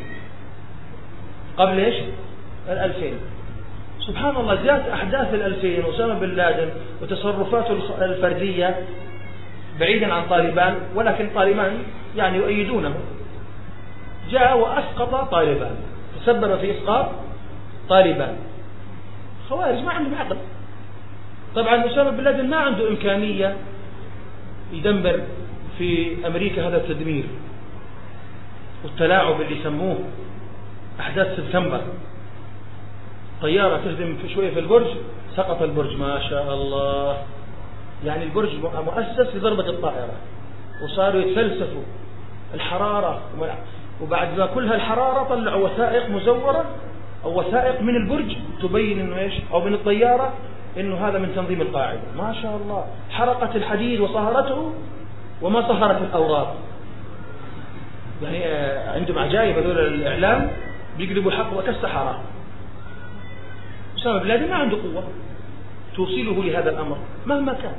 قبل إيش؟ 2000. سبحان الله، جاءت أحداث 2000 وأسامة بن لادن وتصرفاته الفردية بعيدا عن طالبان، ولكن طالبان يعني يؤيدونه، جاء وأسقط طالبان، تسبب في إسقاط طالبان. خوارج ما عندهم عقل. طبعا أسامة بن لادن ما عنده إمكانية يدمر في أمريكا هذا التدمير والتلاعب اللي يسموه أحداث سبتمبر. طيارة تهدم في شوية في البرج، سقط البرج ما شاء الله، يعني البرج مؤسس لضربة الطائرة، وصاروا يتفلسفوا الحرارة، وبعد ما كل هالحرارة طلعوا وثائق مزورة أو وثائق من البرج تبين إنه إيش، أو من الطيارة إنه هذا من تنظيم القاعدة. ما شاء الله، حرقت الحديد وصهرته وما صهرت الأوراق. يعني عندهم عجائب هذول الإعلام، بيقلبوا الحق وكالسحرة. أسامة بن لادن ما عنده قوة توصله لهذا الأمر مهما كان.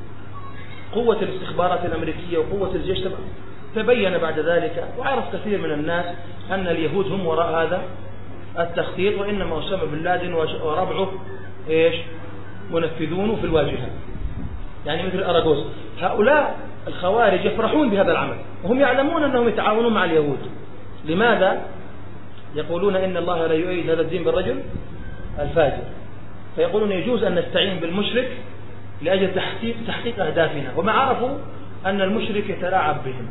قوة الاستخبارات الأمريكية وقوة الجيش تبين بعد ذلك، وعرف كثير من الناس أن اليهود هم وراء هذا التخطيط، وإنما أسامة بن لادن وربعه إيش؟ منفذونه في الواجهة، يعني مثل أراغوز. هؤلاء الخوارج يفرحون بهذا العمل، وهم يعلمون أنهم يتعاونون مع اليهود. لماذا؟ يقولون إن الله لا يؤيد هذا الدين بالرجل الفاجر، فيقولون يجوز أن نستعين بالمشرك لأجل تحقيق أهدافنا، وما عرفوا أن المشرك يتلاعب بهم.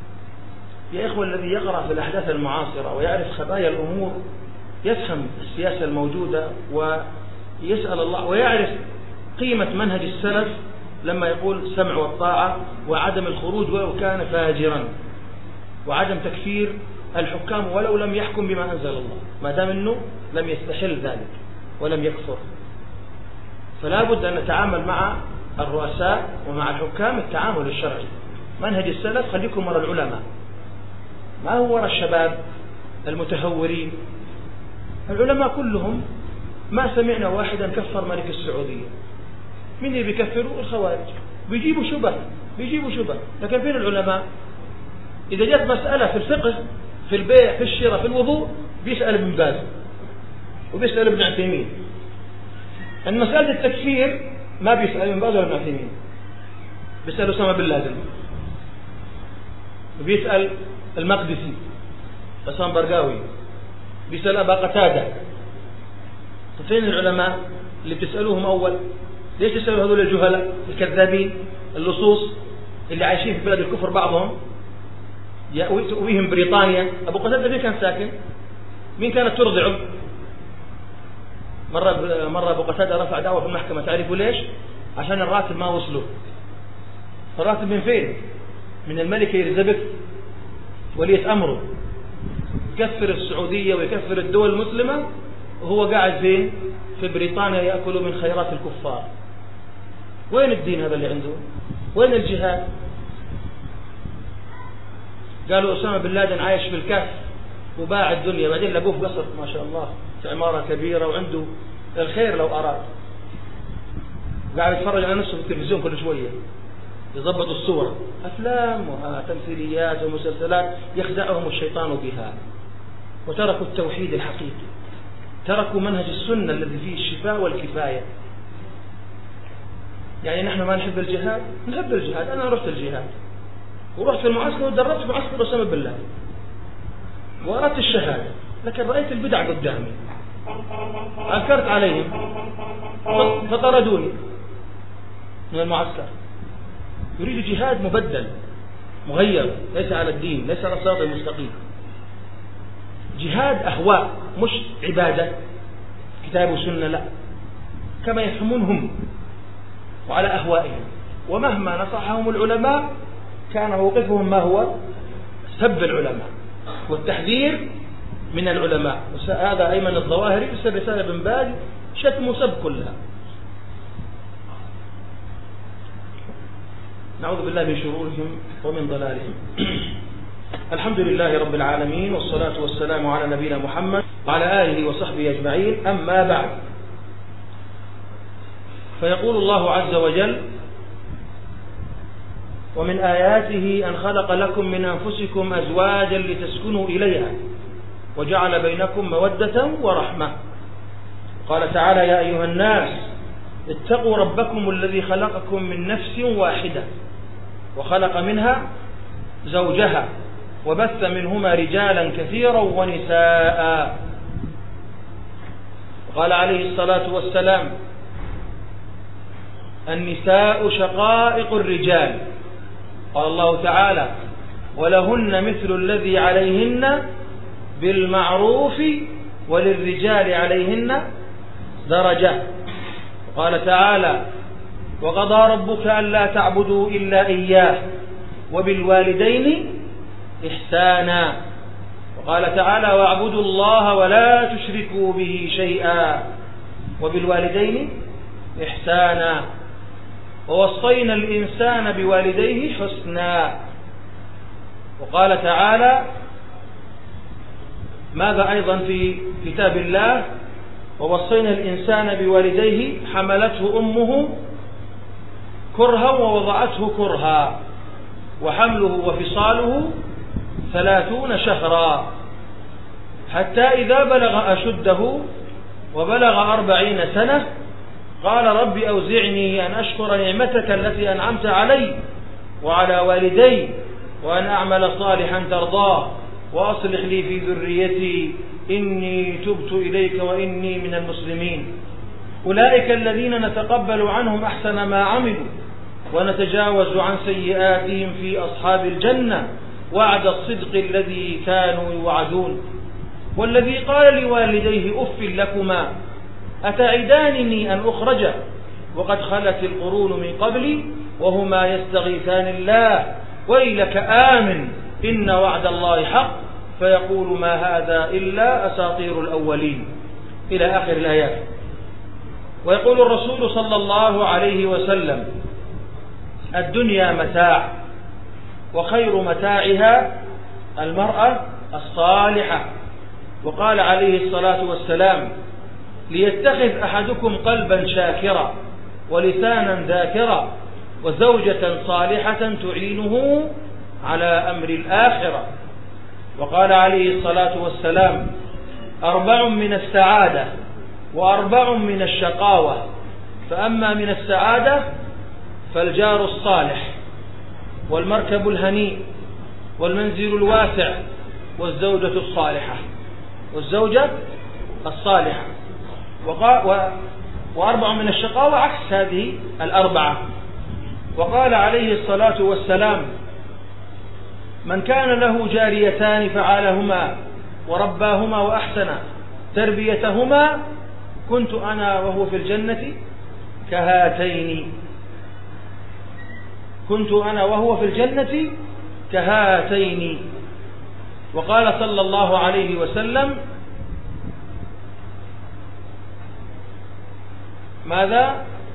يا إخوة، الذي يقرأ في الأحداث المعاصرة ويعرف خبايا الأمور يفهم السياسة الموجودة ويسأل الله ويعرف قيمة منهج السلف، لما يقول سمع والطاعة وعدم الخروج ولو كان فاجرا، وعدم تكفير الحكام ولو لم يحكم بما أنزل الله، ما دام أنه لم يستحل ذلك ولم يكفر. فلا بد أن نتعامل مع الرؤساء ومع الحكام التعامل الشرعي. منهج السلف خليكم وراء العلماء، ما هو وراء الشباب المتهورين. العلماء كلهم ما سمعنا واحدا كفر ملك السعودية. من اللي بيكفروا؟ الخوارج، بيجيبوا شبه. لكن فين العلماء؟ إذا جاءت مسألة في الفقه، في البيع، في الشراء، في الوضوء، بيسأل ابن باز وبيسأل ابن عثيمين. المسألة التكفير ما بيسأل ابن باز ولا ابن عثيمين، بيسأل أسامة بن لادن، وبيسأل المقدسي حسام برقاوي، بيسأل أبا قتادة. فين العلماء اللي بتسألوهم أول؟ ليش تسألوا هذول الجهلاء الكذابين اللصوص اللي عايشين في بلاد الكفر؟ بعضهم تؤويهم بريطانيا. أبو قتادة مين كان ساكن؟ مين كانت ترضعه؟ مرة أبو قتادة رفع دعوة في المحكمة، تعرفوا ليش؟ عشان الراتب ما وصله. الراتب من فين؟ من الملكة إليزابيث ولية أمره، يكفر السعودية ويكفر الدول المسلمة وهو قاعد فين؟ في بريطانيا يأكل من خيرات الكفار. وين الدين هذا اللي عنده؟ وين الجهاد؟ قالوا أسامة بن لادن عايش في الكهف وباع الدنيا، بعدين لقوه في قصر ما شاء الله في عمارة كبيرة وعنده الخير لو أراد، قاعد يتفرج على نفسه في التلفزيون كل شوية، يضبط الصور، أفلام وتمثيليات ومسلسلات يخدعهم الشيطان بها. وتركوا التوحيد الحقيقي، تركوا منهج السنة الذي فيه الشفاء والكفاية. يعني نحن ما نحب الجهاد؟ نحب الجهاد. أنا رحت الجهاد ورحت في المعسكر ودربت في معسكر أسامة بن لادن وأردت الشهادة، لكن رأيت البدع قدامي، أنكرت عليهم فطردوني من المعسكر. يريد جهاد مبدل مغير، ليس على الدين، ليس على الصراط المستقيم. جهاد أهواء مش عبادة كتاب وسنة، لا، كما يفهمونهم وعلى أهوائهم. ومهما نصحهم العلماء كان موقفهم ما هو؟ سب العلماء والتحذير من العلماء. هذا أيمن الظواهري في رسالة ابن باز شتم وسب كلها. نعوذ بالله من شرورهم ومن ضلالهم. الحمد لله رب العالمين، والصلاة والسلام على نبينا محمد وعلى آله وصحبه أجمعين. أما بعد، فيقول الله عز وجل: ومن آياته أن خلق لكم من أنفسكم أزواجا لتسكنوا إليها وجعل بينكم مودة ورحمة. قال تعالى: يا أيها الناس اتقوا ربكم الذي خلقكم من نفس واحدة وخلق منها زوجها وبث منهما رجالا كثيرا ونساء. قال عليه الصلاة والسلام: النساء شقائق الرجال. قال الله تعالى: ولهن مثل الذي عليهن بالمعروف وللرجال عليهن درجة. قال تعالى: وقضى ربك ألا تعبدوا إلا إياه وبالوالدين إحسانا. وقال تعالى: واعبدوا الله ولا تشركوا به شيئا وبالوالدين إحسانا. ووصينا الإنسان بوالديه حسنا. وقال تعالى ماذا أيضا في كتاب الله؟ ووصينا الإنسان بوالديه حملته أمه كرها ووضعته كرها وحمله وفصاله 30 شهرا حتى إذا بلغ أشده وبلغ 40 سنة قال: رب أوزعني أن أشكر نعمتك التي أنعمت علي وعلى والدي وأن أعمل صالحا ترضاه وأصلح لي في ذريتي إني تبت إليك وإني من المسلمين. أولئك الذين نتقبل عنهم أحسن ما عملوا ونتجاوز عن سيئاتهم في أصحاب الجنة وعد الصدق الذي كانوا يوعدون. والذي قال لوالديه: أف لكما أتعدانني أن أخرج وقد خلت القرون من قبلي وهما يستغيثان الله ويلك آمن إن وعد الله حق فيقول ما هذا إلا أساطير الأولين إلى آخر الآيات. ويقول الرسول صلى الله عليه وسلم الدنيا متاع وخير متاعها المرأة الصالحة. وقال عليه الصلاة والسلام ليتخذ أحدكم قلبا شاكرا ولسانا ذاكرا وزوجة صالحة تعينه على أمر الآخرة. وقال عليه الصلاة والسلام 4 من السعادة و4 من الشقاوة، فأما من السعادة فالجار الصالح والمركب الهنيء والمنزل الواسع والزوجة الصالحة والزوجة الصالحة. و4 من الشقاوة عكس هذه ال4. وقال عليه الصلاة والسلام من كان له جاريتان فعالهما ورباهما وأحسن تربيتهما كنت أنا وهو في الجنة كهاتين. كنت أنا وهو في الجنة كهاتين. وقال صلى الله عليه وسلم ماذا؟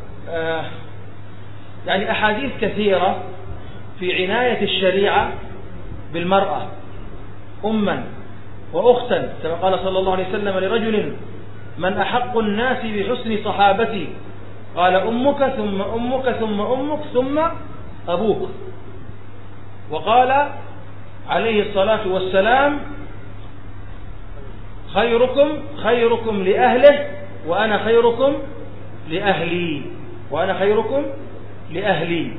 يعني أحاديث كثيرة في عناية الشريعة بالمرأة أما وأختا، كما قال صلى الله عليه وسلم لرجل من أحق الناس بحسن صحابتي؟ قال أمك ثم أمك ثم أمك ثم أبوك. وقال عليه الصلاة والسلام خيركم لأهله وأنا خيركم لأهلي وأنا خيركم لأهلي.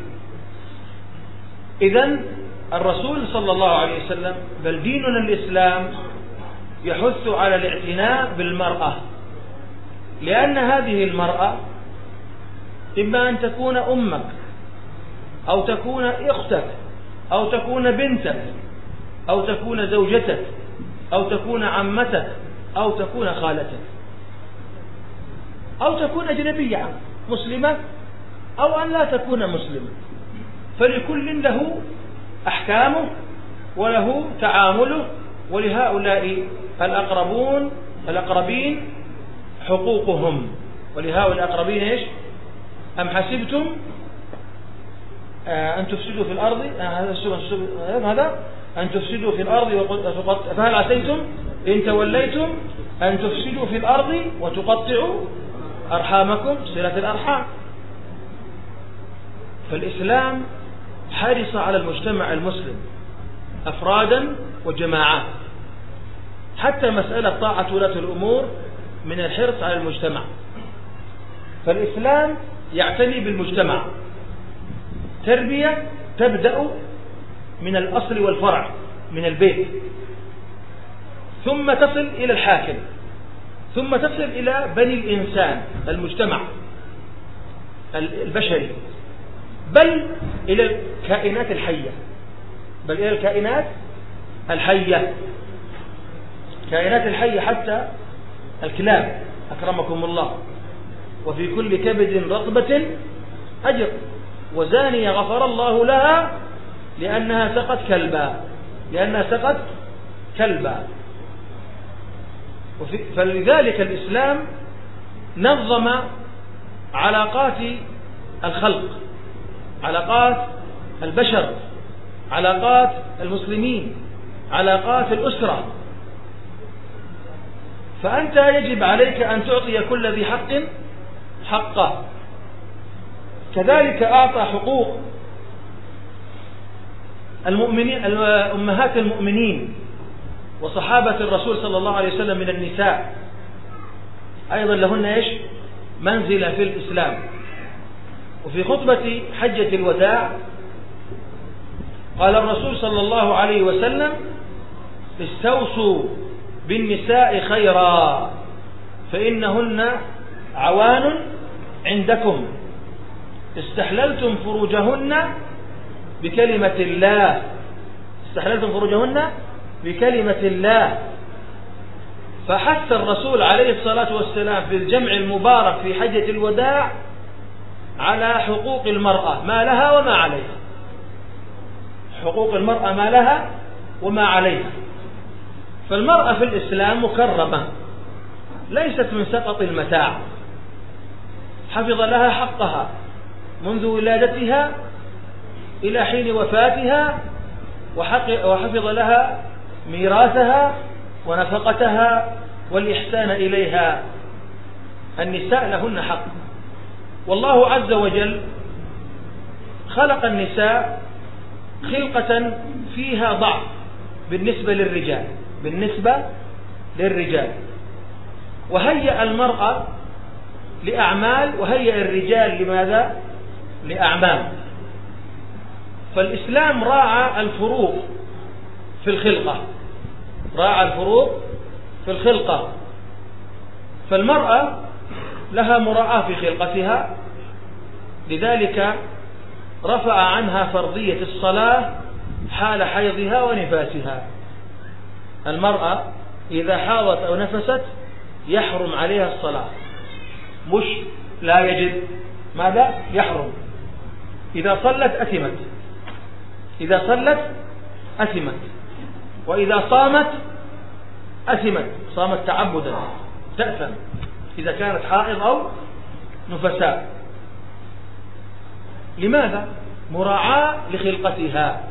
إذن الرسول صلى الله عليه وسلم بل ديننا الإسلام يحث على الاعتناء بالمرأة، لأن هذه المرأة إما أن تكون أمك أو تكون أختك أو تكون بنتك أو تكون زوجتك أو تكون عمتك أو تكون خالتك أو تكون أجنبية مسلمة أو أن لا تكون مسلمة، فلكل له أحكامه وله تعامله. ولهؤلاء الأقربين حقوقهم. ولهؤلاء الأقربين إيش؟ أم حسبتم أن تفسدوا في الأرض هذا أن تفسدوا في الأرض فهل عسيتم إن توليتم أن تفسدوا في الأرض وتقطعوا أرحامكم، صلة الأرحام. فالإسلام حرص على المجتمع المسلم أفرادا وجماعات، حتى مسألة طاعة ولاة الأمور من الحرص على المجتمع. فالإسلام يعتني بالمجتمع، تربية تبدأ من الأصل والفرع من البيت، ثم تصل إلى الحاكم، ثم تصل إلى بني الإنسان المجتمع البشري، بل إلى الكائنات الحية، بل إلى الكائنات الحية، كائنات الحية حتى الكلاب أكرمكم الله. وفي كل كبد رطبة أجر وزانية غفر الله لها لأنها سقت كلبا. فلذلك الإسلام نظم علاقات الخلق، علاقات البشر، علاقات المسلمين، علاقات الأسرة. فأنت يجب عليك أن تعطي كل ذي حق حقه. كذلك أعطى حقوق المؤمنين أمهات المؤمنين وصحابة الرسول صلى الله عليه وسلم من النساء، أيضا لهن إيش؟ منزلة في الإسلام. وفي خطبة حجة الوداع قال الرسول صلى الله عليه وسلم استوصوا بالنساء خيرا فإنهن عوان عندكم استحللتم فروجهن بكلمة الله، استحللتم فروجهن بكلمة الله. فحث الرسول عليه الصلاة والسلام في الجمع المبارك في حجة الوداع على حقوق المرأة ما لها وما عليها. حقوق المرأة ما لها وما عليها. فالمرأة في الإسلام مكرمة، ليست من سقط المتاع، حفظ لها حقها منذ ولادتها إلى حين وفاتها، وحفظ لها ميراثها ونفقتها والإحسان إليها. النساء لهن حق، والله عز وجل خلق النساء خلقة فيها ضعف بالنسبة للرجال، وهيأ المرأة لأعمال وهيأ الرجال لماذا؟ لأعمال. فالإسلام راعى الفروق في الخلقة، فالمرأة لها مراعاة في خلقتها، لذلك رفع عنها فرضية الصلاة حال حيضها ونفاسها. المرأة إذا حاضت أو نفست يحرم عليها الصلاة، مش لا يجب، ماذا؟ يحرم. إذا صلت أثمت، وإذا صامت أثمت، صامت تعبدا تأثم إذا كانت حائض أو نفساء. لماذا؟ مراعاة لخلقتها.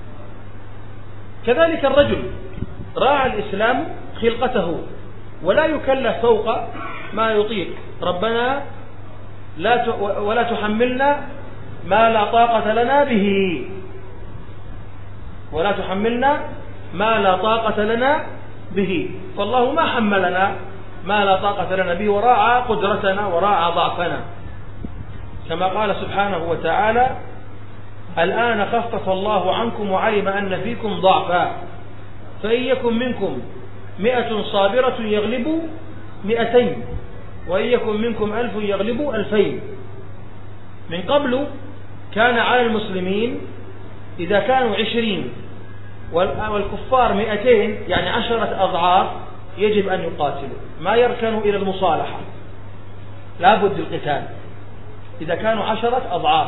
كذلك الرجل راعى الإسلام خلقته، ولا يكلف فوق ما يطيق. ربنا ولا تحملنا ما لا طاقة لنا به، ولا تحملنا ما لا طاقة لنا به. فالله ما حملنا ما لا طاقة لنا به، وراعى قدرتنا وراعى ضعفنا، كما قال سبحانه وتعالى: الآن خفف الله عنكم وعلم أن فيكم ضعفا فإن يكن منكم 100 صابرة يغلبوا 200 وإن يكن منكم 1000 يغلبوا 2000. من قبل كان على المسلمين إذا كانوا 20 والكفار 200، يعني 10 أضعاف، يجب أن يقاتلوا، ما يركنوا إلى المصالحة، لا بد القتال. إذا كانوا 10 أضعاف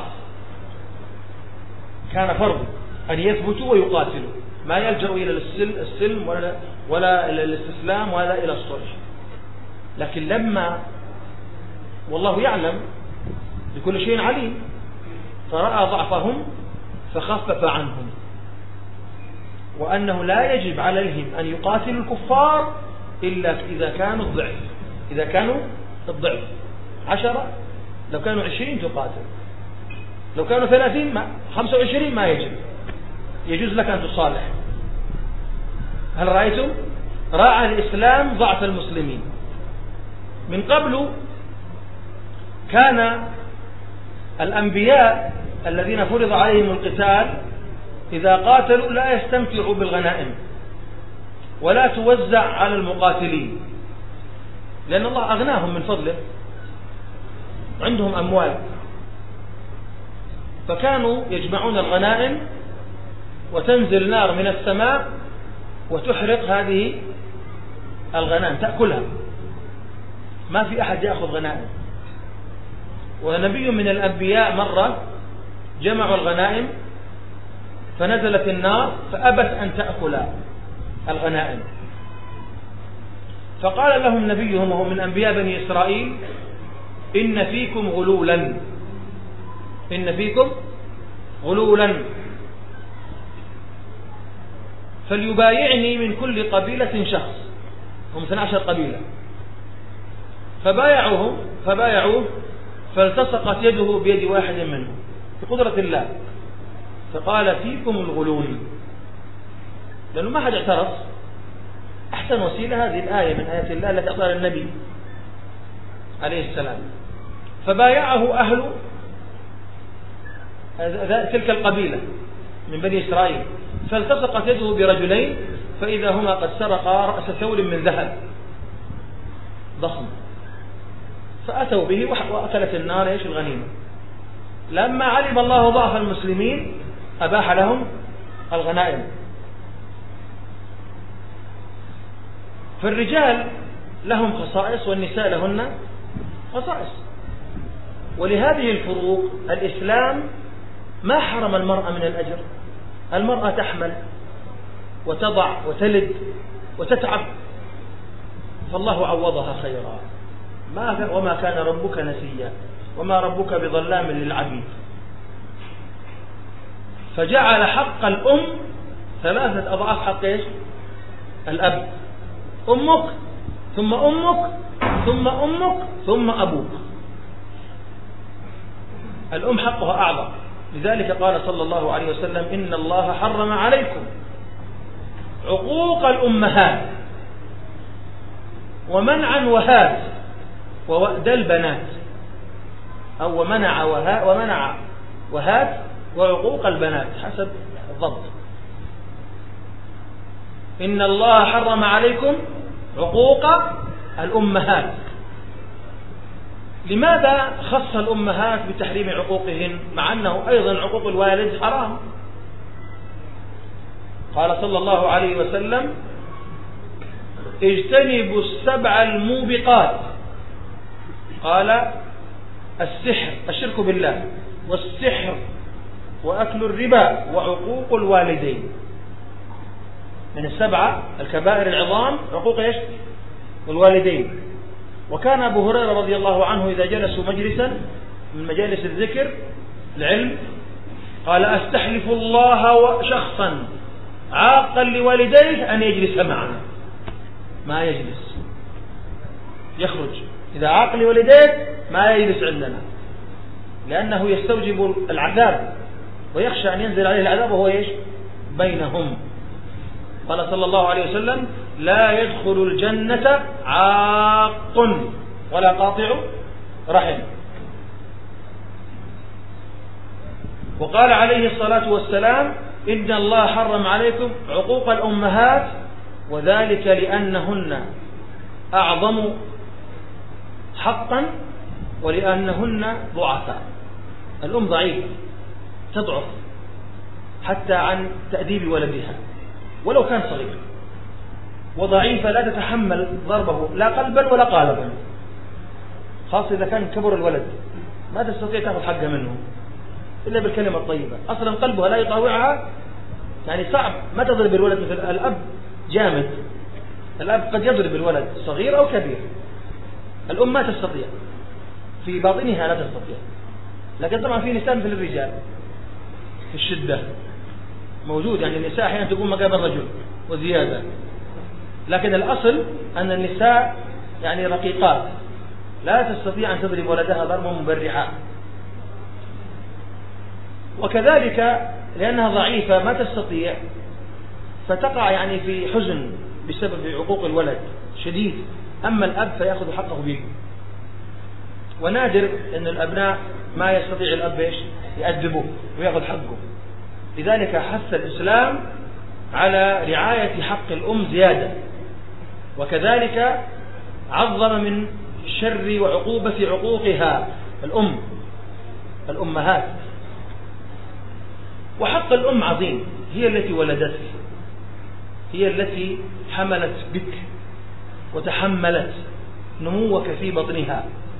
كان فرض أن يثبتوا ويقاتلوا، ما يلجأوا إلى السلم ولا الاستسلام ولا إلى الصلح. لكن لما والله يعلم بكل شيء عليم، فرأى ضعفهم فخفف عنهم، وأنه لا يجب عليهم أن يقاتلوا الكفار إلا إذا كانوا الضعف. 10، لو كانوا 20 تقاتل، لو كانوا 30 25 ما يجوز لك أن تصالح. هل رأيتم؟ راعى الإسلام ضعف المسلمين. من قبل كان الأنبياء الذين فرض عليهم القتال إذا قاتلوا لا يستمتعوا بالغنائم ولا توزع على المقاتلين، لأن الله أغناهم من فضله، عندهم أموال، فكانوا يجمعون الغنائم وتنزل نار من السماء وتحرق هذه الغنائم، تأكلها، ما في أحد يأخذ غنائم. ونبي من الأنبياء مرة جمعوا الغنائم فنزلت النار فأبت أن تأكل الغنائم، فقال لهم نبيهم وهو من أنبياء بني إسرائيل: إن فيكم غلولا فليبايعني من كل قبيلة شخص، هم 12 قبيلة، فبايعوه فالتصقت يده بيد واحد منهم بقدرة الله، فقال: فيكم الغلول، لأنه ما حد اعترف. أحسن وسيلة هذه الآية من آيات الله التي أعطاها النبي عليه السلام. فبايعه أهل تلك القبيلة من بني إسرائيل، فالتصقت يده برجلين فإذا هما قد سرقا رأس ثور من ذهب ضخم، فأتوا به وأكلت النار الغنيمة. لما علم الله ضعف المسلمين أباح لهم الغنائم. فالرجال لهم خصائص والنساء لهن خصائص. ولهذه الفروق الإسلام ما حرم المرأة من الأجر. المرأة تحمل وتضع وتلد وتتعب، فالله عوضها خيرا. وما كان ربك نسيا وما ربك بظلام للعبيد. فجعل حق الأم 3 أضعاف حق إيش؟ الأب. أمك ثم أمك ثم أمك ثم أبوك. الأم حقها أعظم. لذلك قال صلى الله عليه وسلم: إن الله حرم عليكم عقوق الأمهات ومنعا وهات ووأد البنات، أو ومنع وهات وعقوق البنات حسب الضبط. إن الله حرم عليكم عقوق الأمهات. لماذا خص الأمهات بتحريم عقوقهن مع أنه أيضا عقوق الوالد حرام؟ قال صلى الله عليه وسلم: اجتنبوا 7 الموبقات. قال: السحر، الشرك بالله، والسحر، وأكل الربا، وعقوق الوالدين. من 7 الكبائر العظام عقوق إيش؟ الوالدين. وكان أبو هريرة رضي الله عنه إذا جلسوا مجلسا من مجالس الذكر العلم قال: أستحلف الله شخصا عاقا لوالديه أن يجلس معنا. ما يجلس، يخرج. إذا عاق لوالديه ما يجلس عندنا، لأنه يستوجب العذاب ويخشى أن ينزل عليه العذاب وهو إيش؟ بينهم. قال صلى الله عليه وسلم: لا يدخل الجنة عاق ولا قاطع رحم. وقال عليه الصلاة والسلام: إن الله حرم عليكم عقوق الأمهات، وذلك لأنهن أعظم حقا ولأنهن ضعفاء. الأم ضعيفة، تضعف حتى عن تأديب ولدها ولو كان صغير، وضعيفة لا تتحمل ضربه لا قلبا ولا قالبا، خاصة إذا كان كبر الولد ما تستطيع تأخذ حقه منه إلا بالكلمة الطيبة. أصلا قلبها لا يطاوعها، يعني صعب ما تضرب الولد مثل الأب جامد. الأب قد يضرب الولد صغير أو كبير، الأم ما تستطيع، في باطنها لا تستطيع. لكن طبعا في نساء مثل الرجال في الشدة موجود، يعني النساء أحيانا تقوم مقام الرجل وزيادة، لكن الأصل أن النساء يعني رقيقات لا تستطيع أن تضرب ولدها ضربا مبرحا. وكذلك لأنها ضعيفة ما تستطيع، فتقع يعني في حزن بسبب عقوق الولد شديد. أما الأب فيأخذ حقه به، ونادر أن الأبناء ما يستطيع الأب إيش؟ يأدبه ويأخذ حقه. لذلك حث الإسلام على رعاية حق الأم زيادة، وكذلك عظم من شر وعقوبة عقوقها الأمهات. وحق الأم عظيم، هي التي ولدتك، هي التي حملت بك وتحملت نموك في بطنها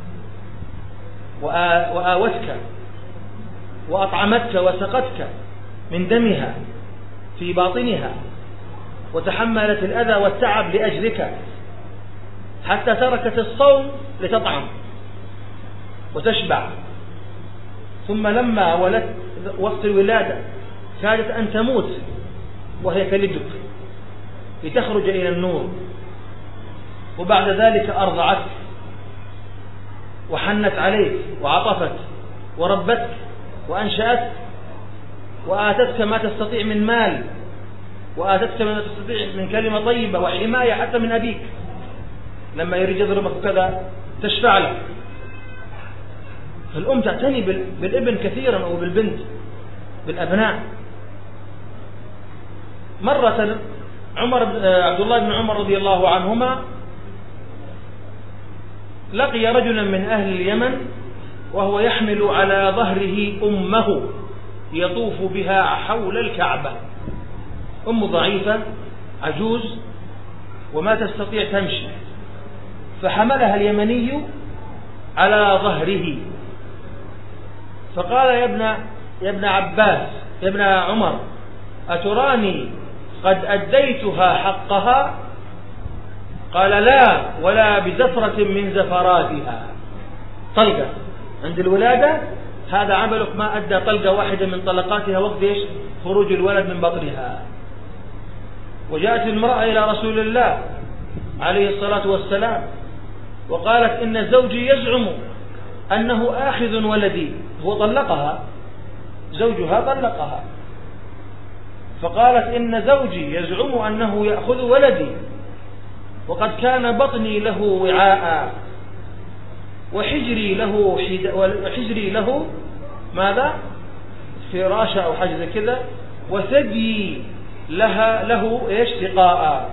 وآوتك وأطعمتك وسقتك من دمها في باطنها، وتحملت الأذى والتعب لأجلك حتى تركت الصوم لتطعم وتشبع. ثم لما ولدت وقت الولادة كادت أن تموت وهي تلدك لتخرج إلى النور، وبعد ذلك أرضعتك وحنت عليك وعطفت وربتك وأنشأتك وآتتك ما تستطيع من مال، وآتتك ما تستطيع من كلمة طيبة وحماية حتى من أبيك لما يريد يضربك كذا تشفع له. فالأم تعتني بالابن كثيرا أو بالبنت بالأبناء. مرة عبد الله بن عمر رضي الله عنهما لقي رجلا من أهل اليمن وهو يحمل على ظهره أمه يطوف بها حول الكعبة. أم ضعيفة عجوز وما تستطيع تمشي، فحملها اليمني على ظهره فقال يا ابن عباس يا ابن عمر أتراني قد أديتها حقها؟ قال لا، ولا بزفرة من زفراتها. طلقة عند الولادة هذا عملك ما أدى طلقة واحدة من طلقاتها وقت إيش؟ خروج الولد من بطنها. وجاءت المرأة إلى رسول الله عليه الصلاة والسلام وقالت إن زوجي يزعم أنه آخذ ولدي. هو طلقها، زوجها طلقها، فقالت إن زوجي يزعم أنه يأخذ ولدي وقد كان بطني له وعاء وحجري له ماذا؟ فراشة أو حاجة زي كذا، وثدي له إيش؟ سقاء.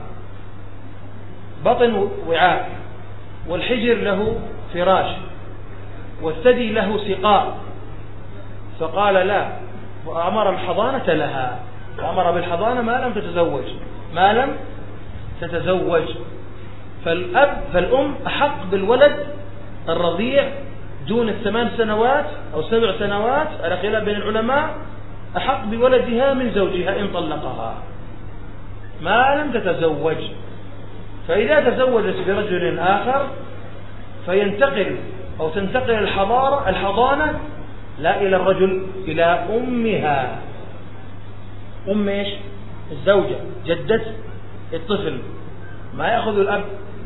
بطن وعاء والحجر له فراش والثدي له سقاء. فقال لا، وأمر الحضانة لها، وأمر بالحضانة ما لم تتزوج. فالأم أحق بالولد الرضيع دون 8 سنوات أو 7 سنوات على خلاف بين العلماء، أحق بولدها من زوجها إن طلقها ما لم تتزوج. فإذا تزوجت برجل آخر فينتقل أو تنتقل الحضانة لا إلى الرجل، إلى أمها، أم إيش؟ الزوجة، جدة الطفل، ما يأخذ الأب.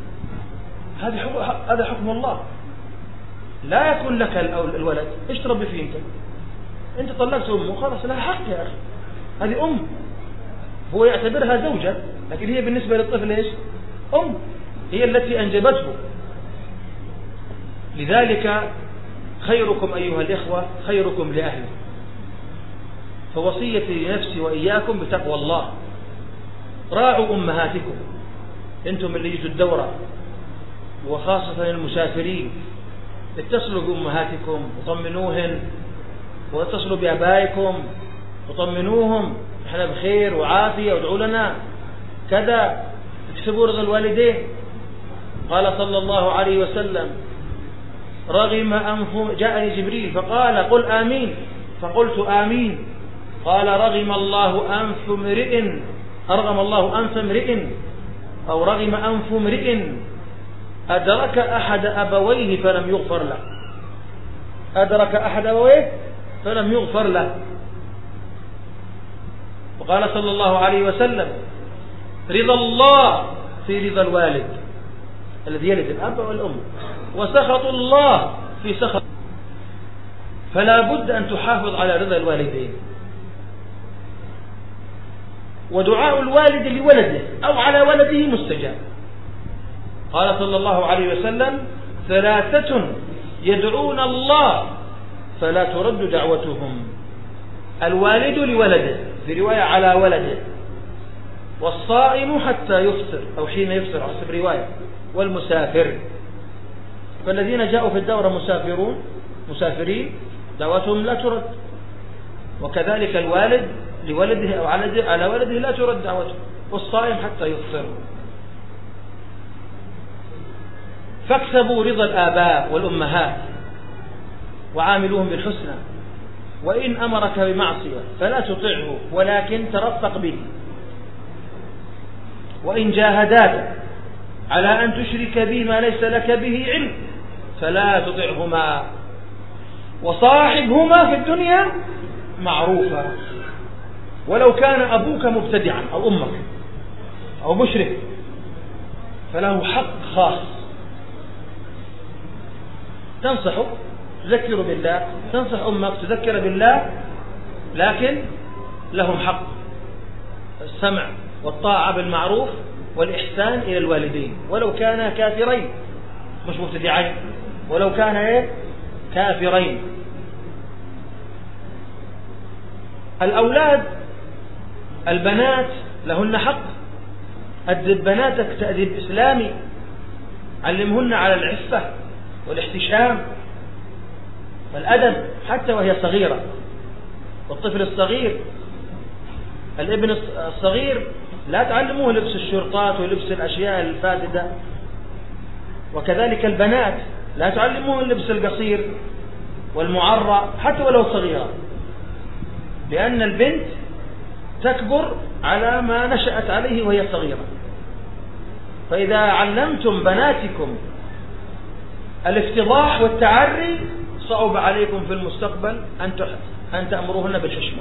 هذا حكم الله. لا يكون لك الولد، إيش تربي فيه أنت طلقت أمه خلاص لها حق يا أخي، هذه أم. هو يعتبرها زوجة لكن هي بالنسبة للطفل إيش؟ أم، هي التي أنجبته. لذلك خيركم أيها الإخوة خيركم لأهله. فوصيتي لنفسي وإياكم بتقوى الله. راعوا أمهاتكم، أنتم اللي يجوا الدورة وخاصة المسافرين، اتصلوا بأمهاتكم وطمنوهن، واتصلوا بأبائكم وطمنوهم احنا بخير وعافية وادعوا لنا كذا، اكسبوا رضا الوالدين. قال صلى الله عليه وسلم رغم أنف، جاءني جبريل فقال قل آمين، فقلت آمين. قال رغم الله أنف امرئ أو رغم أنف امرئ أدرك أحد أبويه فلم يغفر له. أدرك أحد أبويه فلم يغفر له. وقال صلى الله عليه وسلم رضا الله في رضا الوالد الذي يلد الأب والأم، وسخط الله في سخط. فلا بد أن تحافظ على رضا الوالدين. ودعاء الوالد لولده أو على ولده مستجاب. قال صلى الله عليه وسلم 3 يدعون الله فلا ترد دعوتهم: الوالد لولده، في رواية على ولده، والصائم حتى يفطر أو حين يفطر حسب رواية، والمسافر. فالذين جاءوا في الدورة مسافرين دعوتهم لا ترد، وكذلك الوالد لولده أو على ولده لا ترد دعوته، والصائم حتى يفطر. فاكسبوا رضا الآباء والأمهات وعاملوهم بالحسنى، وإن أمرك بمعصية فلا تطعه ولكن ترفق به، وإن جاهداك على أن تشرك بي ما ليس لك به علم فلا تطعهما، وصاحبهما في الدنيا معروفا، ولو كان أبوك مبتدعا أو أمك أو مشرك فله حق خاص. تنصحه، تذكر بالله، تنصح أمك تذكر بالله، لكن لهم حق السمع والطاعة بالمعروف والإحسان إلى الوالدين، ولو كانا كافرين، مش مبتدعين، ولو كانا كافرين. الأولاد البنات لهن حق. أدب بناتك تأديب إسلامي، علمهن على العفة والاحتشام والأدب حتى وهي صغيرة. والطفل الصغير، الابن الصغير لا تعلموه لبس الشرطات ولبس الأشياء الفاسدة، وكذلك البنات لا تعلموه اللبس القصير والمعرة حتى ولو صغيرة، لأن البنت تكبر على ما نشأت عليه وهي صغيرة. فإذا علمتم بناتكم الافتضاح والتعري صعب عليكم في المستقبل أن تأمروهن بالحشمة.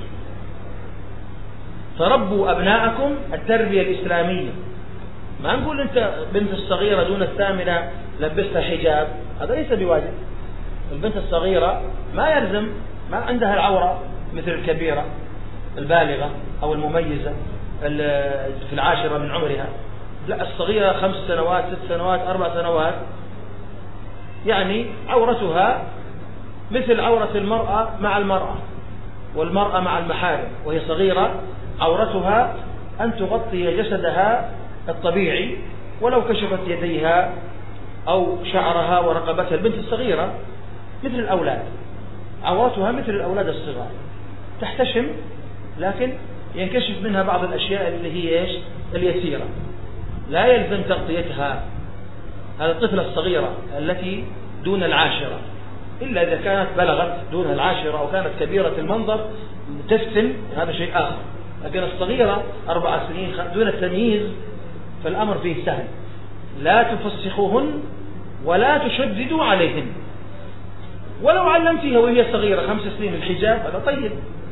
فربوا أبناءكم التربية الإسلامية. ما نقول أنت بنت الصغيرة دون الثامنة لبستها حجاب، هذا ليس بواجب. البنت الصغيرة ما يلزم، ما عندها العورة مثل الكبيرة البالغة أو المميزة في العاشرة من عمرها. لا، الصغيرة 5 سنوات 6 سنوات 4 سنوات يعني عورتها مثل عورة المرأة مع المرأة، والمرأة مع المحارم، وهي صغيرة عورتها أن تغطي جسدها الطبيعي ولو كشفت يديها أو شعرها ورقبتها. البنت الصغيرة مثل الأولاد، عورتها مثل الأولاد الصغار، تحتشم لكن ينكشف منها بعض الأشياء اللي هي اليسيرة، لا يلزم تغطيتها. هذا الطفلة الصغيرة التي دون العاشرة، إلا إذا كانت بلغت دون العاشرة أو كانت كبيرة المنظر تفتن، هذا شيء آخر. لكن الصغيرة 4 سنين دون التمييز فالأمر فيه سهل. لا تفسخوهن ولا تشددوا عليهن. ولو علمتيها وهي صغيرة 5 سنين الحجاب هذا طيب،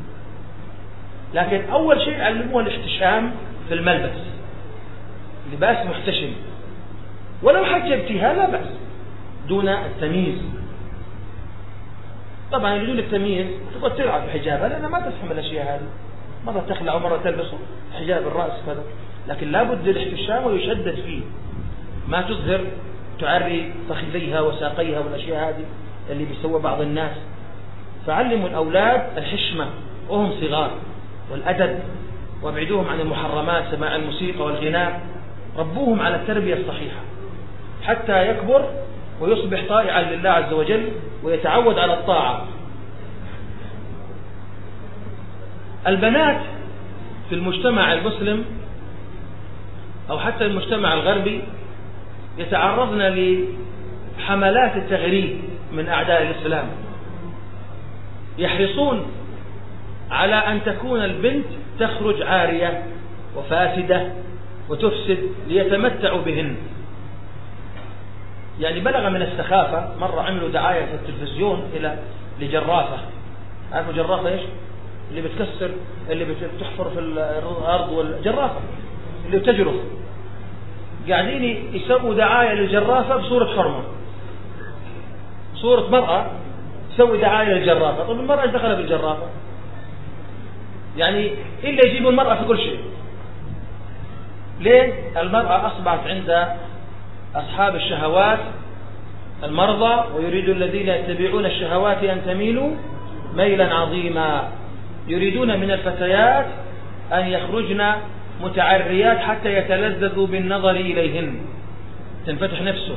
لكن أول شيء علموها الاحتشام في الملبس، لباس محتشم. ولو حجبتها لا بأس دون التمييز. طبعا بدون التمييز تبغى تلعب بحجابها لأنها ما تفهم الأشياء هذه، مرة تخلع ومرة تلبس حجاب الرأس كذا، لكن لابد الاحتشام ويشدد فيه، ما تظهر تعري فخذيها وساقيها والأشياء هذه اللي بيسوى بعض الناس. فعلموا الأولاد الحشمة وهم صغار والأدب، وابعدوهم عن المحرمات سماع الموسيقى والغناء. ربوهم على التربية الصحيحة حتى يكبر ويصبح طائعا لله عز وجل ويتعود على الطاعة. البنات في المجتمع المسلم أو حتى المجتمع الغربي يتعرضن لحملات التغريب من أعداء الإسلام، يحرصون على أن تكون البنت تخرج عارية وفاسدة وتفسد ليتمتعوا بهن. يعني بلغ من السخافة، مرة عملوا دعاية في التلفزيون لجرافة. عارفوا جرافة إيش؟ اللي بتكسر، اللي بتحفر في الأرض، والجرافة اللي بتجرف. قاعدين يسووا دعاية للجرافة بصورة حرمة، صورة مرأة تسوي دعاية للجرافة. طب المرأة دخلت بالجرافة؟ يعني إلا يجيبوا المرأة في كل شيء. ليه؟ المرأة أصبحت عند أصحاب الشهوات المرضى، ويريد الذين يتبعون الشهوات أن تميلوا ميلا عظيما. يريدون من الفتيات أن يخرجن متعريات حتى يتلذذوا بالنظر إليهن، تنفتح نفسه.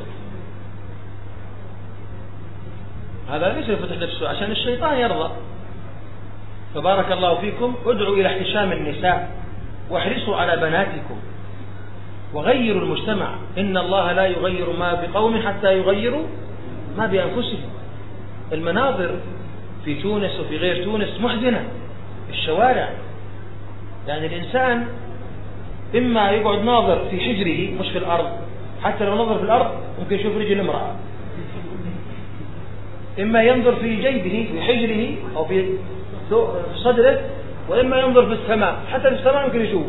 هذا ليس يفتح نفسه عشان الشيطان يرضى. فبارك الله فيكم، ادعوا إلى احتشام النساء واحرصوا على بناتكم وغيروا المجتمع. إن الله لا يغير ما بقوم حتى يغيروا ما بأنفسهم. المناظر في تونس وفي غير تونس محزنة، الشوارع. يعني الإنسان إما يقعد ناظر في حجره مش في الأرض، حتى لو نظر في الأرض ممكن يشوف رجل امرأة، إما ينظر في جيبه في حجره أو في صدره، وإما ينظر في السماء، حتى في السماء ممكن يشوف.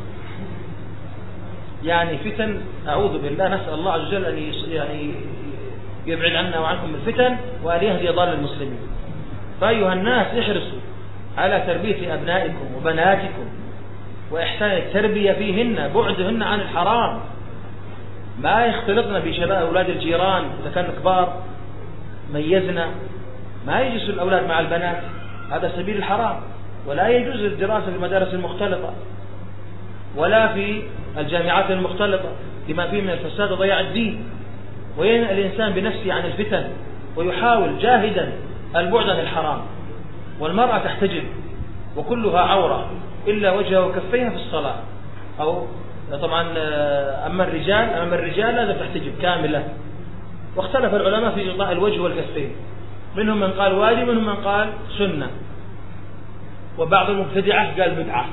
يعني فتن، أعوذ بالله، نسأل الله عز وجل أن يعني يبعد عنا وعنكم الفتن وأن يهدي ضال المسلمين. فأيها الناس احرصوا على تربية أبنائكم وبناتكم وإحسان التربية فيهن، بعدهن عن الحرام. ما يختلطن بشباب أولاد الجيران إذا كانوا كبار، ميزنا. ما يجلس الأولاد مع البنات، هذا سبيل الحرام. ولا يجوز الدراسة في المدارس المختلطة ولا في الجامعات المختلطة لما فيه من الفساد وضياع الدين. وينأى الإنسان بنفسه عن الفتن ويحاول جاهدا البعد عن الحرام. والمرأة تحتجب وكلها عورة إلا وجهها وكفيها في الصلاة، أو طبعا أما الرجال لازم تحتجب كاملة. واختلف العلماء في إغطاء الوجه والكفين، منهم من قال واجب، منهم من قال سنة، وبعض المبتدعة قال بدعة.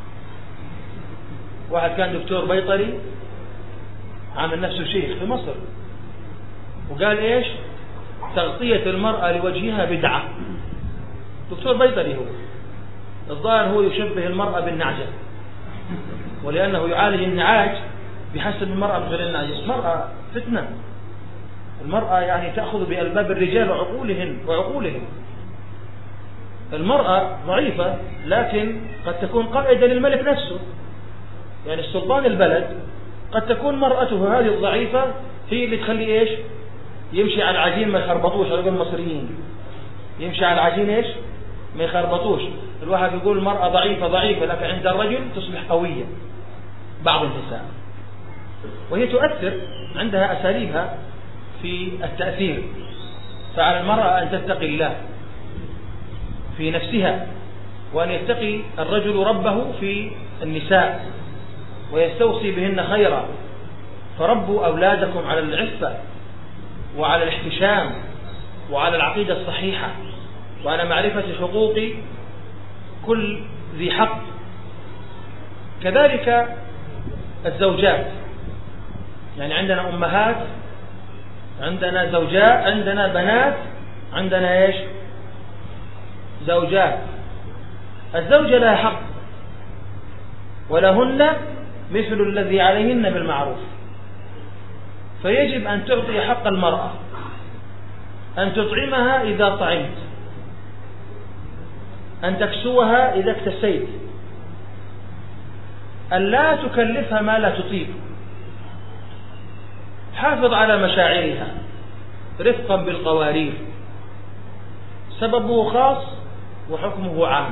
واحد كان دكتور بيطري عامل نفسه شيخ في مصر، وقال ايش؟ تغطية المرأة لوجهها بدعة. دكتور بيطري هو، الظاهر هو يشبه المرأة بالنعجة، ولأنه يعالج النعاج بحسب المرأة مثل النعجة. المرأة فتنة، المرأة يعني تأخذ بألباب الرجال وعقولهم. المرأة ضعيفة لكن قد تكون قائدة للملك نفسه، يعني السلطان البلد قد تكون مرأته هذه الضعيفة هي اللي تخلي ايش؟ يمشي على العجين ما يخربطوش. على المصريين يمشي على العجين ايش؟ ما يخربطوش. الواحد يقول المرأة ضعيفة لكن عند الرجل تصبح قوية. بعض النساء وهي تؤثر، عندها أساليبها في التأثير. فعلى المرأة أن تتقي الله في نفسها، وأن يتقي الرجل ربه في النساء ويستوصي بهن خيرا. فربوا أولادكم على العفة وعلى الاحتشام وعلى العقيدة الصحيحة وعلى معرفة حقوق كل ذي حق. كذلك الزوجات، يعني عندنا أمهات، عندنا زوجات، عندنا بنات، عندنا ايش؟ زوجات. الزوجة لها حق ولهن مثل الذي عليهن بالمعروف، فيجب أن تعطي حق المرأة، أن تطعمها إذا طعمت، أن تكسوها إذا اكتسيت، أن لا تكلفها ما لا تطيق. حافظ على مشاعرها رفقا بالقوارير، سببه خاص وحكمه عام.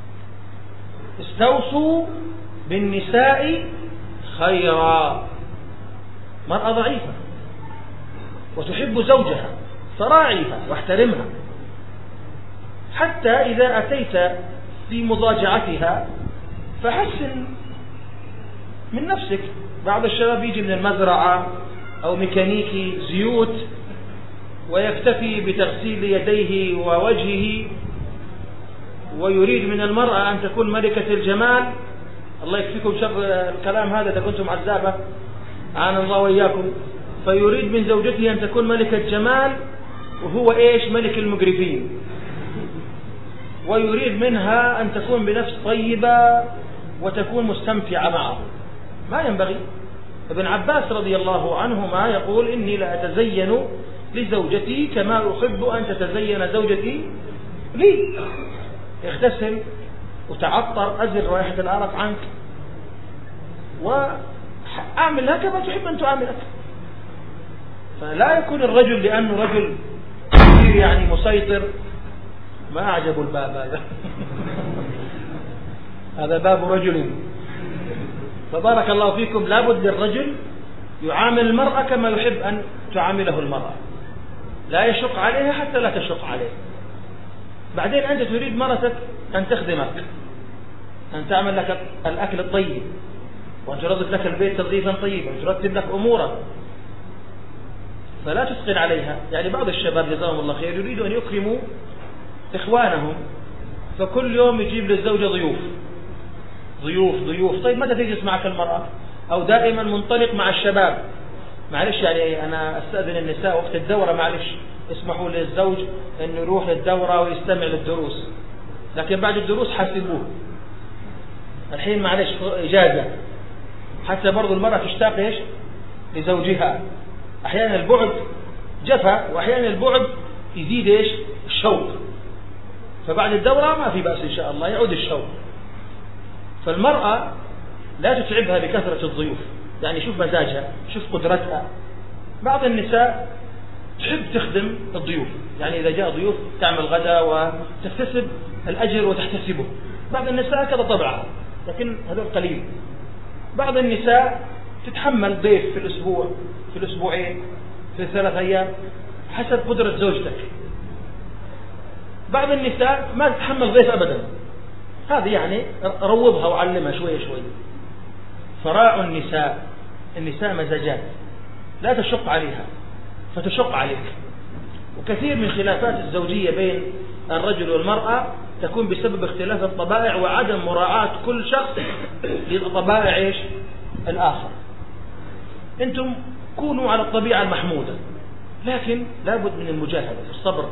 استوصوا بالنساء خيرا. مرأة ضعيفة وتحب زوجها فراعيها واحترمها، حتى إذا أتيت في مضاجعتها فحسن من نفسك. بعض الشباب يجي من المزرعة أو ميكانيكي زيوت ويكتفي بتغسيل يديه ووجهه، ويريد من المرأة أن تكون ملكة الجمال. الله يكفيكم شر الكلام هذا إذا كنتم عزابة، عان الله وإياكم. فيريد من زوجته أن تكون ملكة جمال وهو إيش؟ ملك المقرفين. ويريد منها أن تكون بنفس طيبة وتكون مستمتعة معه. ما ينبغي. ابن عباس رضي الله عنهما يقول: إني لا أتزين لزوجتي كما أحب أن تتزين زوجتي لي. اغتسل وتعطر، أزل رائحة العرق عنك، وأعمل لها كما تحب أن تعاملك. فلا يكون الرجل لأنه رجل يعني مسيطر. ما أعجب الباب هذا هذا باب رجل. فبارك الله فيكم، لابد للرجل يعامل المرأة كما يحب أن تعامله المرأة، لا يشق عليها حتى لا تشق عليه. بعدين أنت تريد مرتك أن تخدمك، أن تعمل لك الأكل الطيب، وأن تنظف لك البيت تنظيفا طيبا، وأن ترتب لك أمورك، فلا تثقل عليها. يعني بعض الشباب جزاهم الله خير يريدوا أن يكرموا إخوانهم، فكل يوم يجيب للزوجة ضيوف. طيب متى تجلس معك المرأة؟ أو دائما منطلق مع الشباب. معلش يعني أنا أستأذن النساء وقت الدورة، معلش اسمحوا للزوج أنه يروح للدورة ويستمع للدروس، لكن بعد الدروس حاسبوه. الحين معلش إجازة، حتى برضو المرأة تشتاق إيش؟ لزوجها. أحيانا البعد جفا، وأحيانا البعد يزيد إيش؟ الشوق. فبعد الدورة ما في بأس إن شاء الله يعود الشوق. فالمرأة لا تتعبها بكثرة الضيوف، يعني شوف مزاجها، شوف قدرتها. بعض النساء تحب تخدم الضيوف، يعني إذا جاء ضيوف تعمل غدا وتكتسب الأجر وتحتسبه. بعض النساء كذا طبعها، لكن هذا قليل. بعض النساء تتحمل ضيف في الأسبوع، في الأسبوعين، في 3 أيام، حسب قدرة زوجتك. بعض النساء ما تتحمل ضيف أبدا، هذه يعني روضها وعلمها شوية شوية. فراعوا النساء مزاجات، لا تشق عليها فتشق عليك. وكثير من خلافات الزوجية بين الرجل والمرأة تكون بسبب اختلاف الطبائع وعدم مراعاة كل شخص لطبائع إيش الآخر. أنتم كونوا على الطبيعة المحمودة، لكن لابد من المجاهدة في الصبر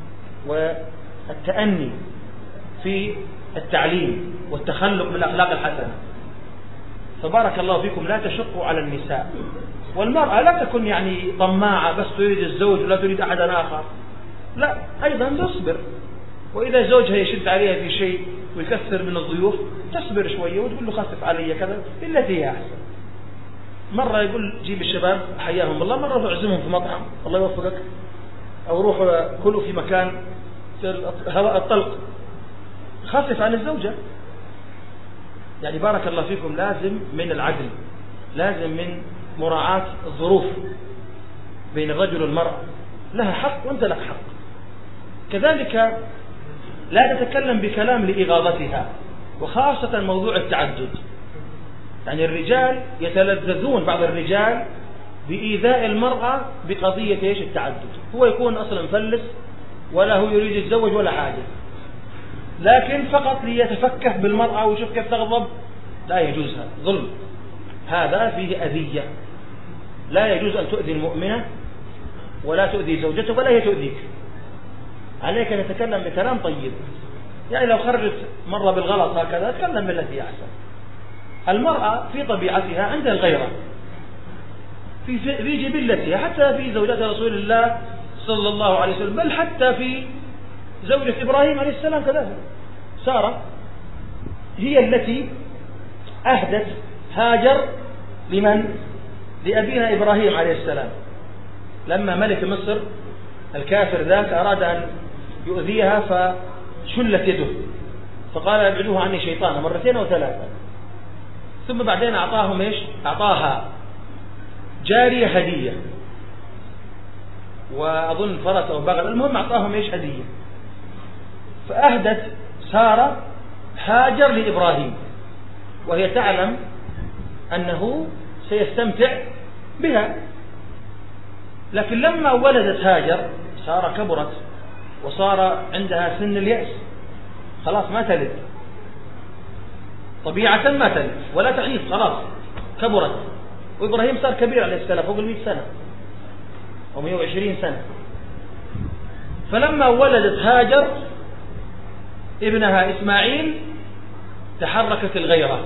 والتأني في التعليم والتخلق بالأخلاق الحسنة. فبارك الله فيكم لا تشقوا على النساء، والمرأة لا تكن يعني طماعة بس تريد الزوج ولا تريد أحدا آخر، لا، أيضا تصبر، وإذا زوجها يشد عليها في شيء ويكثر من الضيوف تصبر شوية وتقول له خفف علي كذا التي هي أحسن. مرة يقول جيب الشباب حياهم الله، مرة روح اعزمهم في مطعم الله يوفقك، أو روح كلوا في مكان في هواء الطلق، خفف عن الزوجة. يعني بارك الله فيكم لازم من العدل، لازم من مراعاة الظروف بين الرجل والمرأة، لها حق وأنت لك حق. كذلك لا تتكلم بكلام لإغاظتها، وخاصة موضوع التعدد. يعني الرجال يتلذذون، بعض الرجال، بإيذاء المرأة بقضية إيش التعدد. هو يكون أصلا مفلس ولا هو يريد يتزوج ولا حاجة، لكن فقط ليتفكه بالمرأة ويشوف كيف تغضب. لا يجوز، هذا ظلم، هذا فيه أذية. لا يجوز أن تؤذي المؤمنة ولا تؤذي زوجته ولا هي تؤذيك. عليك أن تتكلم بكلام طيب. يعني لو خرجت مرة بالغلط هكذا تكلم بالتي أحسن. المرأة في طبيعتها عندها الغيرة في جبلتها، حتى في زوجات رسول الله صلى الله عليه وسلم، بل حتى في زوجة إبراهيم عليه السلام كذلك. سارة هي التي أهدت هاجر لمن؟ لأبينا إبراهيم عليه السلام، لما ملك مصر الكافر ذاك أراد أن يؤذيها فشلت يده، فقال ابعدوه عني شيطانا مرتين أو ثلاثة. ثم بعدين أعطاهم إيش؟ أعطاها جارية هدية، وأظن فرس أو بغل، المهم أعطاهم إيش؟ هدية. فأهدت سارة هاجر لإبراهيم وهي تعلم أنه سيستمتع بها. لكن لما ولدت هاجر سارة كبرت وصار عندها سن اليأس، خلاص ما تلد، طبيعة ما تلد ولا تحيض، خلاص كبرت. وإبراهيم صار كبير عليه السلام، فوق 100 سنة أو 120 سنة. فلما ولدت هاجر ابنها إسماعيل تحركت الغيرة،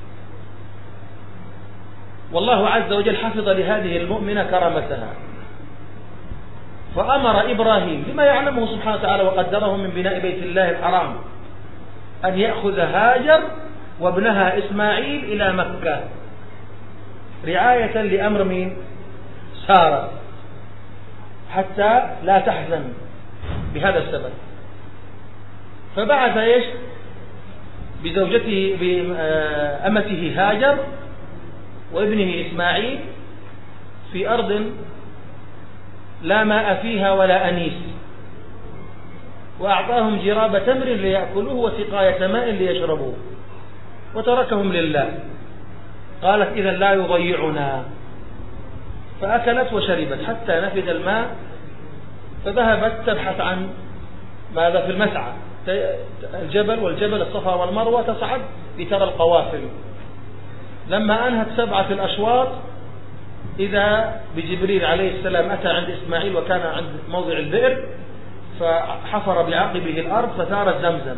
والله عز وجل حفظ لهذه المؤمنة كرامتها، فأمر إبراهيم بما يعلمه سبحانه وتعالى وقدره من بناء بيت الله الحرام أن يأخذ هاجر وابنها إسماعيل إلى مكة رعاية لأمر مين؟ سارة، حتى لا تحزن بهذا السبب. فبعث إيش؟ بزوجته بأمته هاجر وابنه إسماعيل في أرض لا ماء فيها ولا أنيس، وأعطاهم جراب تمر ليأكلوه وسقاية ماء ليشربوه، وتركهم لله. قالت إذا لا يضيعنا، فأكلت وشربت حتى نفد الماء، فذهبت تبحث عن ماذا في المسعى، الجبل والجبل الصفا والمروة، تصعد لترى القوافل. لما أنهت 7 الأشواط إذا بجبريل عليه السلام أتى عند إسماعيل وكان عند موضع البئر، فحفر بعقبه الأرض فثارت زمزم.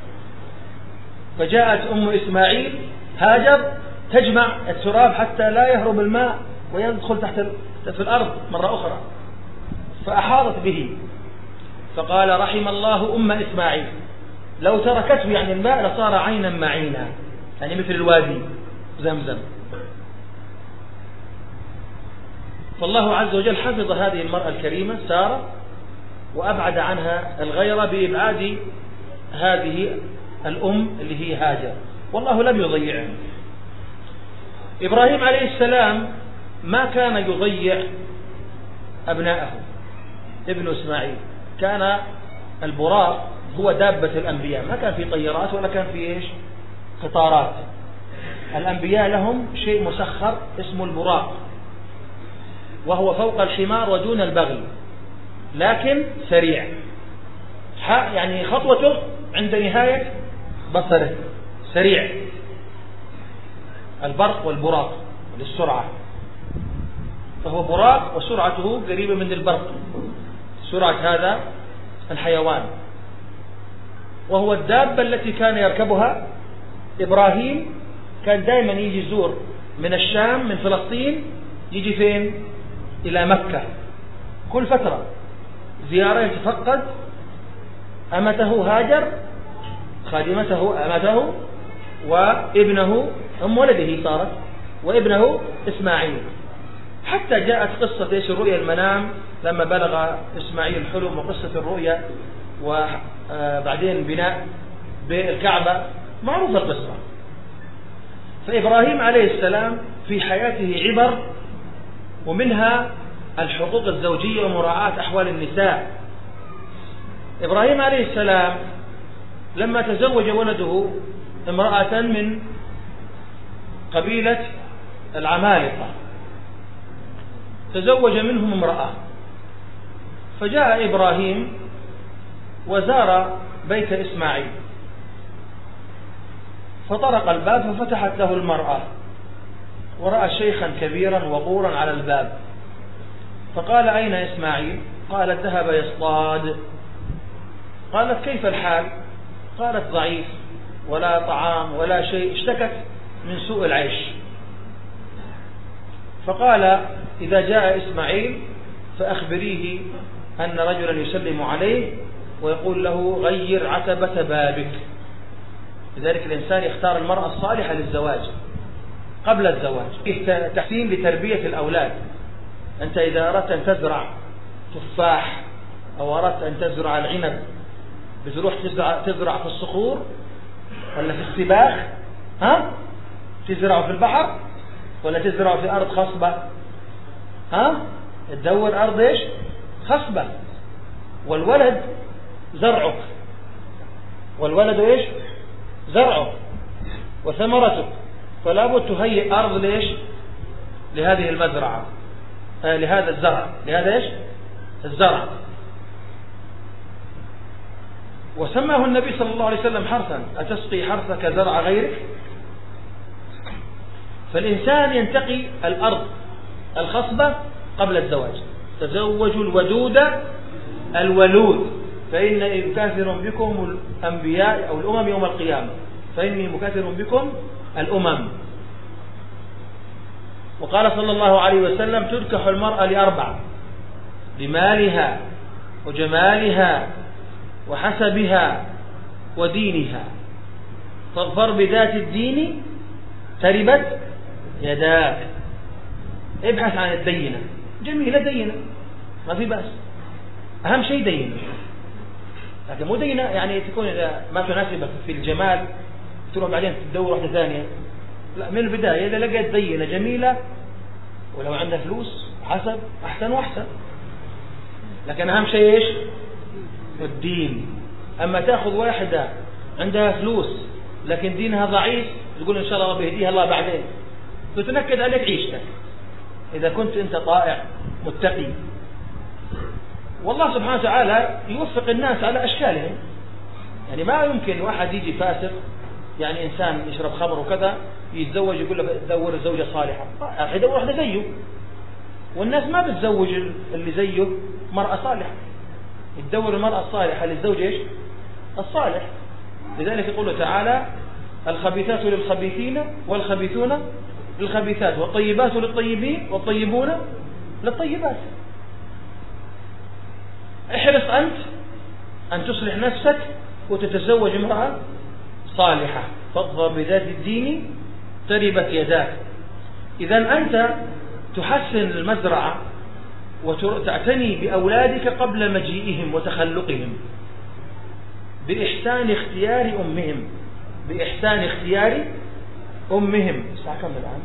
فجاءت أم إسماعيل هاجر تجمع التراب حتى لا يهرب الماء ويدخل تحت في الأرض مرة أخرى، فأحاطت به، فقال رحم الله أم إسماعيل، لو تركته يعني الماء لصار عينا معينا، يعني مثل الوادي زمزم. فالله عز وجل حفظ هذه المرأة الكريمة سارة، وأبعد عنها الغيرة بإبعاد هذه الأم اللي هي هاجر، والله لم يضيعها. إبراهيم عليه السلام ما كان يضيع أبناءه. ابن إسماعيل كان البراق هو دابة الأنبياء، ما كان في طيارات ولا كان في إيش قطارات. الأنبياء لهم شيء مسخر اسمه البراق، وهو فوق الحمار ودون البغل، لكن سريع، يعني خطوته عند نهاية بصره سريع، البرق والبراق للسرعة، فهو براق وسرعته قريبة من البرق، سرعة هذا الحيوان. وهو الدابة التي كان يركبها إبراهيم، كان دائما يجي يزور من الشام من فلسطين، يجي فين؟ إلى مكة كل فترة زيارة، يتفقد أمته هاجر خادمته أمته وابنه أم ولده صارت وابنه إسماعيل، حتى جاءت قصة إيش الرؤيا المنام لما بلغ إسماعيل الحلم، وقصة الرؤيا وبعدين بناء بالكعبة معروفة القصة. فإبراهيم عليه السلام في حياته عبر، ومنها الحقوق الزوجية ومراعاة أحوال النساء. إبراهيم عليه السلام لما تزوج ولده امرأة من قبيلة العمالقة، تزوج منهم امرأة، فجاء إبراهيم وزار بيت إسماعيل، فطرق الباب ففتحت له المرأة، ورأى شيخا كبيرا وقورا على الباب، فقال: أين إسماعيل؟ قالت: ذهب يصطاد. قالت: كيف الحال؟ قالت: ضعيف، ولا طعام ولا شيء، اشتكت من سوء العيش. فقال: إذا جاء إسماعيل فأخبريه أن رجلا يسلم عليه ويقول له: غير عتبة بابك. لذلك الإنسان يختار المرأة الصالحة للزواج قبل الزواج. تحسين لتربية الأولاد. أنت إذا أردت أن تزرع تفاح أو أردت أن تزرع العنب، بتروح تزرع في الصخور ولا في السباخ؟ تزرع في البحر ولا تزرع في أرض خصبة؟ تدور أرض إيش؟ خصبة. والولد زرعك، والولد إيش؟ زرعه وثمرتك، فلا بد تهيئ أرض ليش؟ لهذه المزرعة، لهذا الزرع، لهذا إيش؟ الزرع. وسماه النبي صلى الله عليه وسلم حرثا: أتسقي حرثك زرع غيرك؟ فالإنسان ينتقي الأرض الخصبة قبل الزواج. تزوجوا الودود الولود فإني مكاثر بكم الأنبياء أو الأمم يوم القيامة، فإني مكاثر بكم الأمم. وقال صلى الله عليه وسلم: تنكح المرأة لأربع: لمالها وجمالها وحسبها ودينها، فاظفر بذات الدين تربت يداك. ابحث عن الدينة، جميلة دينة ما في بأس، أهم شيء دينة، لكن مو دينة يعني تكون إذا ما تناسبك في الجمال تروح بعدين تدور واحدة ثانية. لا، من البداية إذا لقيت دينة جميلة ولو عندها فلوس حسب أحسن وأحسن، لكن أهم شيء إيش؟ الدين. أما تأخذ واحدة عندها فلوس لكن دينها ضعيف تقول إن شاء الله ربي يهديها الله بعدين، تتنكد عليك عيشتك إذا كنت أنت طائع متقي. والله سبحانه وتعالى يوفق الناس على أشكالهم، يعني ما يمكن واحد يجي فاسق، يعني إنسان يشرب خمر وكذا يتزوج يقول له دور زوجة صالحة، يدور واحدة زيه، والناس ما بتزوج اللي زيه مرأة صالحة، يدور المرأة الصالحة للزوج إيش؟ الصالح. لذلك يقول تعالى: الخبيثات للخبيثين والخبيثون للخبيثات والطيبات للطيبين والطيبون للطيبات. احرص أنت أن تصلح نفسك وتتزوج امرأة صالحة، فاظفر بذات الدين تربت يداك. إذا أنت تحسن المزرعة وتعتني بأولادك قبل مجيئهم وتخلقهم بإحسان اختيار أمهم، بإحسان اختيار أمهم. الساعة كم الآن؟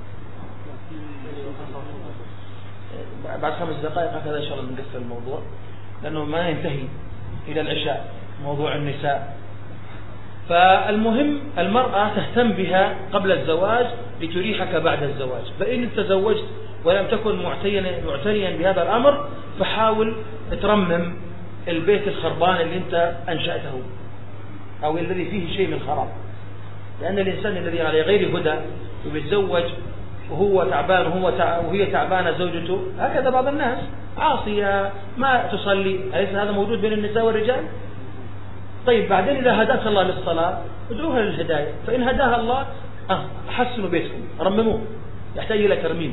بعد 5 دقائق هكذا إن شاء الله نقفل الموضوع، لأنه ما ينتهي إلى العشاء موضوع النساء. فالمهم المرأة تهتم بها قبل الزواج لتريحك بعد الزواج. فإن تزوجت ولم تكن معتنيا بهذا الأمر فحاول ترمم البيت الخربان اللي أنت أنشأته أو الذي فيه شيء من الخراب. لأن الإنسان الذي على غير هدى ويتزوج وهو تعبان وهي تعبانة زوجته، هكذا بعض الناس عاصية ما تصلي، أليس هذا موجود بين النساء والرجال؟ طيب بعدين إذا هداك الله للصلاة ادعوها للهداية، فإن هداها الله حسنوا بيتكم، رمموه، يحتاج إلى ترميم.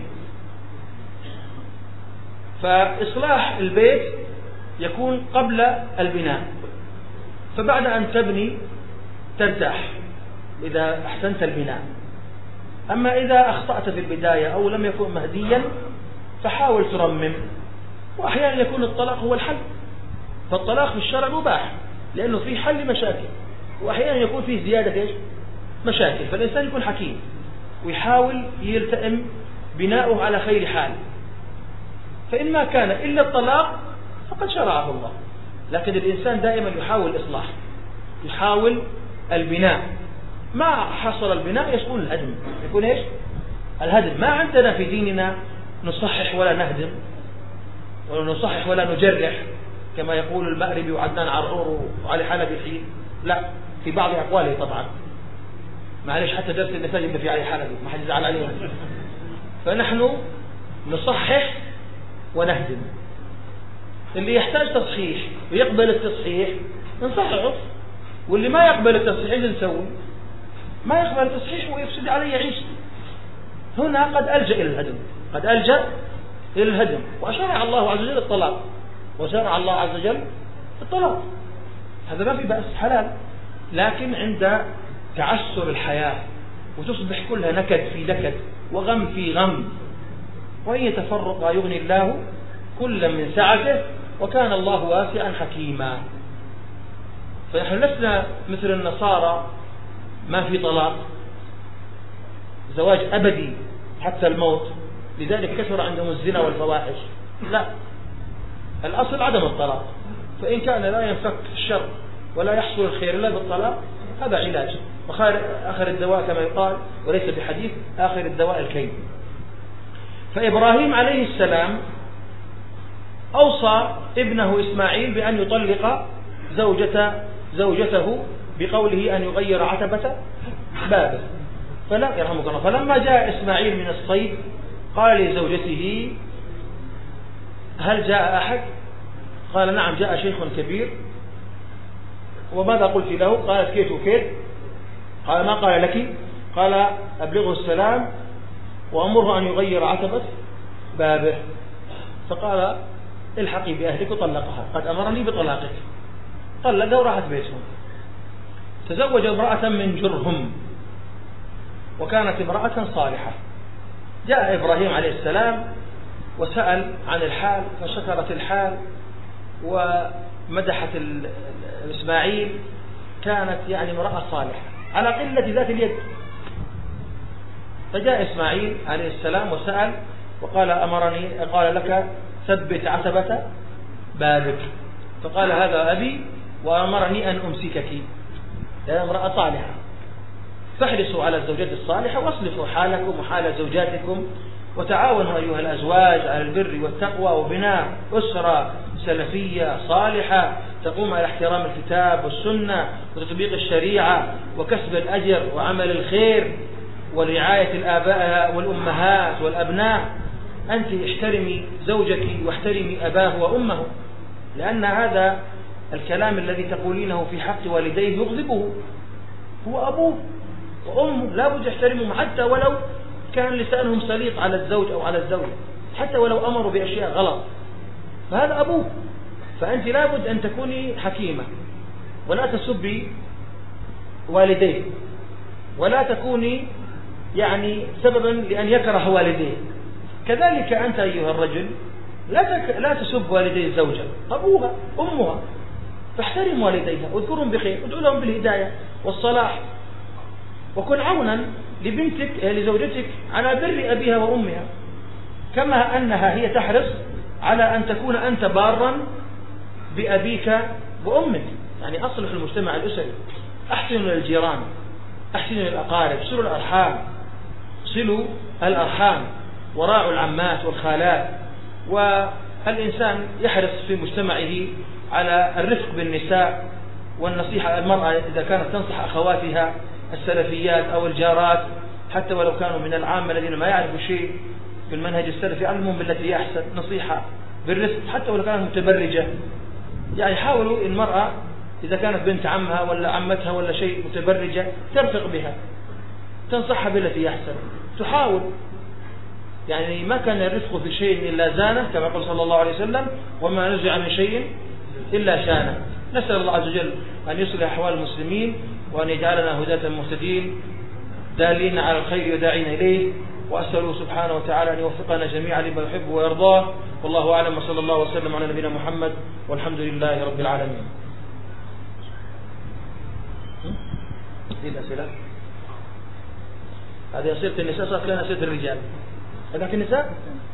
فإصلاح البيت يكون قبل البناء، فبعد أن تبني ترتاح إذا أحسنت البناء. أما إذا أخطأت في البداية أو لم يكن مهديا فحاول ترمم. وأحيانا يكون الطلاق هو الحل، فالطلاق في الشرع مباح لأنه فيه حل مشاكل، وأحيانا يكون فيه زيادة مشاكل، فالإنسان يكون حكيم ويحاول يلتئم بناؤه على خير حال. فإن ما كان إلا الطلاق فقد شرعه الله، لكن الإنسان دائما يحاول الإصلاح، يحاول البناء. ما حصل البناء يكون الهدم، يكون إيش؟ الهدم. ما عندنا في ديننا نصحح ولا نهدم، ولا نصحح ولا نجرح كما يقول المأربي وعدنان عرعور وعلي حلبي الحين. لا، في بعض أقواله طبعا، معلش حتى درس النساء يبدأ في علي حلبي، ما حد يزعل عليهم. فنحن نصحح ونهدم. اللي يحتاج تصحيح ويقبل التصحيح نصححه، واللي ما يقبل التصحيح اللي نسوي ما يقبل التصحيح ويفسد عليه يعيش. هنا قد ألجأ إلى الهدم، قد ألجأ إلى الهدم. وشرع الله عز وجل الطلاق، وشرع الله عز وجل الطلاق، هذا ما في بأس، حلال. لكن عند تعسر الحياة وتصبح كلها نكد في نكد وغم في غم، وإن يتفرق يغني الله كلا من سعته وكان الله واسعا حكيما. فنحن لسنا مثل النصارى ما في طلاق، زواج أبدي حتى الموت، لذلك كثر عندهم الزنا والفواحش. لا، الأصل عدم الطلاق، فإن كان لا ينفك الشر ولا يحصل الخير إلا بالطلاق هذا علاج، آخر الدواء كما يقال، وليس بحديث، آخر الدواء الكي. فإبراهيم عليه السلام أوصى ابنه إسماعيل بأن يطلق زوجته بقوله أن يغير عتبة بابه. يرحمك الله. فلما جاء إسماعيل من الصيد قال لزوجته هل جاء أحد؟ قال نعم جاء شيخ كبير. وماذا قلت له؟ قالت كيت وكيت. قال ما قال لك؟ قال أبلغه السلام وأمره أن يغير عتبة بابه. فقال الحقي بأهلك وطلقها، قد أمرني بطلاقك. طلقها وراحت بيتهم. تزوج امرأة من جرهم، وكانت امرأة صالحة. جاء إبراهيم عليه السلام وسأل عن الحال، فشكرت الحال ومدحت إسماعيل، كانت يعني امرأة صالحة على قلة ذات اليد. فجاء إسماعيل عليه السلام وسأل وقال قال لك ثبت عتبة بابك. فقال هذا أبي وأمرني أن أمسكك، لأن امرأة صالحة. فاحرصوا على الزوجات الصالحة واصلحوا حالكم وحال زوجاتكم، وتعاونوا أيها الأزواج على البر والتقوى وبناء أسرة سلفية صالحة تقوم على احترام الكتاب والسنة وتطبيق الشريعة وكسب الأجر وعمل الخير ورعاية الآباء والأمهات والأبناء. أنت احترمي زوجك واحترمي أباه وأمه، لأن هذا الكلام الذي تقولينه في حق والديه يغضبه، هو أبوه وأمه، لا بد يحترمهم حتى ولو كان لسانهم سليط على الزوج أو على الزوجة، حتى ولو أمروا بأشياء غلط، فهذا أبوه. فأنت لا بد أن تكوني حكيمة ولا تسبي والديه، ولا تكوني يعني سببا لأن يكره والديه. كذلك أنت أيها الرجل لا تسب والدي الزوجة، أبوها أمها، فاحترم والديها واذكرهم بخير، ادعو لهم بالهداية والصلاح، وكن عونا لبنتك لزوجتك على بر أبيها وأمها، كما أنها هي تحرص على أن تكون أنت بارا بأبيك وأمك. يعني أصلح المجتمع الأسري، أحسنوا للجيران، أحسنوا للأقارب، صلوا الأرحام، وراعوا العمات والخالات، الإنسان يحرص في مجتمعه على الرفق بالنساء والنصيحة. المرأة إذا كانت تنصح أخواتها السلفيات أو الجارات حتى ولو كانوا من العامة الذين ما يعرفوا شيء في المنهج السلفي، علمهم بالتي هي أحسن، نصيحة بالرفق حتى ولو كانت متبرجة. يعني حاولوا المرأة إذا كانت بنت عمها ولا عمتها ولا شيء متبرجة ترفق بها، تنصحها بالتي هي أحسن، تحاول. يعني ما كان الرفق في شيء إلا زانه، كما قال صلى الله عليه وسلم: وما نزع من شيء إلا شانه. نسأل الله عز وجل أن يصلح أحوال المسلمين وأن يجعلنا هداة مهتدين دالين على الخير وداعين إليه، وأسأله سبحانه وتعالى أن يوفقنا جميعا لما يحب ويرضاه. والله أعلم، وصلى الله وسلم على نبينا محمد، والحمد لله رب العالمين. هذه الأسئلة، هذه أسئلة النساء، صارت لنا أسئلة الرجال. هذاك النساء.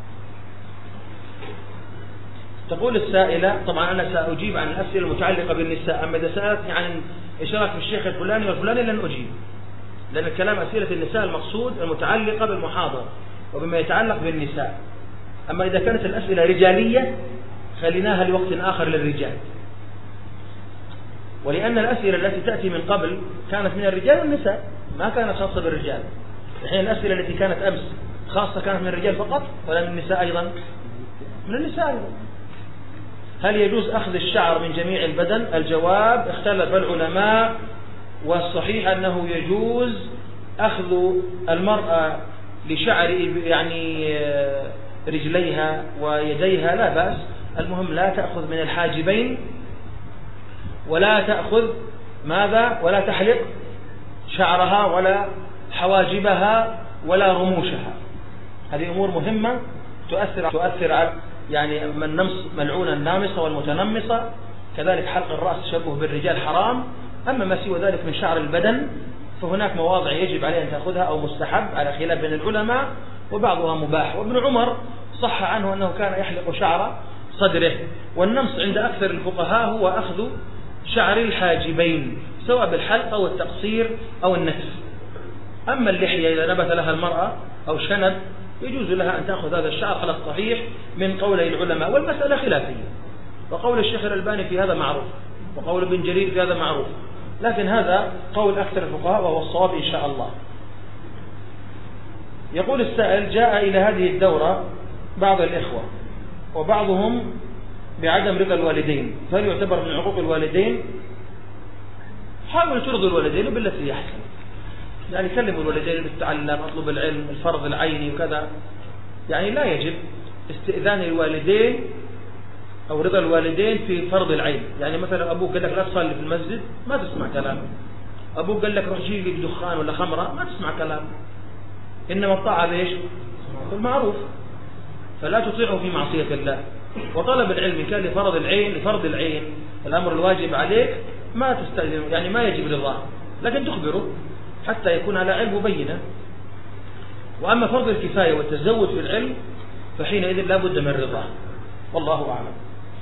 تقول السائلة: طبعا أنا سأجيب عن الأسئلة المتعلقة بالنساء، أما إذا سألتني عن إشارة في الشيخ الفلاني والفلاني لن أجيب، لأن الكلام أسئلة النساء المقصود المتعلقة بالمحاضرة وبما يتعلق بالنساء. أما إذا كانت الأسئلة رجالية خليناها لوقت آخر للرجال، ولأن الأسئلة التي تأتي من قبل كانت من الرجال والنساء، ما كانت خاصة بالرجال. الحين الأسئلة التي كانت أمس خاصة كانت من الرجال فقط ولا من النساء أيضا؟ من النساء أيضا. هل يجوز أخذ الشعر من جميع البدن؟ الجواب: اختلف العلماء، والصحيح أنه يجوز أخذ المرأة لشعر يعني رجليها ويديها، لا بأس. المهم لا تأخذ من الحاجبين، ولا تأخذ ماذا، ولا تحلق شعرها ولا حواجبها ولا رموشها. هذه أمور مهمة تؤثر على يعني من ملعون النامصة والمتنمصة. كذلك حلق الرأس تشبه بالرجال حرام. أما ما سوى ذلك من شعر البدن فهناك مواضع يجب عليه أن تأخذها أو مستحب، على خلاف بين العلماء، وبعضها مباح. وابن عمر صح عنه أنه كان يحلق شعر صدره. والنمص عند أكثر الفقهاء هو أخذ شعر الحاجبين، سواء بالحلق أو التقصير أو النتف. أما اللحية إذا نبت لها المرأة أو شنب يجوز لها أن تأخذ هذا الشعر على الصحيح من قولي العلماء، والمسألة خلافية. وقول الشيخ الألباني في هذا معروف، وقول ابن جرير في هذا معروف، لكن هذا قول أكثر الفقهاء وهو الصواب إن شاء الله. يقول السائل: جاء إلى هذه الدورة بعض الإخوة وبعضهم بعدم رضا الوالدين، فهل يعتبر من عقوق الوالدين؟ حاول ترضي الوالدين بالتي هي أحسن. يعني كلموا الوالدين بالتعلم، اطلب العلم، الفرض العيني وكذا. يعني لا يجب استئذان الوالدين أو رضا الوالدين في فرض العين. يعني مثلا أبوك قال لك لا تصلي في المسجد، ما تسمع كلامه. أبوك قال لك روح جيب لي دخان ولا خمرة، ما تسمع كلامه. إنما الطاعة بإيش؟ بالمعروف. فلا تطيعه في معصية الله. وطلب العلم كان لفرض العين الأمر الواجب عليك، ما تستأذن، يعني ما يجب رضاه، لكن تخبره حتى يكون على علم مبينة. وأما فرض الكفاية والتزود في العلم فحينئذ لا بد من رضاه، والله أعلم.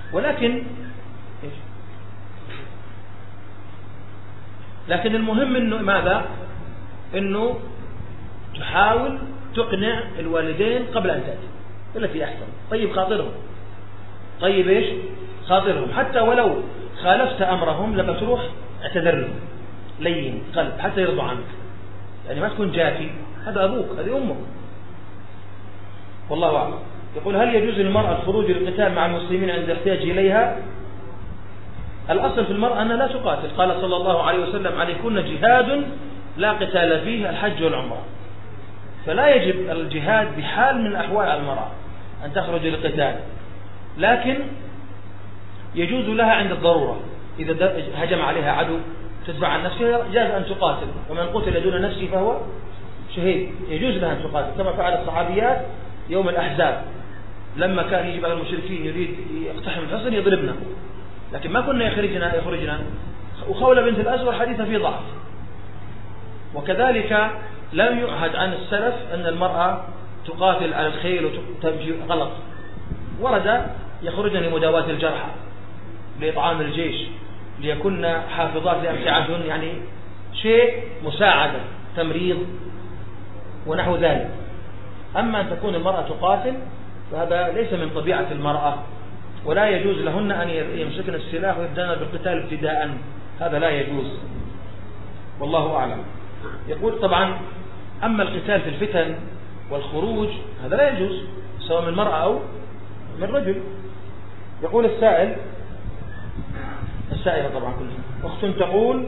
لكن المهم إنه ماذا؟ إنه تحاول تقنع الوالدين قبل أن تأتي التي أحسن. طيب خاطرهم، طيب إيش خاطرهم، حتى ولو خالفت أمرهم لما تروح اعتذر لهم، لين قلب حتى يرضوا عنك. يعني ما تكون جافي، هذا أبوك، هذه أمك، والله أعلم. يقول: هل يجوز للمرأة الخروج للقتال مع المسلمين عند الاحتياج إليها؟ الأصل في المرأة أنها لا تقاتل. قال صلى الله عليه وسلم: عليكن جهاد لا قتال فيه الحج والعمرة. فلا يجب الجهاد بحال من الأحوال على المرأة أن تخرج للقتال، لكن يجوز لها عند الضرورة. إذا هجم عليها عدو تدفع عن نفسها جاز أن تقاتل، ومن قتل دون نفسه فهو شهيد. يجوز لها أن تقاتل كما فعل الصحابيات يوم الأحزاب، لما كان يجب على المشركين يريد يقتحم الحصن يضربنا، لكن ما كنا يخرجنا. وخولة بنت الأسود حديثة في ضعف. وكذلك لم يعهد عن السلف أن المرأة تقاتل على الخيل وتمشي غلط. ورد يخرجن لمداواة الجرحى، لإطعام الجيش، ليكن حافظات لأمتعتهن، يعني شيء مساعدة، تمريض ونحو ذلك. أما أن تكون المرأة تقاتل فهذا ليس من طبيعة المرأة، ولا يجوز لهن أن يمسكن السلاح ويبدأن بالقتال ابتداء، هذا لا يجوز، والله أعلم. يقول طبعا أما القتال في الفتن والخروج هذا لا يجوز سواء من المرأة أو من رجل. يقول السائلة طبعا كلها: أخت تقول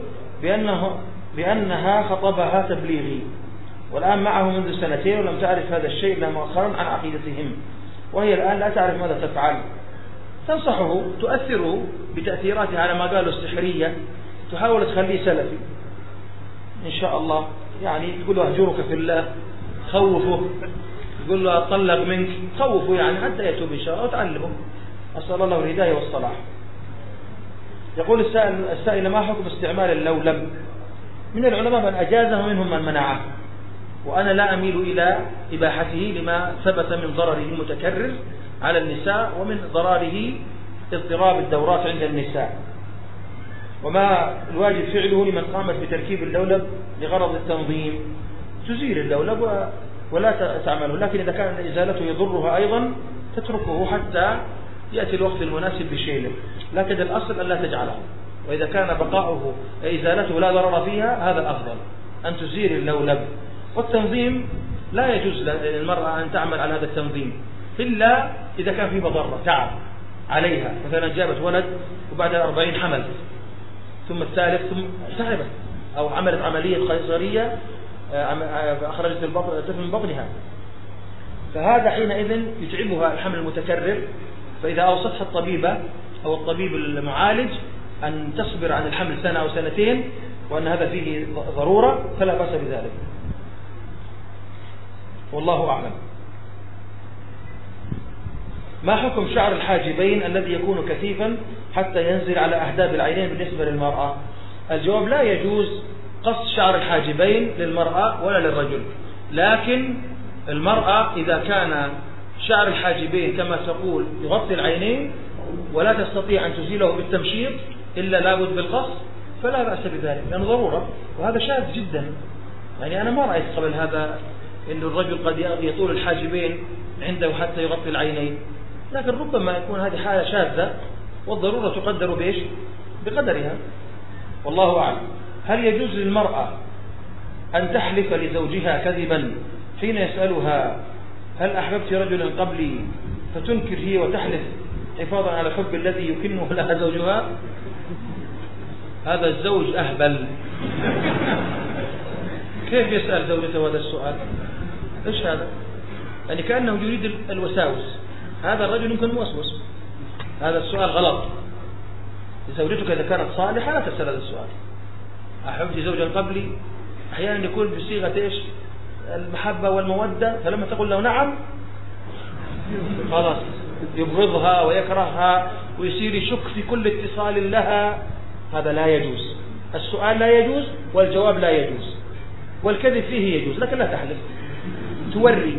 بأنها خطبها تبليغي والآن معه منذ 2 ولم تعرف هذا الشيء إلا مؤخرا عن عقيدتهم، وهي الآن لا تعرف ماذا تفعل. تنصحه، تؤثره بتأثيراتها على ما قالوا السحرية، تحاول تخليه سلفي إن شاء الله، يعني تقول له أهجرك في الله، خوفه، تقول له أطلق منك، خوفه يعني حتى يتوب إن شاء الله وتعلمه. أسأل الله الهداية والصلاح. يقول السائل: ما حكم استعمال اللولب؟ من العلماء من أجازه ومنهم من منعه، وأنا لا أميل إلى إباحته لما ثبت من ضرره المتكرر على النساء ومن ضراره اضطراب الدورات عند النساء، وما الواجب فعله لمن قامت بتركيب اللولب لغرض التنظيم. تزيل اللولب ولا تعمله، لكن إذا كان إزالته يضرها أيضا تتركه حتى يأتي الوقت المناسب بشيله، لكن الأصل أن لا تجعله، وإذا كان بقاؤه إزالته لا ضرر فيها هذا الأفضل أن تزيل اللولب. والتنظيم لا يجوز للمرأة أن تعمل على هذا التنظيم إلا إذا كان في مضرة تعب عليها، مثلا جابت ولد وبعد 40 حمل ثم الثالث ثم تعبت، أو عملت عملية قيصرية أخرجت الطفل من بطنها، فهذا حينئذ يتعبها الحمل المتكرر. فإذا أوصتها الطبيبة أو الطبيب المعالج أن تصبر عن الحمل 1 أو 2 وأن هذا فيه ضرورة فلا بأس بذلك، والله أعلم. ما حكم شعر الحاجبين الذي يكون كثيفا حتى ينزل على أهداب العينين بالنسبة للمرأة؟ الجواب: لا يجوز قص شعر الحاجبين للمرأة ولا للرجل، لكن المرأة إذا كان شعر الحاجبين كما تقول يغطي العينين ولا تستطيع أن تزيله بالتمشيط إلا لابد بالقص فلا بأس بذلك، لأنه ضرورة، وهذا شاذ جدا. يعني أنا ما رأيت قبل هذا أن الرجل قد يطول الحاجبين عنده حتى يغطي العينين، لكن ربما يكون هذه حالة شاذة والضرورة تقدر بإيش؟ بقدرها، والله أعلم. هل يجوز للمرأة أن تحلف لزوجها كذبا حين يسألها هل أحببت رجلا قبلي فتنكر هي وتحلف حفاظا على الحب الذي يكنه لها زوجها؟ هذا الزوج أهبل. كيف يسأل زوجته هذا السؤال؟ إيش هذا؟ يعني كأنه يريد الوساوس، هذا الرجل يمكن موسوس، هذا السؤال غلط. زوجتك إذا كانت صالحة لا تسأل هذا السؤال. أحببت زوجا قبلي أحيانا يكون بصيغة إيش؟ المحبة والمودة، فلما تقول له نعم خلاص يبغضها ويكرهها ويصير يشك في كل اتصال لها، هذا لا يجوز. السؤال لا يجوز والجواب لا يجوز، والكذب فيه يجوز، لكن لا تحلف توري.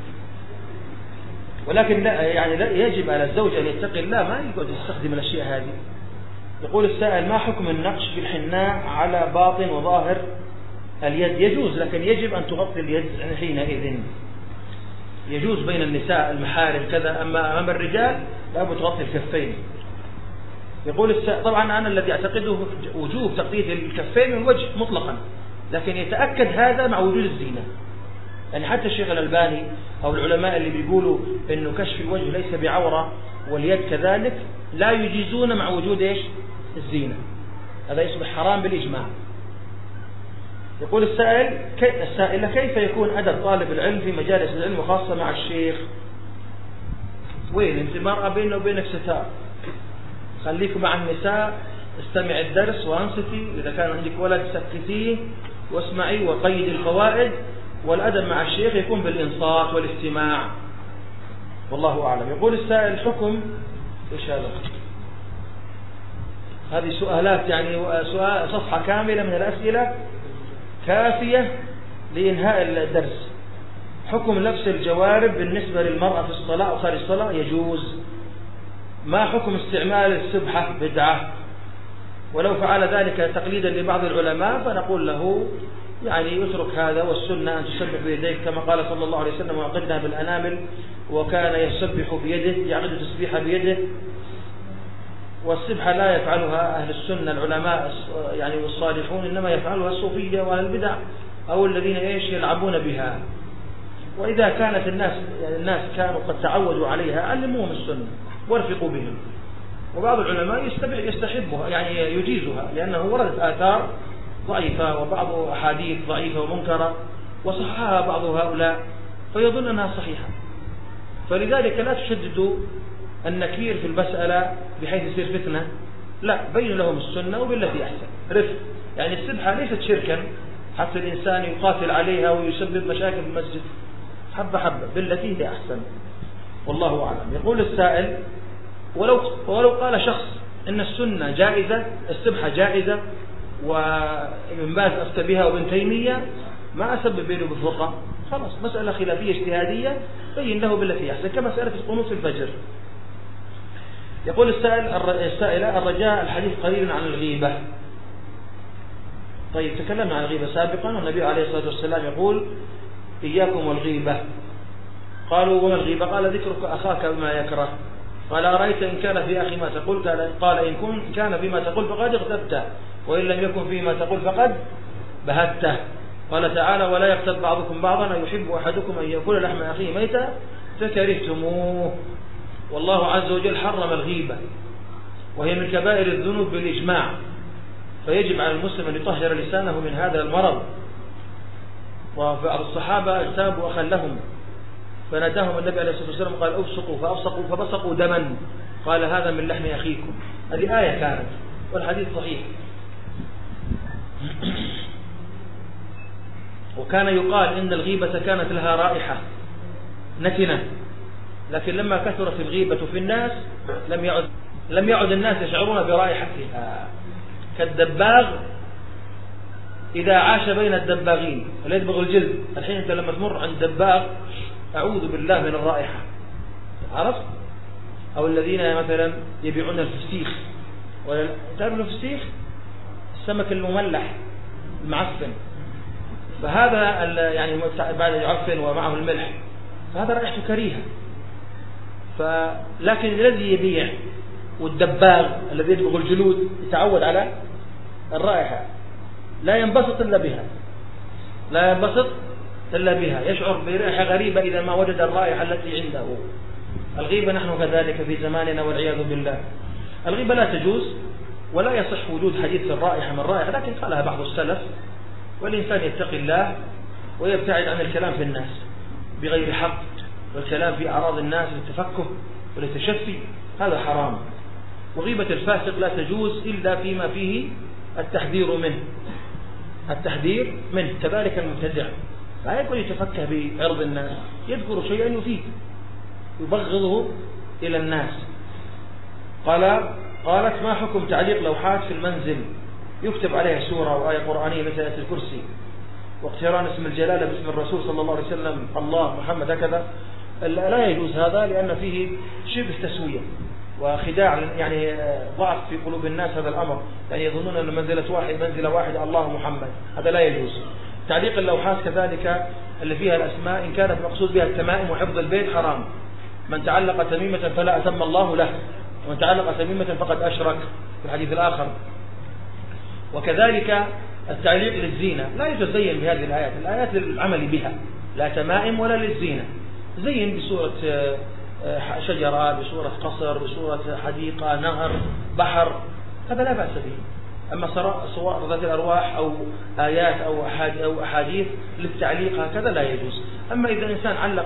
ولكن لا يعني لا يجب على الزوج أن يتقي الله، ما يقعد يستخدم الأشياء هذه. يقول السائل: ما حكم النقش بالحناء على باطن وظاهر اليد؟ يجوز، لكن يجب أن تغطي اليد حينئذ. يجوز بين النساء المحارم كذا، أما أمام الرجال لابد تغطي الكفين. يقول طبعا أنا الذي أعتقده وجوب تغطية الكفين من الوجه مطلقا، لكن يتأكد هذا مع وجود الزينة. يعني حتى الشيخ الألباني أو العلماء اللي بيقولوا إنه كشف الوجه ليس بعورة واليد كذلك لا يجيزون مع وجود إيش؟ الزينة، هذا يصبح حرام بالإجماع. يقول السائل: كيف يكون أدب طالب العلم في مجالس العلم وخاصة مع الشيخ؟ وين انت مرأة بيننا وبينك ستار، خليك مع النساء، استمع الدرس وانصتي، إذا كان عندك ولد سكتيه واسمعي وقيد الفوائد، والأدب مع الشيخ يكون بالإنصات والاستماع، والله أعلم. يقول السائل: حكم إيش هذا؟ هذه سؤالات يعني سؤال صفحة كاملة من الأسئلة كافية لإنهاء الدرس. حكم لبس الجوارب بالنسبة للمرأة في الصلاة أو خارج الصلاة؟ يجوز. ما حكم استعمال السبحة؟ بدعة. ولو فعل ذلك تقليدا لبعض العلماء فنقول له يعني يترك هذا، والسنة أن تسبح بيديك كما قال صلى الله عليه وسلم: وعقدنا بالأنامل، وكان يسبح بيده، يعقد تسبيح بيده والسبحة لا يفعلها أهل السنة العلماء يعني والصالحون، إنما يفعلها الصوفية وأهل البدع أو الذين يلعبون بها. وإذا كانت الناس كانوا قد تعودوا عليها علموهم السنة وارفقوا بهم. وبعض العلماء يستحبها يعني يجيزها، لأنه وردت آثار ضعيفة وبعض أحاديث ضعيفة ومنكرة وصححها بعض هؤلاء فيظن أنها صحيحة. فلذلك لا تشددوا النكير في المسألة بحيث يصير فتنة، لا، بين لهم السنة وبالتي أحسن رفق. يعني السبحة ليست شركا حتى الإنسان يقاتل عليها ويسبب مشاكل في المسجد، حبة حبة بالتي هي أحسن، والله أعلم. يقول السائل: ولو قال شخص إن السنة جائزة، السبحة جائزة، وابن باز أفتى بها وابن تيمية، ما أسبب بينه بالفقه، خلاص مسألة خلافية اجتهادية، بين له بالتي أحسن، كمسألة القنوت في الفجر. يقول السائلة: الرجاء الحديث قليلا عن الغيبة. طيب، تكلمنا عن الغيبة سابقا، والنبي عليه الصلاة والسلام يقول: إياكم والغيبة. قالوا: وما الغيبة؟ قال: ذكرك أخاك بما يكره. قال: أرأيت إن كان في أخي ما تقول؟ قال: إن كان فيما تقول فقد اغتبته، وإن لم يكن فيما تقول فقد بهته. قال تعالى: ولا يغتب بعضكم بعضا، يحب أحدكم أن يأكل لحم أخيه ميتا فكرهتموه. والله عز وجل حرم الغيبة، وهي من كبائر الذنوب بالإجماع، فيجب على المسلم أن يطهر لسانه من هذا المرض. وبعض الصحابة اغتابوا أخا لهم فناداهم النبي عليه الصلاة والسلام قال: أبصقوا، فأبصقوا فبصقوا دما، قال: هذا من لحم أخيكم. هذه آية كانت، والحديث صحيح. وكان يقال إن الغيبة كانت لها رائحة نتنة، لكن لما كثرت الغيبة في الناس لم يعد الناس يشعرون برائحتها، كالدباغ إذا عاش بين الدباغين فلا يدبغ الجلد. الحين أنت لما تمر عند دباغ أعوذ بالله من الرائحة، عرفت؟ أو الذين مثلا يبيعون الفسيخ، تعرفون الفسيخ؟ السمك المملح المعفن، فهذا يعني بعد يعفن ومعه الملح، فهذا رائحته كريهة. لكن الذي يبيع والدباغ الذي يدبغ الجلود يتعود على الرائحة، لا ينبسط إلا بها، يشعر برائحة غريبة إذا ما وجد الرائحة التي عنده. الغيبة نحن كذلك في زماننا والعياذ بالله. الغيبة لا تجوز، ولا يصح وجود حديث الرائحة من رائحة، لكن قالها بعض السلف. والإنسان يتقي الله ويبتعد عن الكلام في الناس بغير حق، والكلام في أعراض الناس للتفكه وللتشفي، هذا حرام. وغيبة الفاسق لا تجوز إلا فيما فيه التحذير منه. كذلك المبتدع لا يكون يتفكه بعرض الناس، يذكر شيئا يفيد يبغضه إلى الناس. قالت: ما حكم تعليق لوحات في المنزل يكتب عليها سورة وآية قرآنية مثل آية الكرسي، واقتران اسم الجلالة باسم الرسول صلى الله عليه وسلم، الله محمد هكذا؟ لا يجوز هذا، لأن فيه شبه تسوية وخداع، يعني ضعف في قلوب الناس هذا الأمر، يعني يظنون أن منزلة واحدة الله محمد، هذا لا يجوز. تعليق اللوحات كذلك اللي فيها الأسماء إن كانت مقصود بها التمائم وحفظ البيت حرام. من تعلق تميمة فلا أتم الله له، ومن تعلق تميمة فقد أشرك في الحديث الآخر. وكذلك التعليق للزينة لا يتزين بهذه الآيات للعمل بها، لا تمائم ولا للزينة. زين بصورة شجرة، بصورة قصر، بصورة حديقة، نهر، بحر، هذا لا بأس به. أما صور ذات الأرواح أو آيات أو أحاديث للتعليق هكذا لا يجوز. أما إذا الإنسان علق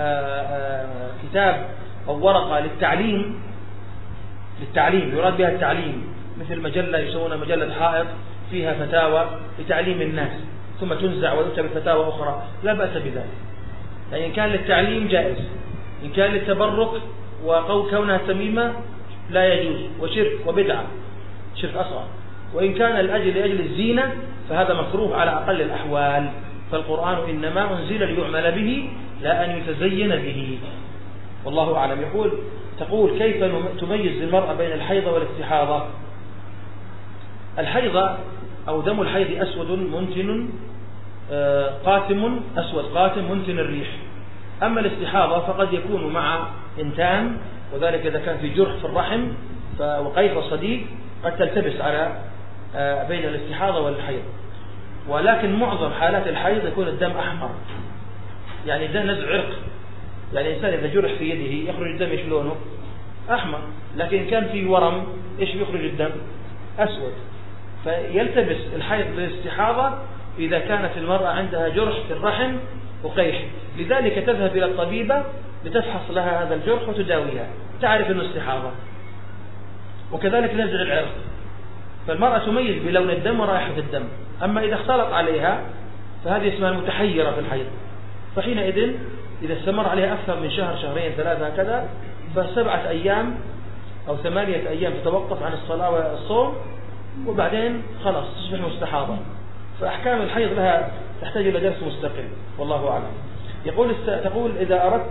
كتاب أو ورقة للتعليم يراد بها التعليم، مثل مجلة يسمونها مجلة حائط فيها فتاوى لتعليم الناس ثم تنزع ويكتب فتاوى أخرى، لا بأس بذلك. يعني إن كان للتعليم جائز، إن كان للتبرك وكونها تميمة لا يجوز، وشرك وبدعة، شرك أصغر. وإن كان لأجل الزينة فهذا مكروه على أقل الأحوال. فالقرآن إنما أنزل ليعمل به لا أن يتزين به، والله أعلم. تقول: كيف تميز المرأة بين الحيضة والاستحاضة؟ الحيضة أو دم الحيض أسود منتن قاتم، أسود قاتم منتن الريح. أما الاستحاضة فقد يكون مع إنتان، وذلك إذا كان في جرح في الرحم وقيح وصديد قد تلتبس على بين الاستحاضة والحيض، ولكن معظم حالات الحيض يكون الدم أحمر، يعني ده نزع عرق، يعني الإنسان إذا جرح في يده يخرج الدم إيش لونه؟ أحمر، لكن إن كان في ورم إيش بيخرج الدم؟ أسود. فيلتبس الحيض بالاستحاضة إذا كانت المرأة عندها جرح في الرحم وقيح، لذلك تذهب إلى الطبيبة لتفحص لها هذا الجرح وتداويها، تعرف أنه استحاضة. وكذلك نزع العرق، فالمرأة تميز بلون الدم ورائحة الدم. أما إذا اختلط عليها فهذه اسمها المتحيرة في الحيض، فحينئذ إذا استمر عليها أكثر من شهر شهرين ثلاثة هكذا ف7 أيام أو 8 أيام تتوقف عن الصلاة والصوم، وبعدين خلاص تصبح مستحاضة. فأحكام الحيض لها تحتاج إلى درس مستقل، والله أعلم. تقول إذا أردت،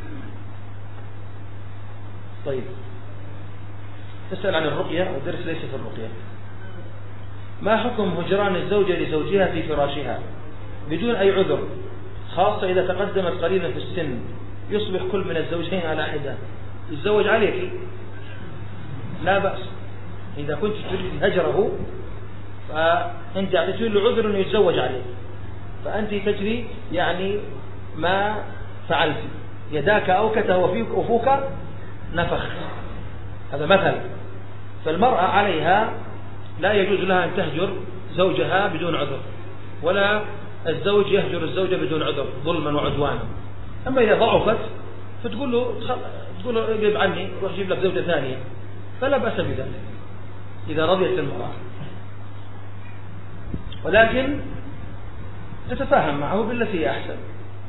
طيب تسأل عن الرقية، والدرس ليس في الرقية. ما حكم هجران الزوجة لزوجها في فراشها بدون أي عذر، خاصة إذا تقدمت قليلا في السن، يصبح كل من الزوجين على حدة؟ يتزوج عليك لا بأس، إذا كنت تريد هجره فأنت أعطيته له عذر أنه يتزوج عليك، فأنت تجري يعني ما فعلت، يداك أوكت وفوك نفخ، هذا مثل. فالمرأة عليها لا يجوز لها أن تهجر زوجها بدون عذر، ولا الزوج يهجر الزوجة بدون عذر ظلما وعدوانا. أما إذا ضعفت فتقول له اقلب عني روح جيب لك زوجة ثانية، فلا بأس بذلك إذا رضيت المرأة، ولكن تتفاهم معه بالتي هي أحسن.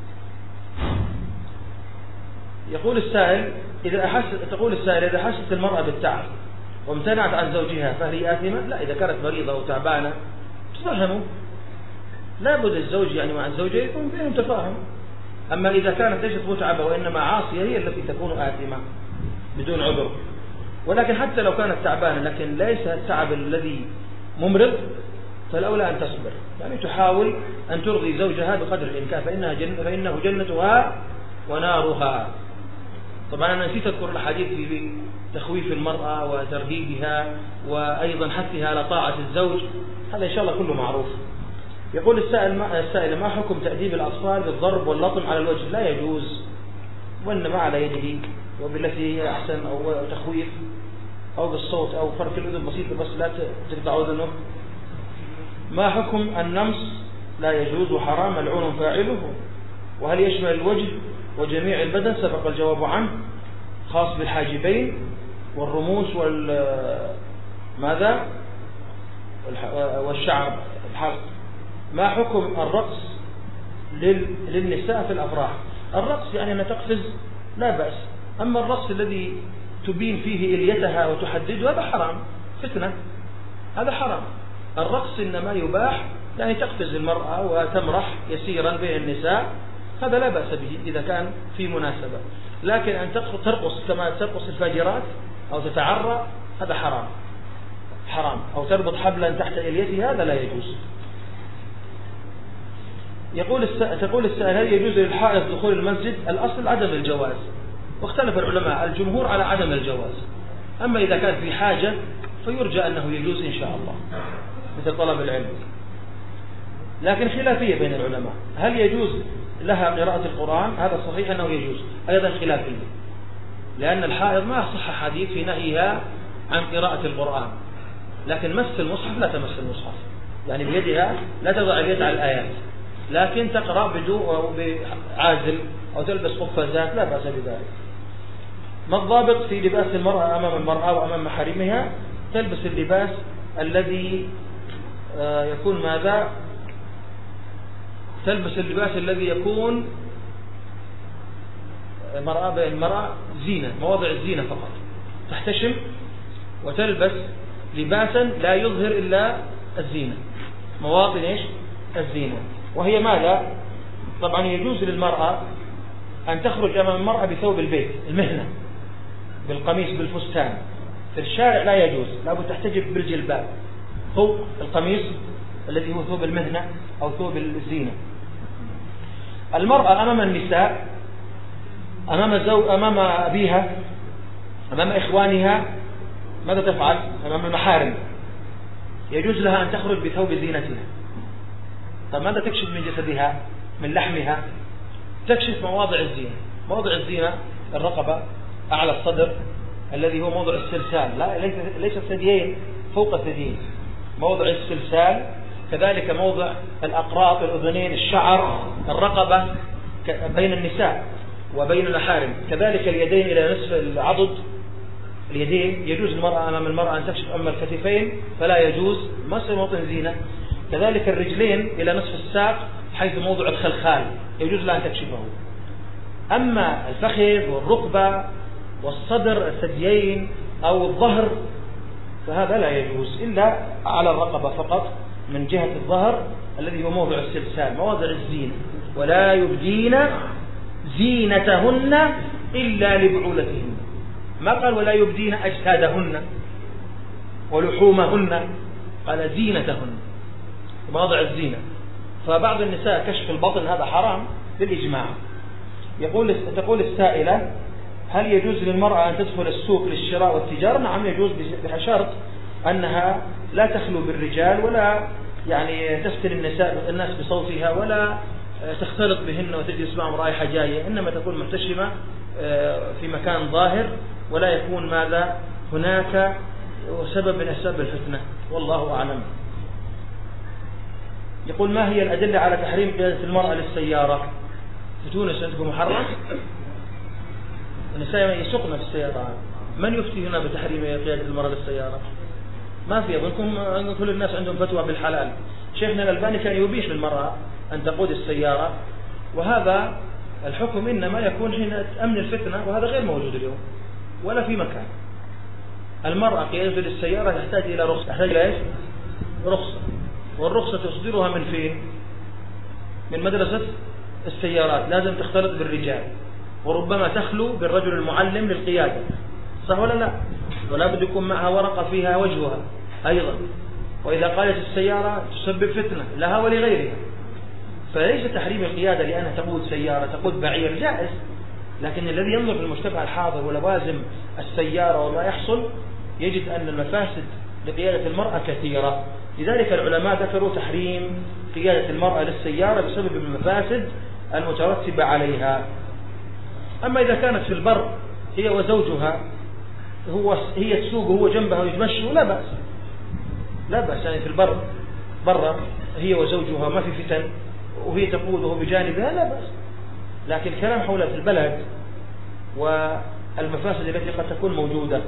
يقول السائل إذا أحست المرأة بالتعب وامتنعت عن زوجها فهل هي آثمة؟ لا، إذا كانت مريضة وتعبانة تفهموا، لابد الزوج يعني مع الزوجة يكون بينهم تفاهم. أما إذا كانت ليست متعبة وإنما عاصية هي التي تكون آثمة بدون عذر. ولكن حتى لو كانت تعبانة لكن ليس التعب الذي ممرض فالأولى أن تصبر، يعني تحاول أن ترضي زوجها بقدر الإمكان، فإنه جنتها ونارها. طبعا أنا نسيت أذكر الحديث في تخويف المرأة وترهيبها وأيضا حثها على طاعة الزوج، هذا إن شاء الله كله معروف. يقول السائل ما حكم تأديب الأطفال بالضرب واللطم على الوجه؟ لا يجوز، وإنما على يده وبالتي هي أحسن، أو تخويف أو بالصوت أو فرك الأذن بسيطة بس لا تقطع أذنه. ما حكم النمص؟ لا يجوز وحرام ملعون فاعله. وهل يشمل الوجه وجميع البدن؟ سبق الجواب عنه، خاص بالحاجبين والرموش ماذا والشعر الحلق. ما حكم الرقص للنساء في الأفراح؟ الرقص يعني أن تقفز لا بأس، أما الرقص الذي تبين فيه إليتها وتحددها هذا حرام، فتنة، هذا حرام. الرقص إنما يباح يعني تقفز المرأة وتمرح يسيرا بين النساء، هذا لا بأس به إذا كان في مناسبة، لكن أن ترقص كما ترقص الفاجرات أو تتعرى هذا حرام، أو تربط حبلا تحت إليتها هذا لا يجوز. تقول السائل هل يجوز للحائض دخول المسجد؟ الأصل عدم الجواز، واختلف العلماء، الجمهور على عدم الجواز، أما إذا كان في حاجة فيرجى أنه يجوز إن شاء الله مثل طلب العلم، لكن خلافية بين العلماء، هل يجوز لها قراءة القرآن؟ هذا صحيح أنه يجوز، أيضا خلافية، لأن الحائض ما صح حديث في نهيها عن قراءة القرآن، لكن مس المصحف لا تمس المصحف، يعني بيدها لا تضع اليد على الآيات، لكن تقرأ بعازل أو تلبس قفازات لا بأس بذلك. ما الضابط في لباس المرأة أمام المرأة وأمام محارمها؟ تلبس اللباس الذي يكون ماذا؟ تلبس اللباس الذي يكون المرأة زينة، مواضع الزينة فقط، تحتشم وتلبس لباسا لا يظهر إلا الزينة، مواطن إيش؟ الزينة. وهي ماذا؟ طبعا يجوز للمرأة أن تخرج أمام المرأة بثوب البيت، المهنة، بالقميص بالفستان، في الشارع لا يجوز، لابد تحتجب بالجلباب فوق القميص الذي هو ثوب المهنة أو ثوب الزينة. المرأة أمام النساء، أمام أبيها، أمام إخوانها، ماذا تفعل أمام المحارم؟ يجوز لها أن تخرج بثوب زينتها. طب ماذا تكشف من جسدها؟ من لحمها؟ تكشف مواضع الزينة. مواضع الزينة الرقبة، أعلى الصدر الذي هو موضع السلسال، لا ليس الثديين، فوق الثديين موضع السلسال، كذلك موضع الأقراط، الأذنين، الشعر، الرقبة بين النساء وبين المحارم، كذلك اليدين إلى نصف العضد. اليدين يجوز المرأة أمام المرأة أن تكشف، أما الكتفين فلا يجوز، ما يصير موطن زينة. كذلك الرجلين إلى نصف الساق حيث موضع الخلخال يجوز لها أن تكشفه. أما الفخذ والركبة والصدر، الثديين أو الظهر، فهذا لا يجوز إلا على الرقبة فقط من جهة الظهر الذي هو موضع السلسال، مواضع الزينة. ولا يبدين زينتهن إلا لبعولتهن، ما قال ولا يبدين أجسادهن ولحومهن، قال زينتهن، مواضع الزينة. فبعض النساء كشف البطن هذا حرام بالإجماع. تقول السائلة: هل يجوز للمرأة أن تدخل السوق للشراء والتجارة؟ نعم يجوز، بشرط أنها لا تخلو بالرجال، ولا يعني تفتن الناس بصوتها، ولا تختلط بهن وتجلس معهم رايحة جاية، إنما تكون محتشمة في مكان ظاهر، ولا يكون ماذا هناك سبب من أسباب الفتنة، والله أعلم. يقول: ما هي الأدلة على تحريم قيادة المرأة للسيارة؟ في تونس عندكم محرم؟ النساء يسوقن في السيارة، من يفتي هنا بتحريم قيادة المرأة للسيارة؟ ما في، أظنكم كل الناس عندهم فتوى بالحلال. شيخنا الألباني كان يبيح للمرأة أن تقود السيارة، وهذا الحكم إنما يكون حين أمن الفتنة، وهذا غير موجود اليوم ولا في مكان. المرأة قيادة للسيارة تحتاج إلى رخصة. تحتاج إلى إيش؟ رخصة. والرخصة تصدرها من فين؟ من مدرسة السيارات، لازم تختلط بالرجال، وربما تخلو بالرجل المعلم للقيادة، صح ولا لا؟ ولا بد يكون معها ورقة فيها وجهها أيضا. وإذا قالت السيارة تسبب فتنة لها ولغيرها. فليس تحريم القيادة لأنها تقود سيارة، تقود بعير، جائز، لكن الذي ينظر في المجتمع الحاضر ولوازم السيارة وما يحصل يجد أن المفاسد لقيادة المرأة كثيرة. لذلك العلماء ذكروا تحريم قيادة المرأة للسيارة بسبب المفاسد المترتبة عليها. أما إذا كانت في البر هي وزوجها، هي تسوق وهو جنبها ويتمشوا، لا بأس، لا بأس. يعني في البر برا هي وزوجها ما في فتن، وهي تقود وهو بجانبها، لا بأس. لكن الكلام حول البلد والمفاسد التي قد تكون موجودة.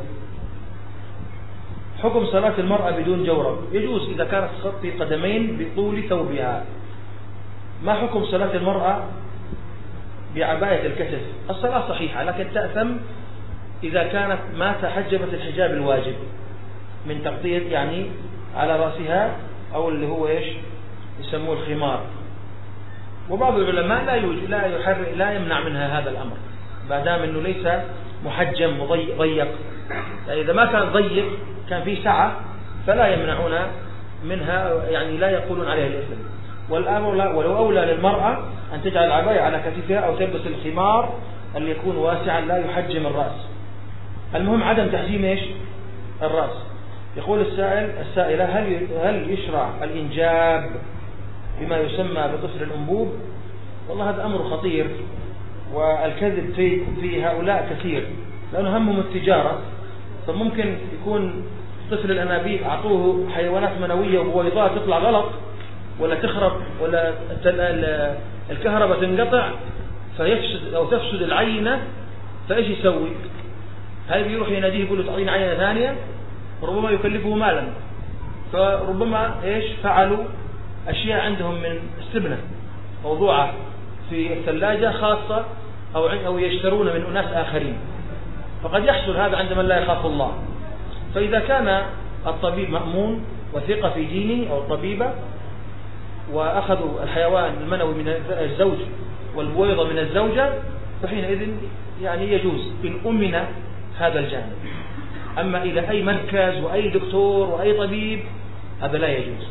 حكم صلاة المرأة بدون جورب؟ يجوز إذا كانت تغطي قدمين بطول ثوبها. ما حكم صلاة المرأة بعباية الكتف؟ الصلاة صحيحة، لكن تأثم إذا كانت ما تحجبت الحجاب الواجب من تغطية يعني على رأسها، أو اللي هو إيش يسموه الخمار. وبعض العلماء لا يمنع منها هذا الأمر ما دام أنه ليس محجم ضيق. يعني إذا ما كان ضيق كان فيه سعة فلا يمنعون منها، يعني لا يقولون عليها الإثم. ولو أولى للمرأة أن تجعل العباية على كتفها أو تلبس الخمار اللي يكون واسعا لا يحجم الرأس. المهم عدم تحجيم إيش؟ الرأس. يقول السائلة: هل يشرع الإنجاب بما يسمى بطفل الأنبوب؟ والله هذا أمر خطير، والكذب في هؤلاء كثير، لأنه همهم التجارة. فممكن يكون طفل الأنابيب أعطوه حيوانات منوية وبويضات تطلع غلط، ولا تخرب، ولا الكهرباء تنقطع فيفسد أو تفسد العينة، فإيش يسوي؟ هل بيروح يناديه يقول له تعطينا عينة ثانية؟ ربما يكلفه مالا. فربما إيش فعلوا أشياء عندهم من السبنة موضوعة في الثلاجة خاصة، أو يشترون من أناس آخرين. فقد يحصل هذا عند من لا يخاف الله. فإذا كان الطبيب مأمون وثقة في دينه أو الطبيبة، وأخذوا الحيوان المنوي من الزوج والبويضة من الزوجة، فحينئذ يعني يجوز إن أمن هذا الجانب. أما إلى أي مركز وأي دكتور وأي طبيب هذا لا يجوز.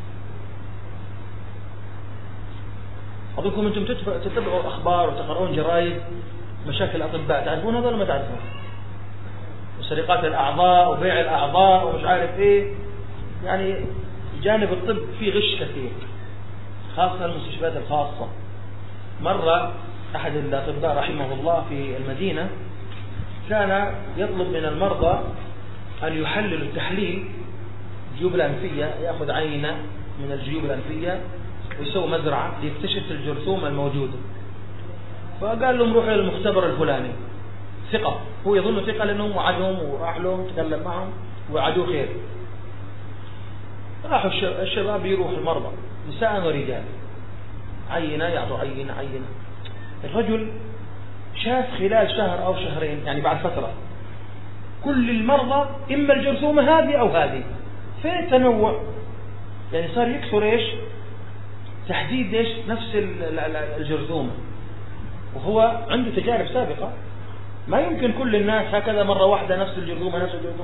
أظنكم أنتم تتبعوا أخبار وتقرؤون جرائد مشاكل الأطباء، تعرفون هذا ولا ما تعرفون؟ وسرقات الأعضاء وبيع الأعضاء ومش عارف إيه. يعني جانب الطب فيه غش كثير، خاصة المستشفيات الخاصة. مرة أحد الأطباء رحمه الله في المدينة كان يطلب من المرضى أن يحللوا التحليل الجيوب الأنفية، يأخذ عينة من الجيوب الأنفية ويسوي مزرعة ليكتشف الجرثومة الموجودة. فقال لهم روحوا للمختبر الفلاني، ثقة، هو يظن ثقة لأنهم وعدهم وراح لهم تكلم معهم وعدوه خير. راحوا الشباب يروح المرضى نساء ورجال، عينة يعطوا عينة. الرجل شاف خلال شهر أو شهرين، يعني بعد فترة، كل المرضى إما الجرثومة هذه أو هذه، في تنوع. يعني صار يكثر إيش تحديد إيش نفس الجرثومة، وهو عنده تجارب سابقة. ما يمكن كل الناس هكذا مرة واحدة نفس الجرثومة.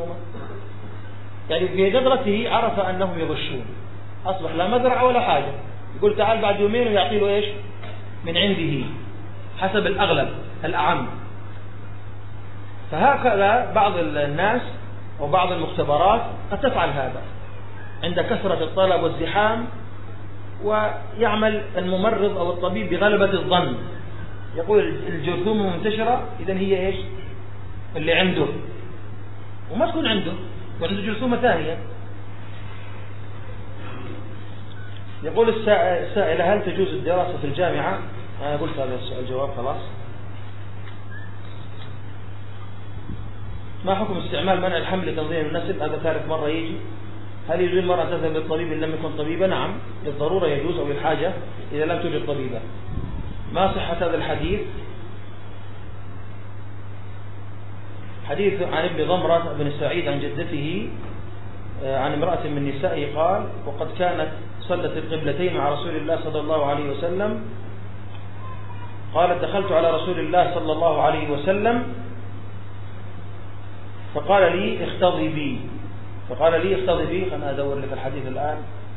يعني في قدرته عرف أنهم يغشون، أصبح لا مزرعة ولا حاجة، يقول تعال بعد يومين ويعطي له إيش من عنده حسب الأغلب الأعم. فهكذا بعض الناس وبعض المختبرات قد تفعل هذا عند كثرة الطلب والزحام، ويعمل الممرض أو الطبيب بغلبة الظن، يقول الجرثومة منتشرة إذن هي إيش اللي عنده، وما تكون عنده وعنده جرثومة ثانية. يقول السائلة هل تجوز الدراسة في الجامعة؟ أنا قلت هذا الجواب خلاص. ما حكم استعمال منع الحمل لتنظيم النسل؟ هذا ثالث مرة يجي. هل يجوز المرأة تذهب للطبيب إن لم يكن طبيبا؟ نعم، للضرورة يجوز أو للحاجة إذا لم توجد طبيبة. ما صحة هذا الحديث؟ حديث عن ابن ضمرة بن سعيد عن جدته عن امرأة من نسائه قال: وقد كانت صلت القبلتين مع رسول الله صلى الله عليه وسلم. قالت: دخلت على رسول الله صلى الله عليه وسلم فقال لي اختضي بي. خلنا أدور لك الحديث الآن.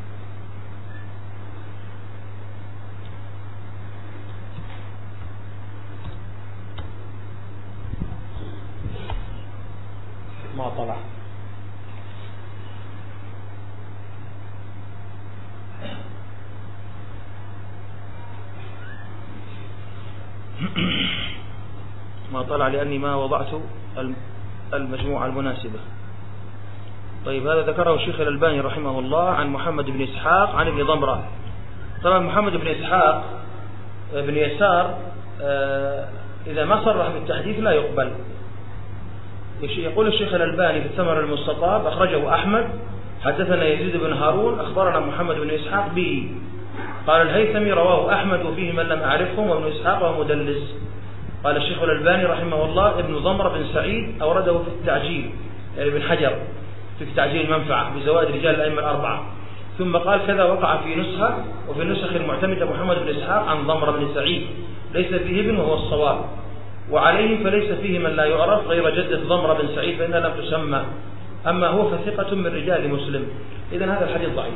ما طلع. لأني ما وضعت المجموعة المناسبة. طيب، هذا ذكره الشيخ الألباني رحمه الله عن محمد بن إسحاق عن ابن ضمرة. طبعا محمد بن إسحاق بن يسار إذا ما صرح بالتحديث لا يقبل. يقول الشيخ الألباني في الثمر المستطاب: أخرجه أحمد، حدثنا يزيد بن هارون أخبرنا محمد بن إسحاق به. قال الهيثمي: رواه أحمد وفيه من لم أعرفهم وابن إسحاق ومدلس. قال الشيخ الألباني رحمه الله: ابن ضمرة بن سعيد أورده في التعجيل، يعني ابن حجر في تعجيل المنفعة بزوائد رجال الأئمة الأربعة. ثم قال: كذا وقع في نسخة، وفي النسخ المعتمدة محمد بن إسحاق عن ضمرة بن سعيد ليس فيه ابن وهو الصواب، وعليه فليس فيه من لا يعرف غير جدة ضمرة بن سعيد فإنها لم تسمى، أما هو فثقة من رجال مسلم. إذن هذا الحديث ضعيف.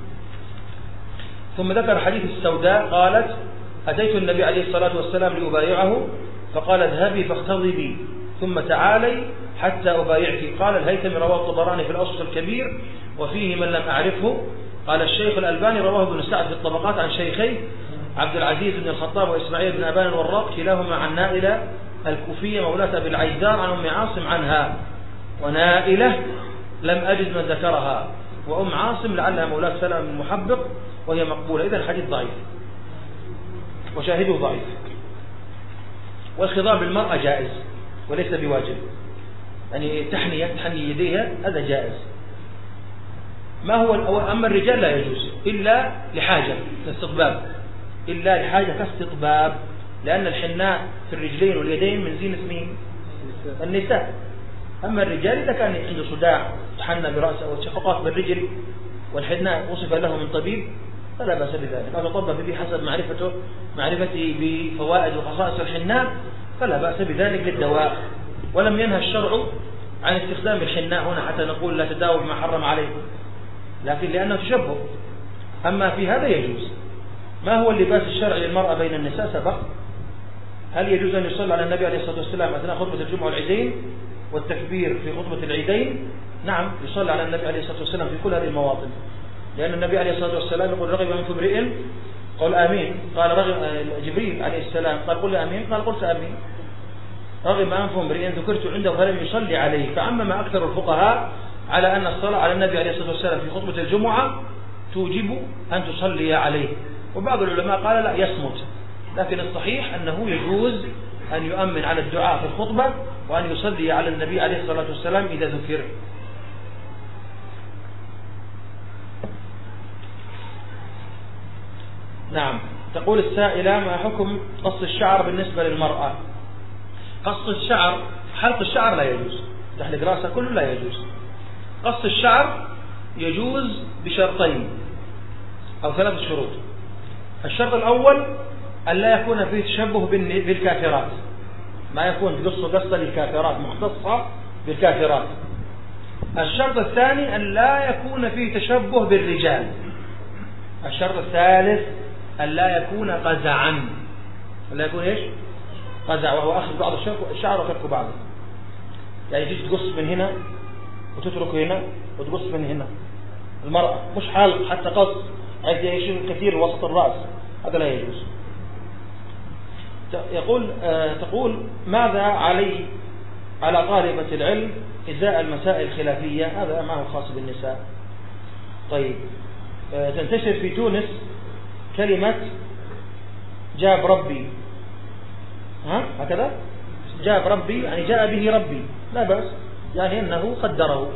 ثم ذكر حديث السوداء قالت: أتيت النبي عليه الصلاة والسلام لأبايعه فقال: اذهبي فاختضي بي ثم تعالي حتى أبايعك. قال الهيثمي: رواه الطبراني في الأوسط الكبير وفيه من لم أعرفه. قال الشيخ الألباني: رواه ابن سعد في الطبقات عن شيخي عبد العزيز بن الخطاب وإسماعيل بن أبان الوراق كلاهما عن نائلة الكوفية مولاة أبي العيزار عن أم عاصم عنها، ونائلة لم أجد من ذكرها، وأم عاصم لعلها مولاة سلام المحبق وهي مقبولة. إذن الحديث ضعيف وشاهده ضعيف. والخضاب بالمرأة جائز وليس بواجب، يعني تحني يديها هذا جائز. ما هو أما الرجال لا يجوز إلا لحاجة كاستطباب، لأن الحناء في الرجلين واليدين من زينة مين؟ النساء. أما الرجال إذا كان عنده صداع تحنى برأسه وشفقات بالرجل والحناء وصف له من طبيب فلا بأس بذلك، أو تطبب به حسب معرفته بفوائد وخصائص الحناء فلا بأس بذلك للدواء. ولم ينهى الشرع عن استخدام الحناء هنا حتى نقول لا تداوى بما حرم عليه، لكن لأنه تشبه. أما في هذا يجوز. ما هو اللباس الشرعي للمرأة بين النساء سبق. هل يجوز أن يصلي على النبي عليه الصلاة والسلام أثناء خطبة الجمعة والعيدين والتكبير في خطبة العيدين، نعم يصلي على النبي عليه الصلاة والسلام في كل هذه المواطن، لأن النبي عليه الصلاة والسلام يقول رغب أنف امرئ قل آمين، قال رغب جبريل عليه السلام قال قل آمين، قال قلت آمين، رغب أنف امرئ ذكرت عنده فلم يصلي عليه. فعمم أكثر الفقهاء على أن الصلاة على النبي عليه الصلاة والسلام في خطبة الجمعة توجب أن تصلي عليه، وبعض العلماء قال لا يصمت، لكن الصحيح أنه يجوز أن يؤمن على الدعاء في الخطبة وأن يصلي على النبي عليه الصلاة والسلام إذا ذكر. نعم. تقول السائلة ما حكم قص الشعر بالنسبة للمرأة؟ قص الشعر، حلق الشعر لا يجوز، تحلق راسه كله لا يجوز. قص الشعر يجوز بشرطين أو 3 شروط. الشرط الأول أن لا يكون فيه تشبه بالكافرات، ما يكون قصة للكافرات مختصة بالكافرات. الشرط الثاني أن لا يكون فيه تشبه بالرجال. الشرط الثالث أن لا يكون قزعا، لا يكون إيش؟ قزع، وهو أخذ بعض الشعر وترك بعضه، يعني تيجي تقص من هنا وتترك هنا وتقص من هنا. المرأة مش حلق حتى قص عايز يشيل كثير وسط الرأس، هذا لا يجوز. تقول ماذا على طالبة العلم إزاء المسائل الخلافية؟ هذا ما هو خاص بالنساء. طيب، تنتشر في تونس كلمة جاب ربي، هكذا جاب ربي يعني جاء به ربي، لا بأس، يعني أنه قدره.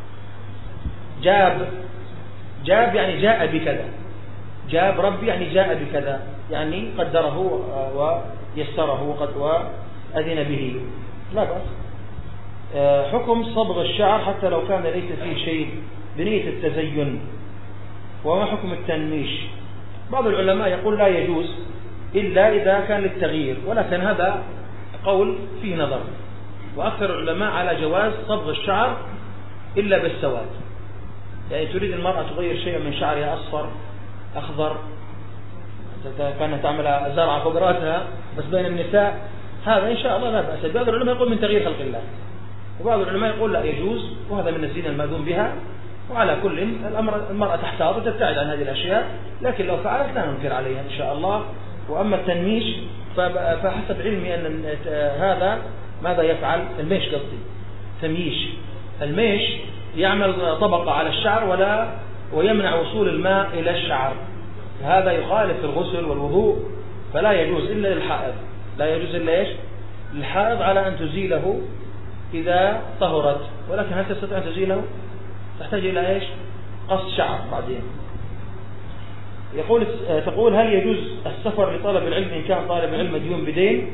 جاب يعني جاء بكذا، جاب ربي يعني جاء بكذا، يعني قدره ويسره وأذن به، لا بأس. حكم صبغ الشعر حتى لو كان ليس فيه شيء بنية التزين، وما حكم التنميش؟ بعض العلماء يقول لا يجوز إلا إذا كان للتغيير، ولكن هذا قول فيه نظر، وأكثر العلماء على جواز صبغ الشعر إلا بالسواد، يعني تريد المرأة تغير شيئا من شعرها أصفر أخضر، كانت تعمل زرعة فوق رأسها بس بين النساء، هذا إن شاء الله لا بأس. بعض العلماء يقول من تغيير خلق الله، وبعض العلماء يقول لا يجوز، وهذا من الزينة المأذون بها. وعلى كل المرأة تحتاط وتبتعد عن هذه الأشياء، لكن لو فعلت لا ننكر عليها إن شاء الله. وأما التنميش فحسب علمي أن هذا ماذا يفعل؟ الميش قصدي، تمييش. الميش يعمل طبقة على الشعر ويمنع وصول الماء إلى الشعر، هذا يخالف الغسل والوضوء، فلا يجوز إلا للحائض، لا يجوز إلا إيش؟ للحائض على أن تزيله إذا طهرت، ولكن هل تستطيع أن تزيله؟ تحتاج إلى إيش؟ قص شعر بعدين. تقول هل يجوز السفر لطلب العلم إن كان طالب العلم مديون بدين؟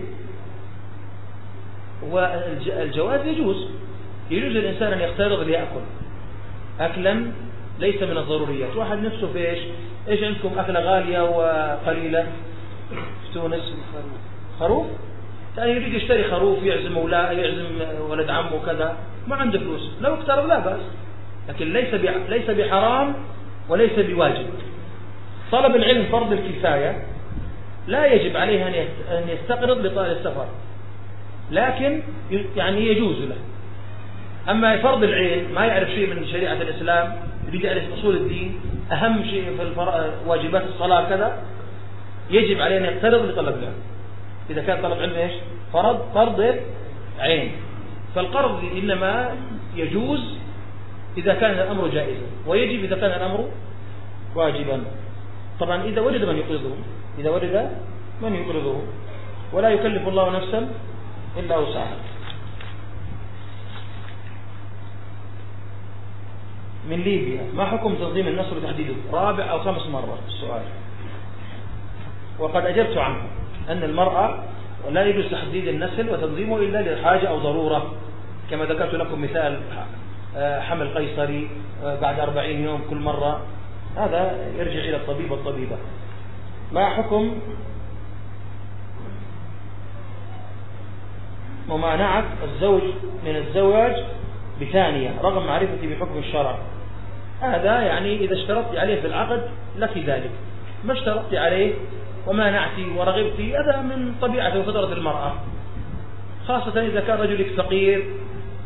والجواز يجوز الإنسان أن يقترض ليأكل أكلا ليس من الضروريات. واحد نفسه في إيش عندكم أكلة غالية وقليلة في تونس؟ خروف، يعني يريد يشتري خروف يعزم مولاه، يعزم ولد عمه كذا، ما عنده فلوس، لو اقترض لا بأس، لكن ليس بحرام وليس بواجب. طلب العلم فرض الكفاية، لا يجب عليه أن يستقرض لطالب السفر، لكن يعني يجوز له. أما فرض العين ما يعرف شيء من شريعة الإسلام، يريد يعرف أصول الدين، أهم شيء في واجبات الصلاة كذا، يجب عليه أن يقترض لطلب العلم. إذا كان طلب علم إيش؟ فرض عين، فالقرض إنما يجوز إذا كان الأمر جائزا، ويجب إذا كان الأمر واجبا. طبعا إذا ورد من يقرضه، ولا يكلف الله نفسا إلا وسعها. من ليبيا، ما حكم تنظيم النصر وتحديده؟ 4 أو 5 مرات السؤال، وقد أجبت عنه أن المرأة لا يجوز تحديد النسل وتنظيمه إلا للحاجة أو ضرورة، كما ذكرت لكم مثال حمل قيصري بعد 40 يوم كل مرة، هذا يرجع إلى الطبيب والطبيبة. ما حكم ممانعة الزوج من الزواج بثانية رغم معرفتي بحكم الشرع؟ هذا يعني إذا اشترطت عليه في العقد لك ذلك، ما اشترطت عليه ومانعتي ورغبتي، هذا من طبيعة وفطرة المرأة، خاصة إذا كان رجلك فقير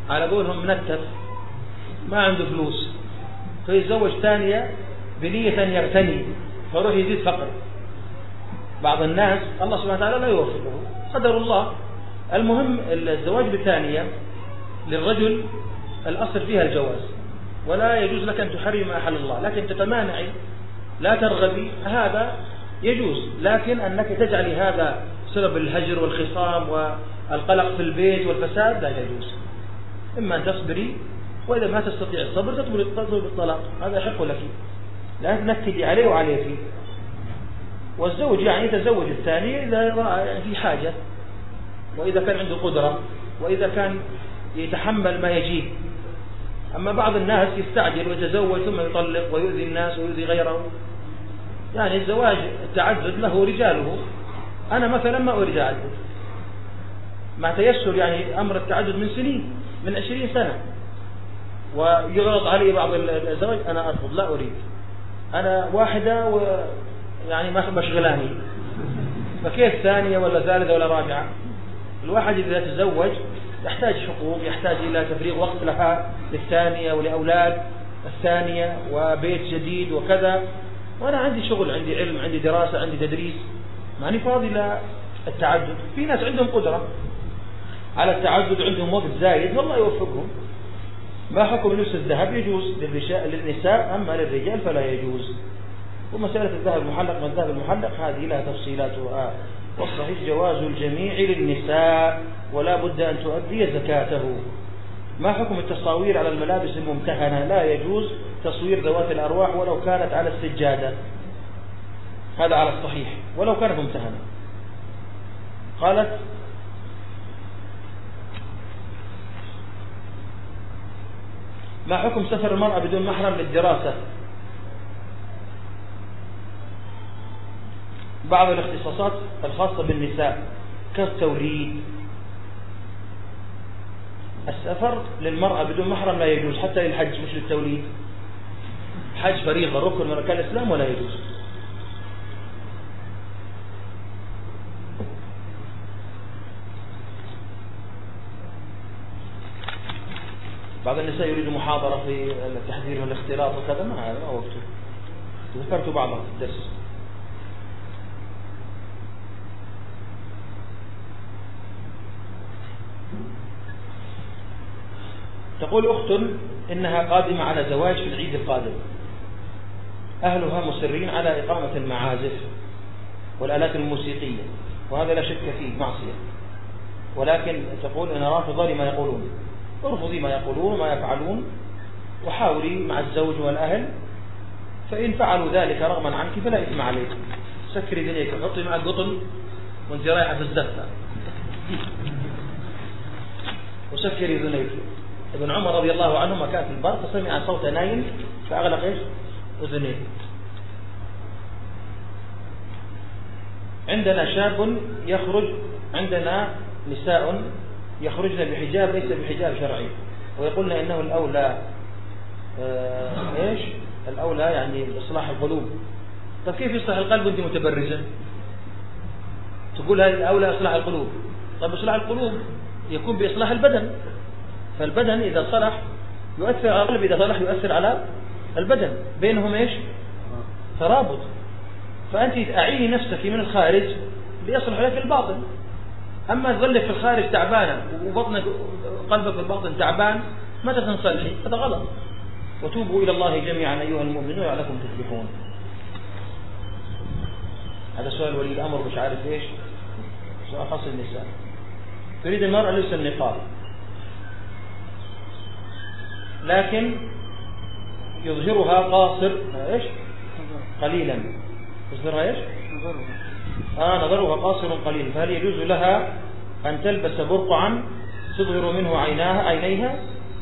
على قولهم منتف ما عنده فلوس، فيتزوج ثانية بنية أن يغتني فيروح يزيد فقر. بعض الناس الله سبحانه وتعالى لا يوفقه، قدر الله. المهم الزواج بثانية للرجل الأصل فيها الجواز، ولا يجوز لك أن تحرم ما أحل الله، لكن تتمانعي لا ترغبي هذا يجوز. لكن أنك تجعلي هذا سبب الهجر والخصام والقلق في البيت والفساد لا يجوز. إما أن تصبري، وإذا ما تستطيع الصبر تطلب الطلاق، هذا يحق لك، لا تنكدي عليه وعليه فيه. والزوج يعني يتزوج الثانية إذا رأى في حاجة، وإذا كان عنده قدرة، وإذا كان يتحمل ما يجيه. أما بعض الناس يستعجل ويتزوج ثم يطلق ويؤذي الناس ويؤذي غيره. يعني الزواج التعدد له رجاله، أنا مثلا ما أريد أعدد مع تيسر، يعني أمر التعدد من سنين، من 20 سنة، ويغلط علي بعض الزواج أنا أرفض، لا أريد. أنا واحدة ويعني ما بشغلاني، فكيف ثانية ولا ثالثة ولا رابعة؟ الواحد إذا تزوج يحتاج حقوق، يحتاج إلى تفريغ وقت لها للثانية ولأولاد الثانية وبيت جديد وكذا. وأنا عندي شغل، عندي علم، عندي دراسة، عندي تدريس، ماني فاضي للتعدد. في ناس عندهم قدرة على التعدد، عندهم وقت زايد، والله يوفقهم. ما حكم لبس الذهب؟ يجوز للنساء، أما للرجال فلا يجوز. ومسألة الذهب المحلق من الذهب المحلق هذه لها تفصيلاتها، والصحيح جواز الجميع للنساء، ولا بد أن تؤدي زكاته. ما حكم التصاوير على الملابس الممتهنة؟ لا يجوز تصوير ذوات الأرواح ولو كانت على السجادة، هذا على الصحيح، ولو كانت ممتهنة. قالت: ما حكم سفر المرأة بدون محرم للدراسة؟ بعض الاختصاصات الخاصة بالنساء كالتوليد، السفر للمرأة بدون محرم لا يجوز، حتى للحج مش للتوليد. حج فريضة ركن من أركان الإسلام ولا يجوز. بعض النساء يريد محاضرة في التحذير من الاختلاط وكذا، ما وقته، ذكرت بعضها في الدرس. تقول أخت إنها قادمة على زواج في العيد القادم، أهلها مصرين على إقامة المعازف والآلات الموسيقية، وهذا لا شك فيه معصية، ولكن تقول إن رافضة لما يقولون. ارفضي ما يقولون وما يفعلون، وحاولي مع الزوج والأهل، فإن فعلوا ذلك رغما عنك فلا إثم عليك. سكري دنيك، حطي معك قطن وانت رايحة في الزفة، وسكري ذنيك. ابن عمر رضي الله عنهما كان في البر فسمع صوت نايم فأغلق إيش؟ أذنيه. عندنا شاب يخرج، عندنا نساء يخرجن بحجاب ليس بحجاب شرعي، ويقولن إنه الأولى إيش؟ الأولى يعني إصلاح القلوب. طيب كيف يصلح القلب وأنت متبرجة؟ تقول هذه الأولى إصلاح القلوب. طيب إصلاح القلوب يكون بإصلاح البدن، فالبدن إذا صلح يؤثر على القلب، إذا صلح يؤثر على البدن، بينهم إيش؟ ترابط. فأنت أعيني نفسك من الخارج ليصلح لك الباطن. أما تظلك في الخارج تعبانة وبطنك قلبك في الباطن تعبان، متى تنصلحي؟ هذا غلط. وتوبوا إلى الله جميعا أيها المؤمنون لعلكم تفلحون. هذا سؤال ولي الأمر مش عارف إيش، سؤال خاص النساء. تريد المرأة لبس النقاب، لكن يظهرها قاصر إيش؟ قليلا. يظهرها إيش؟ نظرها قاصر قليل، فهل يجوز لها أن تلبس برقعا تظهر منه عينيها؟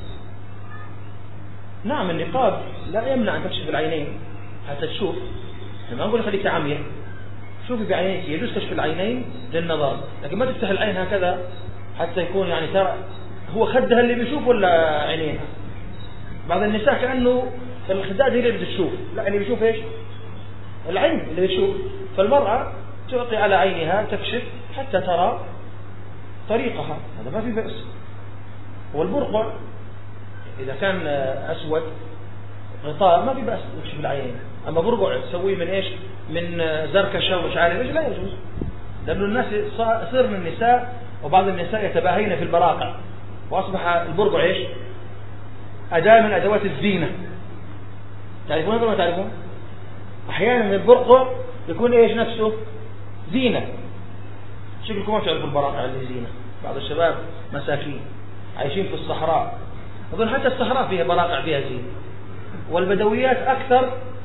نعم، النقاب لا يمنع أن تكشف العينين حتى تشوف. ما نقول خليك عمية، شوفي بعينيك، يجوز كشف العينين للنظر، لكن ما تفتح العين هكذا حتى يكون يعني ترى هو خدها اللي بيشوف ولا عينيها. بعض النساء كأنه الخداد هي اللي بتشوف، لا اللي بيشوف إيش؟ العين اللي بيشوف. فالمرأة تعطي على عينها تكشف حتى ترى طريقها، هذا ما في بأس. والبرقع إذا كان أسود غطاء ما في بأس يكشف العين. أما برقع تسويه من إيش؟ من زركشة ومش عارف إيش، لا يجوز، لأنه الناس صار من النساء وبعض النساء يتباهين في البراقع، وأصبح البرقع إيش؟ أداة من أدوات الزينة. تعرفون ولا ما تعرفون؟ أحيانا البرقع يكون إيش نفسه؟ زينة. شكلكم ما تعرفوا البراقع اللي زينة. بعض الشباب مساكين عايشين في الصحراء، أظن حتى الصحراء فيها براقع فيها زينة، والبدويات أكثر